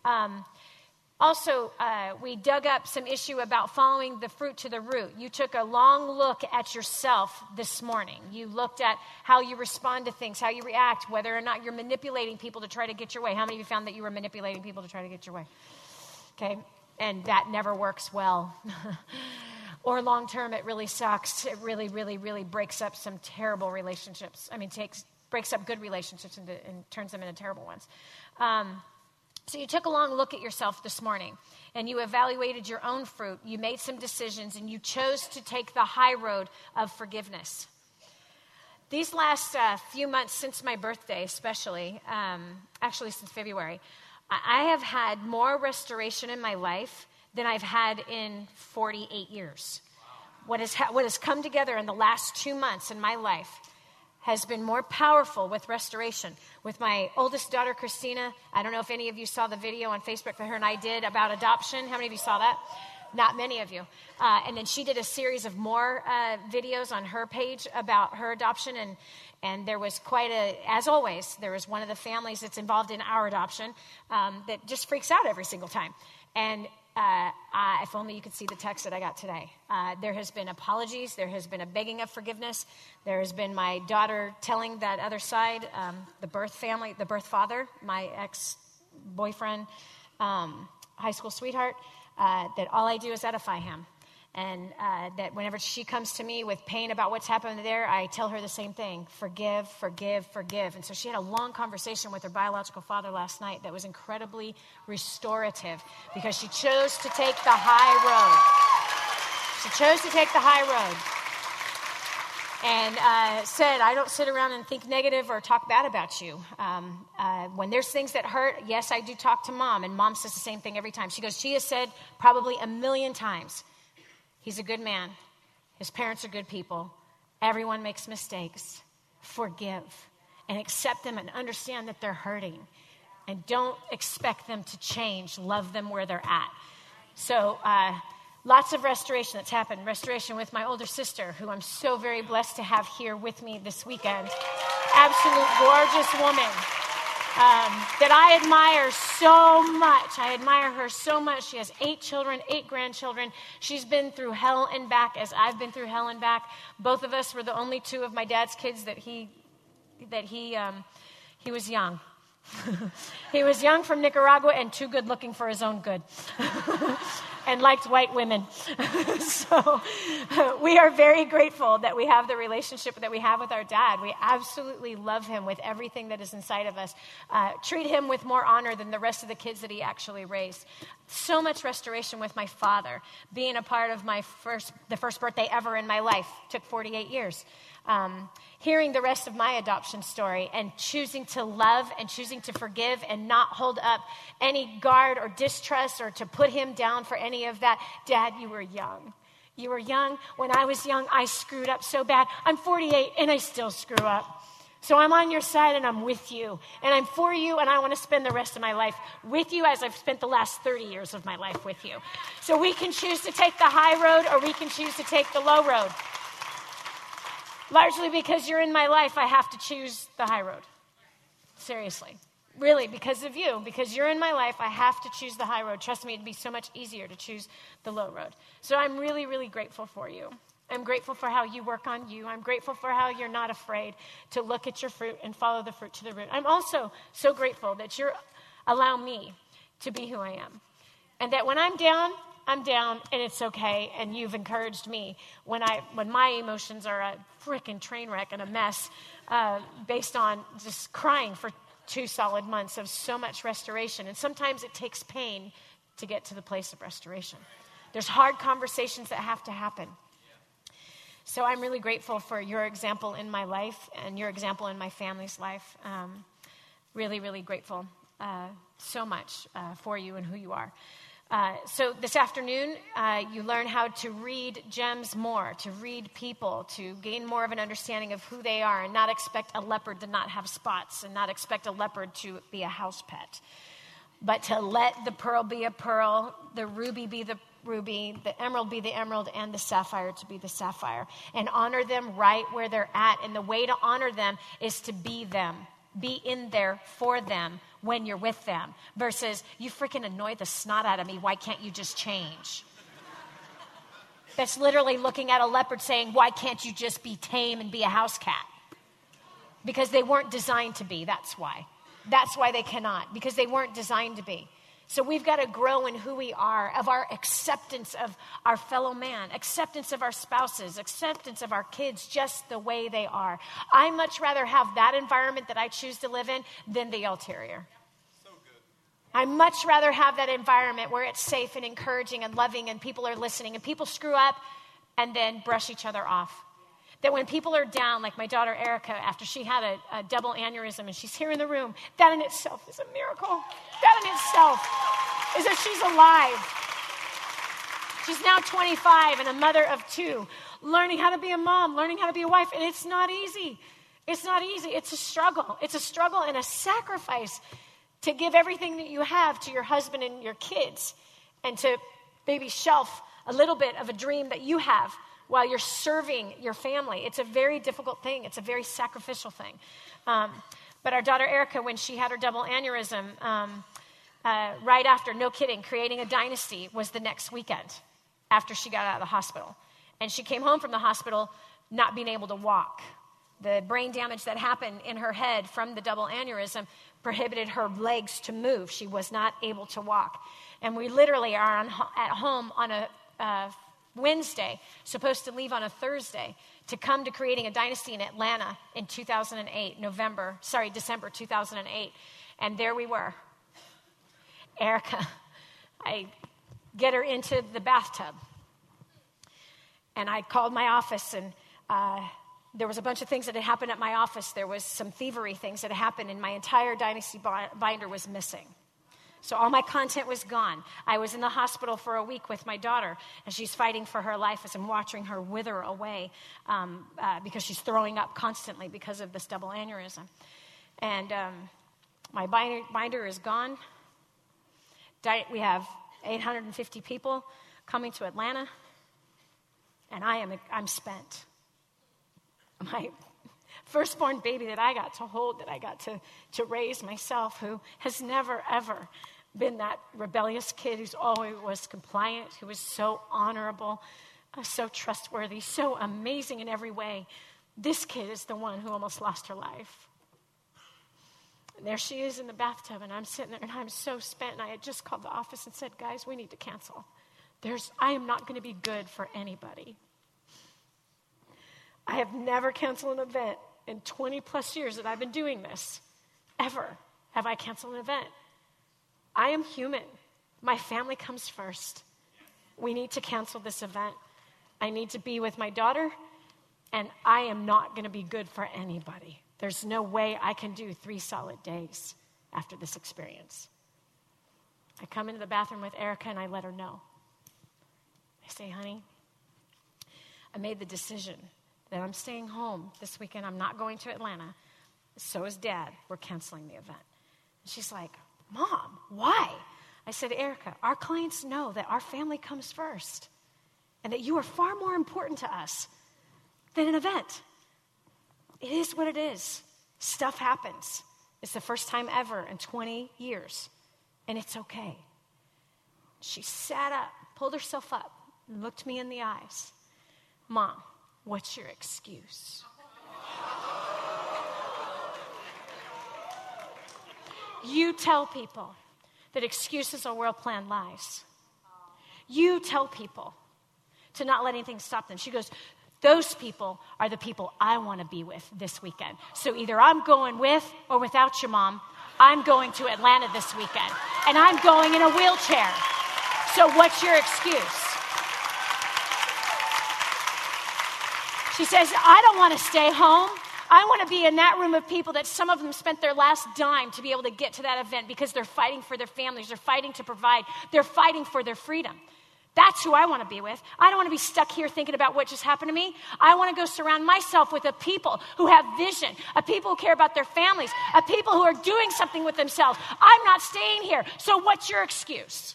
Also, we dug up some issue about following the fruit to the root. You took a long look at yourself this morning. You looked at how you respond to things, how you react, whether or not you're manipulating people to try to get your way. How many of you found that you were manipulating people to try to get your way? Okay. And that never works well. Or long term, it really sucks. It really, really, really breaks up some terrible relationships. Breaks up good relationships and turns them into terrible ones. So you took a long look at yourself this morning, and you evaluated your own fruit. You made some decisions, and you chose to take the high road of forgiveness. These last few months since my birthday, especially, actually since February, I have had more restoration in my life than I've had in 48 years. What has come together in the last 2 months in my life has been more powerful with restoration. With my oldest daughter, Christina, I don't know if any of you saw the video on Facebook that her and I did about adoption. How many of you saw that? Not many of you. And then she did a series of more videos on her page about her adoption, and there was as always, there was one of the families that's involved in our adoption that just freaks out every single time. And if only you could see the text that I got today. There has been apologies. There has been a begging of forgiveness. There has been my daughter telling that other side, the birth family, the birth father, my ex-boyfriend, high school sweetheart, that all I do is edify him. And that whenever she comes to me with pain about what's happened there, I tell her the same thing: forgive, forgive, forgive. And so she had a long conversation with her biological father last night that was incredibly restorative because she chose to take the high road. She chose to take the high road. And said, I don't sit around and think negative or talk bad about you. When there's things that hurt, yes, I do talk to Mom. And Mom says the same thing every time. She goes, she has said probably 1,000,000 times, he's a good man. His parents are good people. Everyone makes mistakes. Forgive and accept them and understand that they're hurting. And don't expect them to change. Love them where they're at. So, lots of restoration that's happened. Restoration with my older sister, who I'm so very blessed to have here with me this weekend. Absolute gorgeous woman that I admire so much. I admire her so much. She has 8 children, 8 grandchildren. She's been through hell and back as I've been through hell and back. Both of us were the only 2 of my dad's kids that he was young. He was young from Nicaragua and too good looking for his own good. And liked white women. So we are very grateful that we have the relationship that we have with our dad. We absolutely love him with everything that is inside of us. Treat him with more honor than the rest of the kids that he actually raised. So much restoration with my father. Being a part of the first birthday ever in my life took 48 years. Hearing the rest of my adoption story and choosing to love and choosing to forgive and not hold up any guard or distrust or to put him down for any of that. Dad, you were young. You were young. When I was young, I screwed up so bad. I'm 48 and I still screw up. So I'm on your side and I'm with you. And I'm for you and I want to spend the rest of my life with you as I've spent the last 30 years of my life with you. So we can choose to take the high road or we can choose to take the low road. Largely because you're in my life, I have to choose the high road. Seriously. Really, because of you. Because you're in my life, I have to choose the high road. Trust me, it'd be so much easier to choose the low road. So I'm really, really grateful for you. I'm grateful for how you work on you. I'm grateful for how you're not afraid to look at your fruit and follow the fruit to the root. I'm also so grateful that you allow me to be who I am. And that when I'm down, and it's okay, and you've encouraged me when my emotions are a frickin' train wreck and a mess based on just crying for 2 solid months of so much restoration. And sometimes it takes pain to get to the place of restoration. There's hard conversations that have to happen. So I'm really grateful for your example in my life and your example in my family's life. Really, really grateful so much for you and who you are. So this afternoon, you learn how to read gems more, to read people, to gain more of an understanding of who they are and not expect a leopard to not have spots and not expect a leopard to be a house pet, but to let the pearl be a pearl, the ruby be the ruby, the emerald be the emerald, and the sapphire to be the sapphire, and honor them right where they're at. And the way to honor them is to be them. Be in there for them when you're with them versus you freaking annoy the snot out of me. Why can't you just change? That's literally looking at a leopard saying, why can't you just be tame and be a house cat? Because they weren't designed to be. That's why. That's why they cannot, because they weren't designed to be. So we've got to grow in who we are, of our acceptance of our fellow man, acceptance of our spouses, acceptance of our kids just the way they are. I much rather have that environment that I choose to live in than the ulterior. So good. I much rather have that environment where it's safe and encouraging and loving and people are listening and people screw up and then brush each other off. That when people are down, like my daughter Erica, after she had a double aneurysm and she's here in the room, that in itself is a miracle. That in itself is that she's alive. She's now 25 and a mother of 2, learning how to be a mom, learning how to be a wife, and it's not easy. It's not easy. It's a struggle. It's a struggle and a sacrifice to give everything that you have to your husband and your kids and to maybe shelf a little bit of a dream that you have while you're serving your family. It's a very difficult thing. It's a very sacrificial thing. But our daughter Erica, when she had her double aneurysm, right after, no kidding, creating a dynasty was the next weekend after she got out of the hospital. And she came home from the hospital not being able to walk. The brain damage that happened in her head from the double aneurysm prohibited her legs to move. She was not able to walk. And we literally are at home on a Wednesday, supposed to leave on a Thursday to come to creating a dynasty in Atlanta in December 2008. And there we were. Erica, I get her into the bathtub. And I called my office, and there was a bunch of things that had happened at my office. There was some thievery things that had happened, and my entire Dynasty binder was missing. So all my content was gone. I was in the hospital for a week with my daughter, and she's fighting for her life as I'm watching her wither away because she's throwing up constantly because of this double aneurysm. And my binder is gone. We have 850 people coming to Atlanta, and I'm spent. My firstborn baby that I got to hold, that I got to raise myself, who has never, ever been that rebellious kid who's always was compliant, who was so honorable, so trustworthy, so amazing in every way. This kid is the one who almost lost her life. And there she is in the bathtub, and I'm sitting there, and I'm so spent, and I had just called the office and said, guys, we need to cancel. I am not going to be good for anybody. I have never canceled an event in 20 plus years that I've been doing this. Ever have I canceled an event. I am human. My family comes first. We need to cancel this event. I need to be with my daughter, and I am not going to be good for anybody. There's no way I can do 3 solid days after this experience. I come into the bathroom with Erica, and I let her know. I say, honey, I made the decision that I'm staying home this weekend. I'm not going to Atlanta. So is Dad. We're canceling the event. And she's like, Mom, why? I said, Erica, our clients know that our family comes first and that you are far more important to us than an event. It is what it is. Stuff happens. It's the first time ever in 20 years, and it's okay. She sat up, pulled herself up, and looked me in the eyes. Mom, what's your excuse? You tell people that excuses are well-planned lies. You tell people to not let anything stop them. She goes, those people are the people I want to be with this weekend. So either I'm going with or without you, Mom. I'm going to Atlanta this weekend, and I'm going in a wheelchair. So what's your excuse? She says, I don't want to stay home. I want to be in that room of people that some of them spent their last dime to be able to get to that event because they're fighting for their families. They're fighting to provide. They're fighting for their freedom. That's who I want to be with. I don't want to be stuck here thinking about what just happened to me. I want to go surround myself with a people who have vision, a people who care about their families, a people who are doing something with themselves. I'm not staying here. So what's your excuse?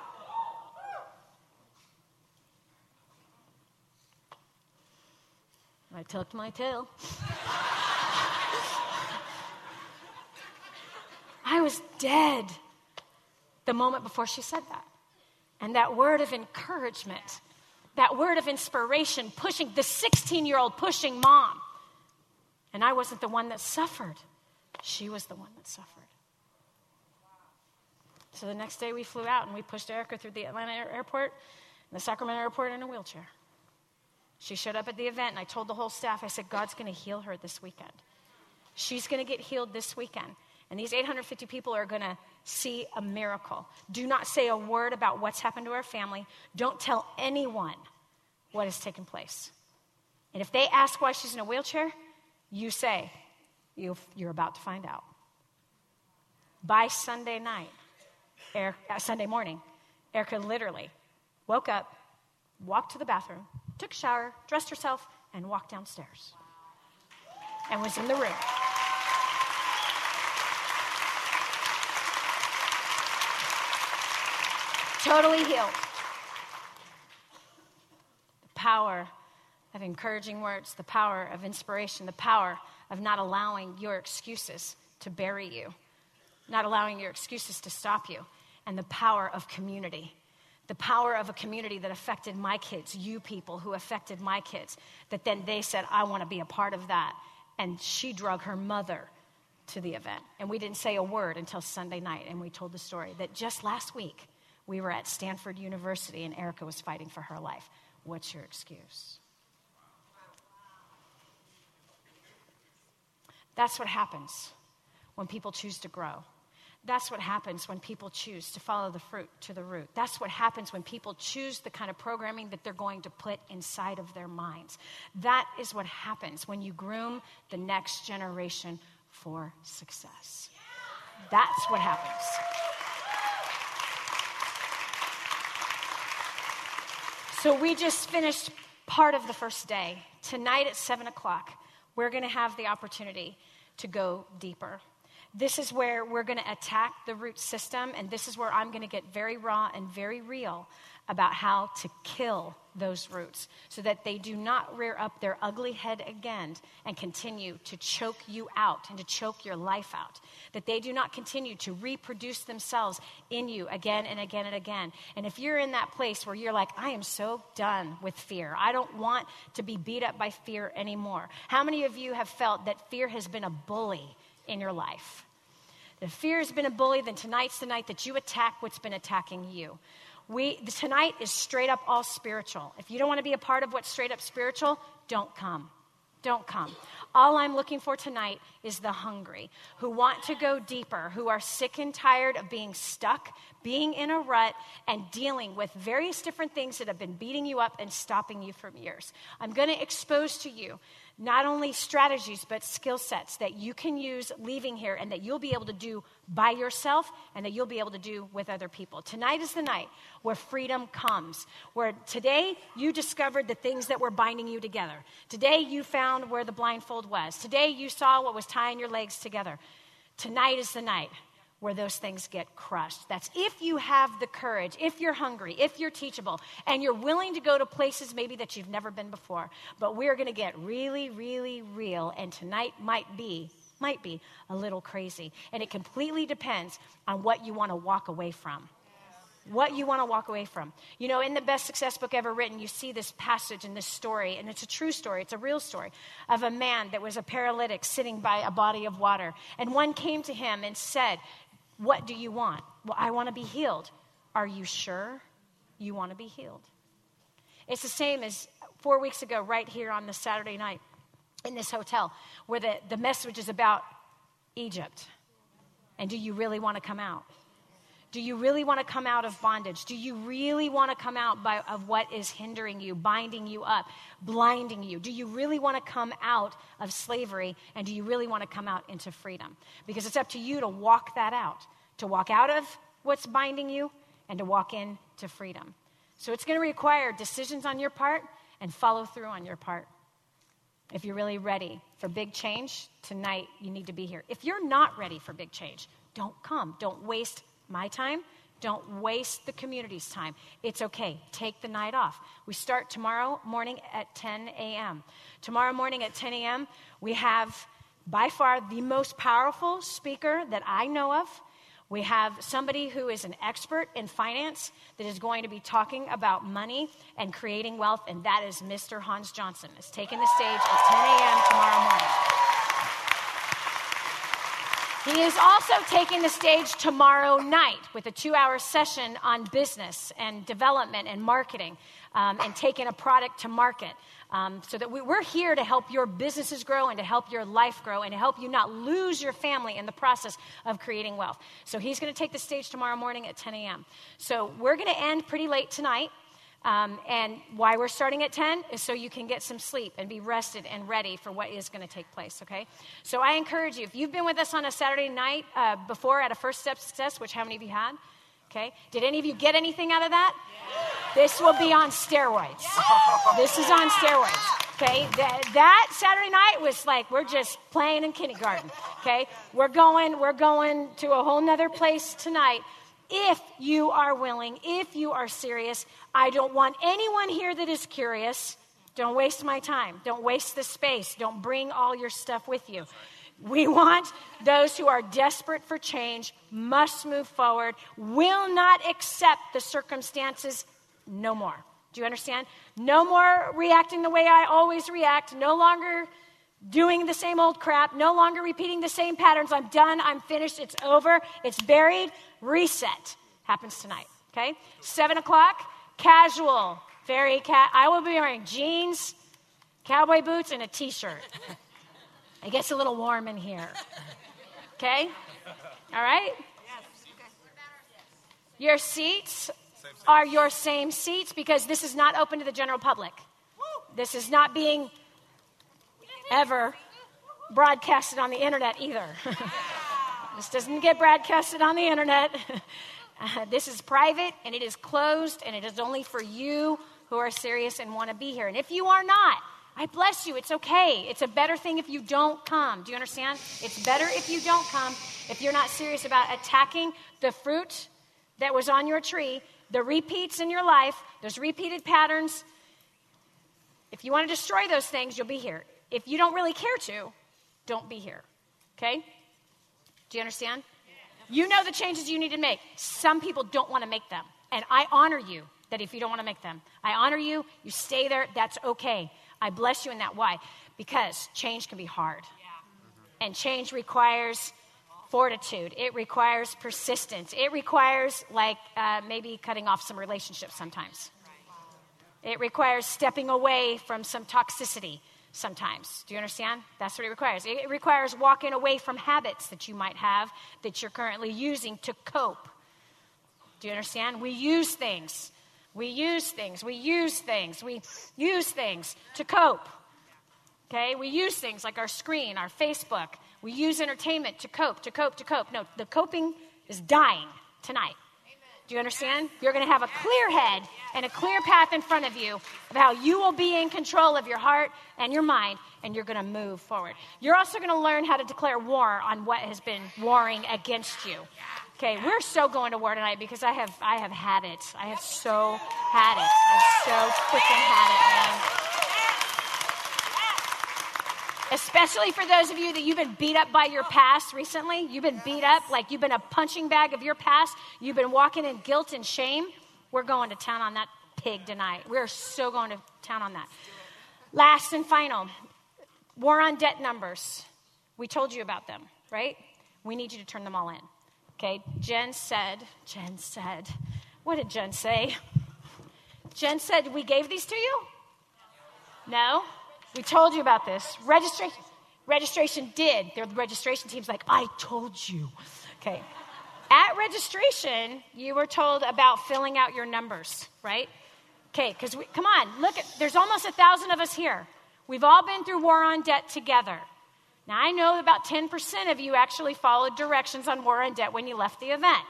I tucked my tail. I was dead the moment before she said that. And that word of encouragement, that word of inspiration, pushing the 16-year-old pushing Mom. And I wasn't the one that suffered. She was the one that suffered. So the next day we flew out and we pushed Erica through the Atlanta airport and the Sacramento airport in a wheelchair. She showed up at the event, and I told the whole staff, I said, God's going to heal her this weekend. She's going to get healed this weekend. And these 850 people are going to see a miracle. Do not say a word about what's happened to our family. Don't tell anyone what has taken place. And if they ask why she's in a wheelchair, you say, you're about to find out. By Sunday morning, Erica literally woke up, walked to the bathroom, took a shower, dressed herself, and walked downstairs. And was in the room. Totally healed. The power of encouraging words, the power of inspiration, the power of not allowing your excuses to bury you, not allowing your excuses to stop you, and the power of community. The power of a community that affected my kids, you people who affected my kids, that then they said, I want to be a part of that. And she drug her mother to the event. And we didn't say a word until Sunday night, and we told the story that just last week, we were at Stanford University, and Erica was fighting for her life. What's your excuse? That's what happens when people choose to grow. That's what happens when people choose to follow the fruit to the root. That's what happens when people choose the kind of programming that they're going to put inside of their minds. That is what happens when you groom the next generation for success. That's what happens. So we just finished part of the first day. Tonight at 7 o'clock, we're going to have the opportunity to go deeper. This is where we're going to attack the root system, and this is where I'm going to get very raw and very real about how to kill those roots so that they do not rear up their ugly head again and continue to choke you out and to choke your life out. That they do not continue to reproduce themselves in you again and again and again. And if you're in that place where you're like, I am so done with fear. I don't want to be beat up by fear anymore. How many of you have felt that fear has been a bully in your life? If fear has been a bully, then tonight's the night that you attack what's been attacking you. Tonight is straight up all spiritual. If you don't want to be a part of what's straight up spiritual, don't come. Don't come. All I'm looking for tonight is the hungry, who want to go deeper, who are sick and tired of being stuck, being in a rut, and dealing with various different things that have been beating you up and stopping you from years. I'm going to expose to you not only strategies, but skill sets that you can use leaving here and that you'll be able to do by yourself and that you'll be able to do with other people. Tonight is the night where freedom comes, where today you discovered the things that were binding you together. Today you found where the blindfold was. Today you saw what was tying your legs together. Tonight is the night where those things get crushed. That's if you have the courage, if you're hungry, if you're teachable, and you're willing to go to places maybe that you've never been before. But we're going to get really, really real, and tonight might be a little crazy. And it completely depends on what you want to walk away from. What you want to walk away from. You know, in the best success book ever written, you see this passage and this story, and it's a true story, it's a real story, of a man that was a paralytic sitting by a body of water. And one came to him and said, what do you want? Well, I want to be healed. Are you sure you want to be healed? It's the same as 4 weeks ago, right here on this Saturday night in this hotel, where the message is about Egypt. And do you really want to come out? Do you really want to come out of bondage? Do you really want to come out of what is hindering you, binding you up, blinding you? Do you really want to come out of slavery, and do you really want to come out into freedom? Because it's up to you to walk that out, to walk out of what's binding you and to walk into freedom. So it's going to require decisions on your part and follow through on your part. If you're really ready for big change, tonight you need to be here. If you're not ready for big change, don't come. Don't waste my time. Don't waste the community's time. It's okay. Take the night off. We start tomorrow morning at 10 a.m. Tomorrow morning at 10 a.m., we have by far the most powerful speaker that I know of. We have somebody who is an expert in finance that is going to be talking about money and creating wealth, and that is Mr. Hans Johnson. Is taking the stage at 10 a.m. tomorrow morning. He is also taking the stage tomorrow night with a 2-hour session on business and development and marketing and taking a product to market. So that we're here to help your businesses grow and to help your life grow and to help you not lose your family in the process of creating wealth. So he's going to take the stage tomorrow morning at 10 a.m. So we're going to end pretty late tonight. And why we're starting at 10 is so you can get some sleep and be rested and ready for what is going to take place, okay? So I encourage you, if you've been with us on a Saturday night before at a First Step Success, which how many of you had? Okay. Did any of you get anything out of that? Yeah. This will be on steroids. Yeah. This is on steroids. Okay. That Saturday night was like, we're just playing in kindergarten. Okay. We're going to a whole nother place tonight. If you are willing, if you are serious, I don't want anyone here that is curious. Don't waste my time. Don't waste the space. Don't bring all your stuff with you. We want those who are desperate for change, must move forward, will not accept the circumstances no more. Do you understand? No more reacting the way I always react. No longer doing the same old crap. No longer repeating the same patterns. I'm done. I'm finished. It's over. It's buried. Reset. Happens tonight. Okay? 7 o'clock. Casual. I will be wearing jeans, cowboy boots, and a t-shirt. It gets a little warm in here. Okay? All right? Your seats are your same seats because this is not open to the general public. This is not being ever broadcasted on the internet either. This doesn't get broadcasted on the internet. This is private and it is closed and it is only for you who are serious and want to be here. And if you are not, I bless you. It's okay. It's a better thing if you don't come. Do you understand? It's better if you don't come, if you're not serious about attacking the fruit that was on your tree, the repeats in your life, those repeated patterns. If you want to destroy those things, you'll be here. If you don't really care to, don't be here. Okay? Do you understand? You know the changes you need to make. Some people don't want to make them. And I honor you that if you don't want to make them. I honor you. You stay there. That's okay. I bless you in that. Why? Because change can be hard. And change requires fortitude. It requires persistence. It requires maybe cutting off some relationships sometimes. It requires stepping away from some toxicity sometimes. Do you understand? That's what it requires. It requires walking away from habits that you might have that you're currently using to cope. Do you understand? We use things. We use things to cope. Okay? We use things like our screen, our Facebook. We use entertainment to cope. No, the coping is dying tonight. Do you understand? You're going to have a clear head and a clear path in front of you of how you will be in control of your heart and your mind, and you're going to move forward. You're also going to learn how to declare war on what has been warring against you. Okay, we're so going to war tonight because I have had it. I have so had it. I've so freaking had it, man. Especially for those of you that you've been beat up by your past recently. You've been beat up, like you've been a punching bag of your past. You've been walking in guilt and shame. We're going to town on that pig tonight. We're so going to town on that. Last and final, war on debt numbers. We told you about them, right? We need you to turn them all in. Okay, Jen said, what did Jen say? Jen said, we gave these to you? No? We told you about this. Registration did. The registration team's like, I told you. Okay. At registration, you were told about filling out your numbers, right? Okay, because come on, look, there's almost 1,000 of us here. We've all been through war on debt together. Now, I know about 10% of you actually followed directions on war on debt when you left the event.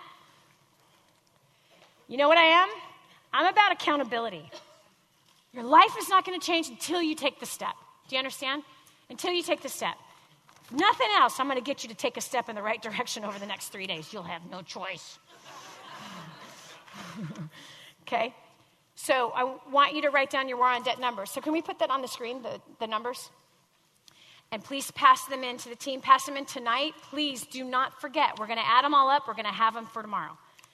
You know what I am? I'm about accountability. Your life is not going to change until you take the step. Do you understand? Until you take the step. If nothing else, I'm going to get you to take a step in the right direction over the next 3 days. You'll have no choice. Okay? So I want you to write down your war on debt numbers. So can we put that on the screen, the numbers? And please pass them in to the team. Pass them in tonight. Please do not forget. We're going to add them all up. We're going to have them for tomorrow.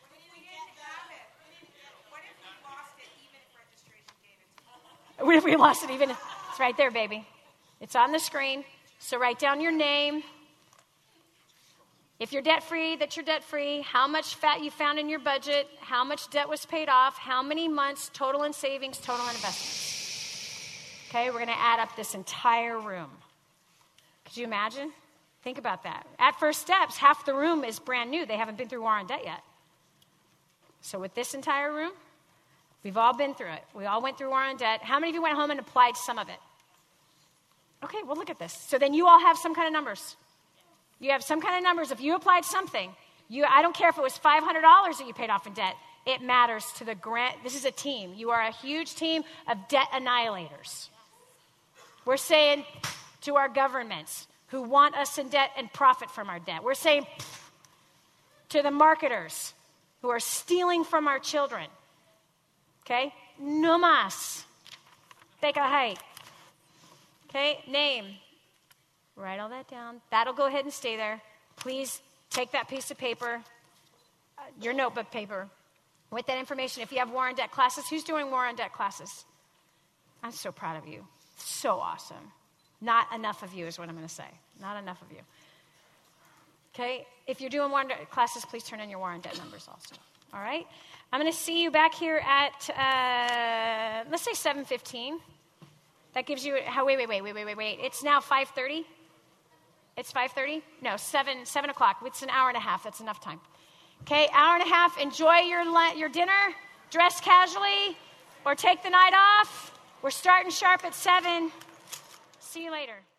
What if we lost it even? It's right there, baby. It's on the screen. So write down your name. If you're debt-free, that you're debt-free. How much fat you found in your budget. How much debt was paid off. How many months total in savings, total in investments. Okay, we're going to add up this entire room. Could you imagine? Think about that. At First Steps, half the room is brand new. They haven't been through war on debt yet. So with this entire room, we've all been through it. We all went through war on debt. How many of you went home and applied some of it? Okay, well, look at this. So then you all have some kind of numbers. You have some kind of numbers. If you applied something, I don't care if it was $500 that you paid off in debt. It matters to the grant. This is a team. You are a huge team of debt annihilators. We're saying to our governments who want us in debt and profit from our debt. We're saying to the marketers who are stealing from our children. Okay? No más. Take a hike. Okay? Name. Write all that down. That'll go ahead and stay there. Please take that piece of paper, your notebook paper, with that information. If you have war on debt classes, who's doing war on debt classes? I'm so proud of you. So awesome. Not enough of you is what I'm going to say. Not enough of you. Okay? If you're doing war on debt classes, please turn in your war on debt numbers also. All right? I'm going to see you back here at, let's say 7:15. That gives you, wait. It's now 5:30. It's 5:30? No, 7 o'clock. It's an hour and a half. That's enough time. Okay, hour and a half. Enjoy your dinner. Dress casually or take the night off. We're starting sharp at 7. See you later.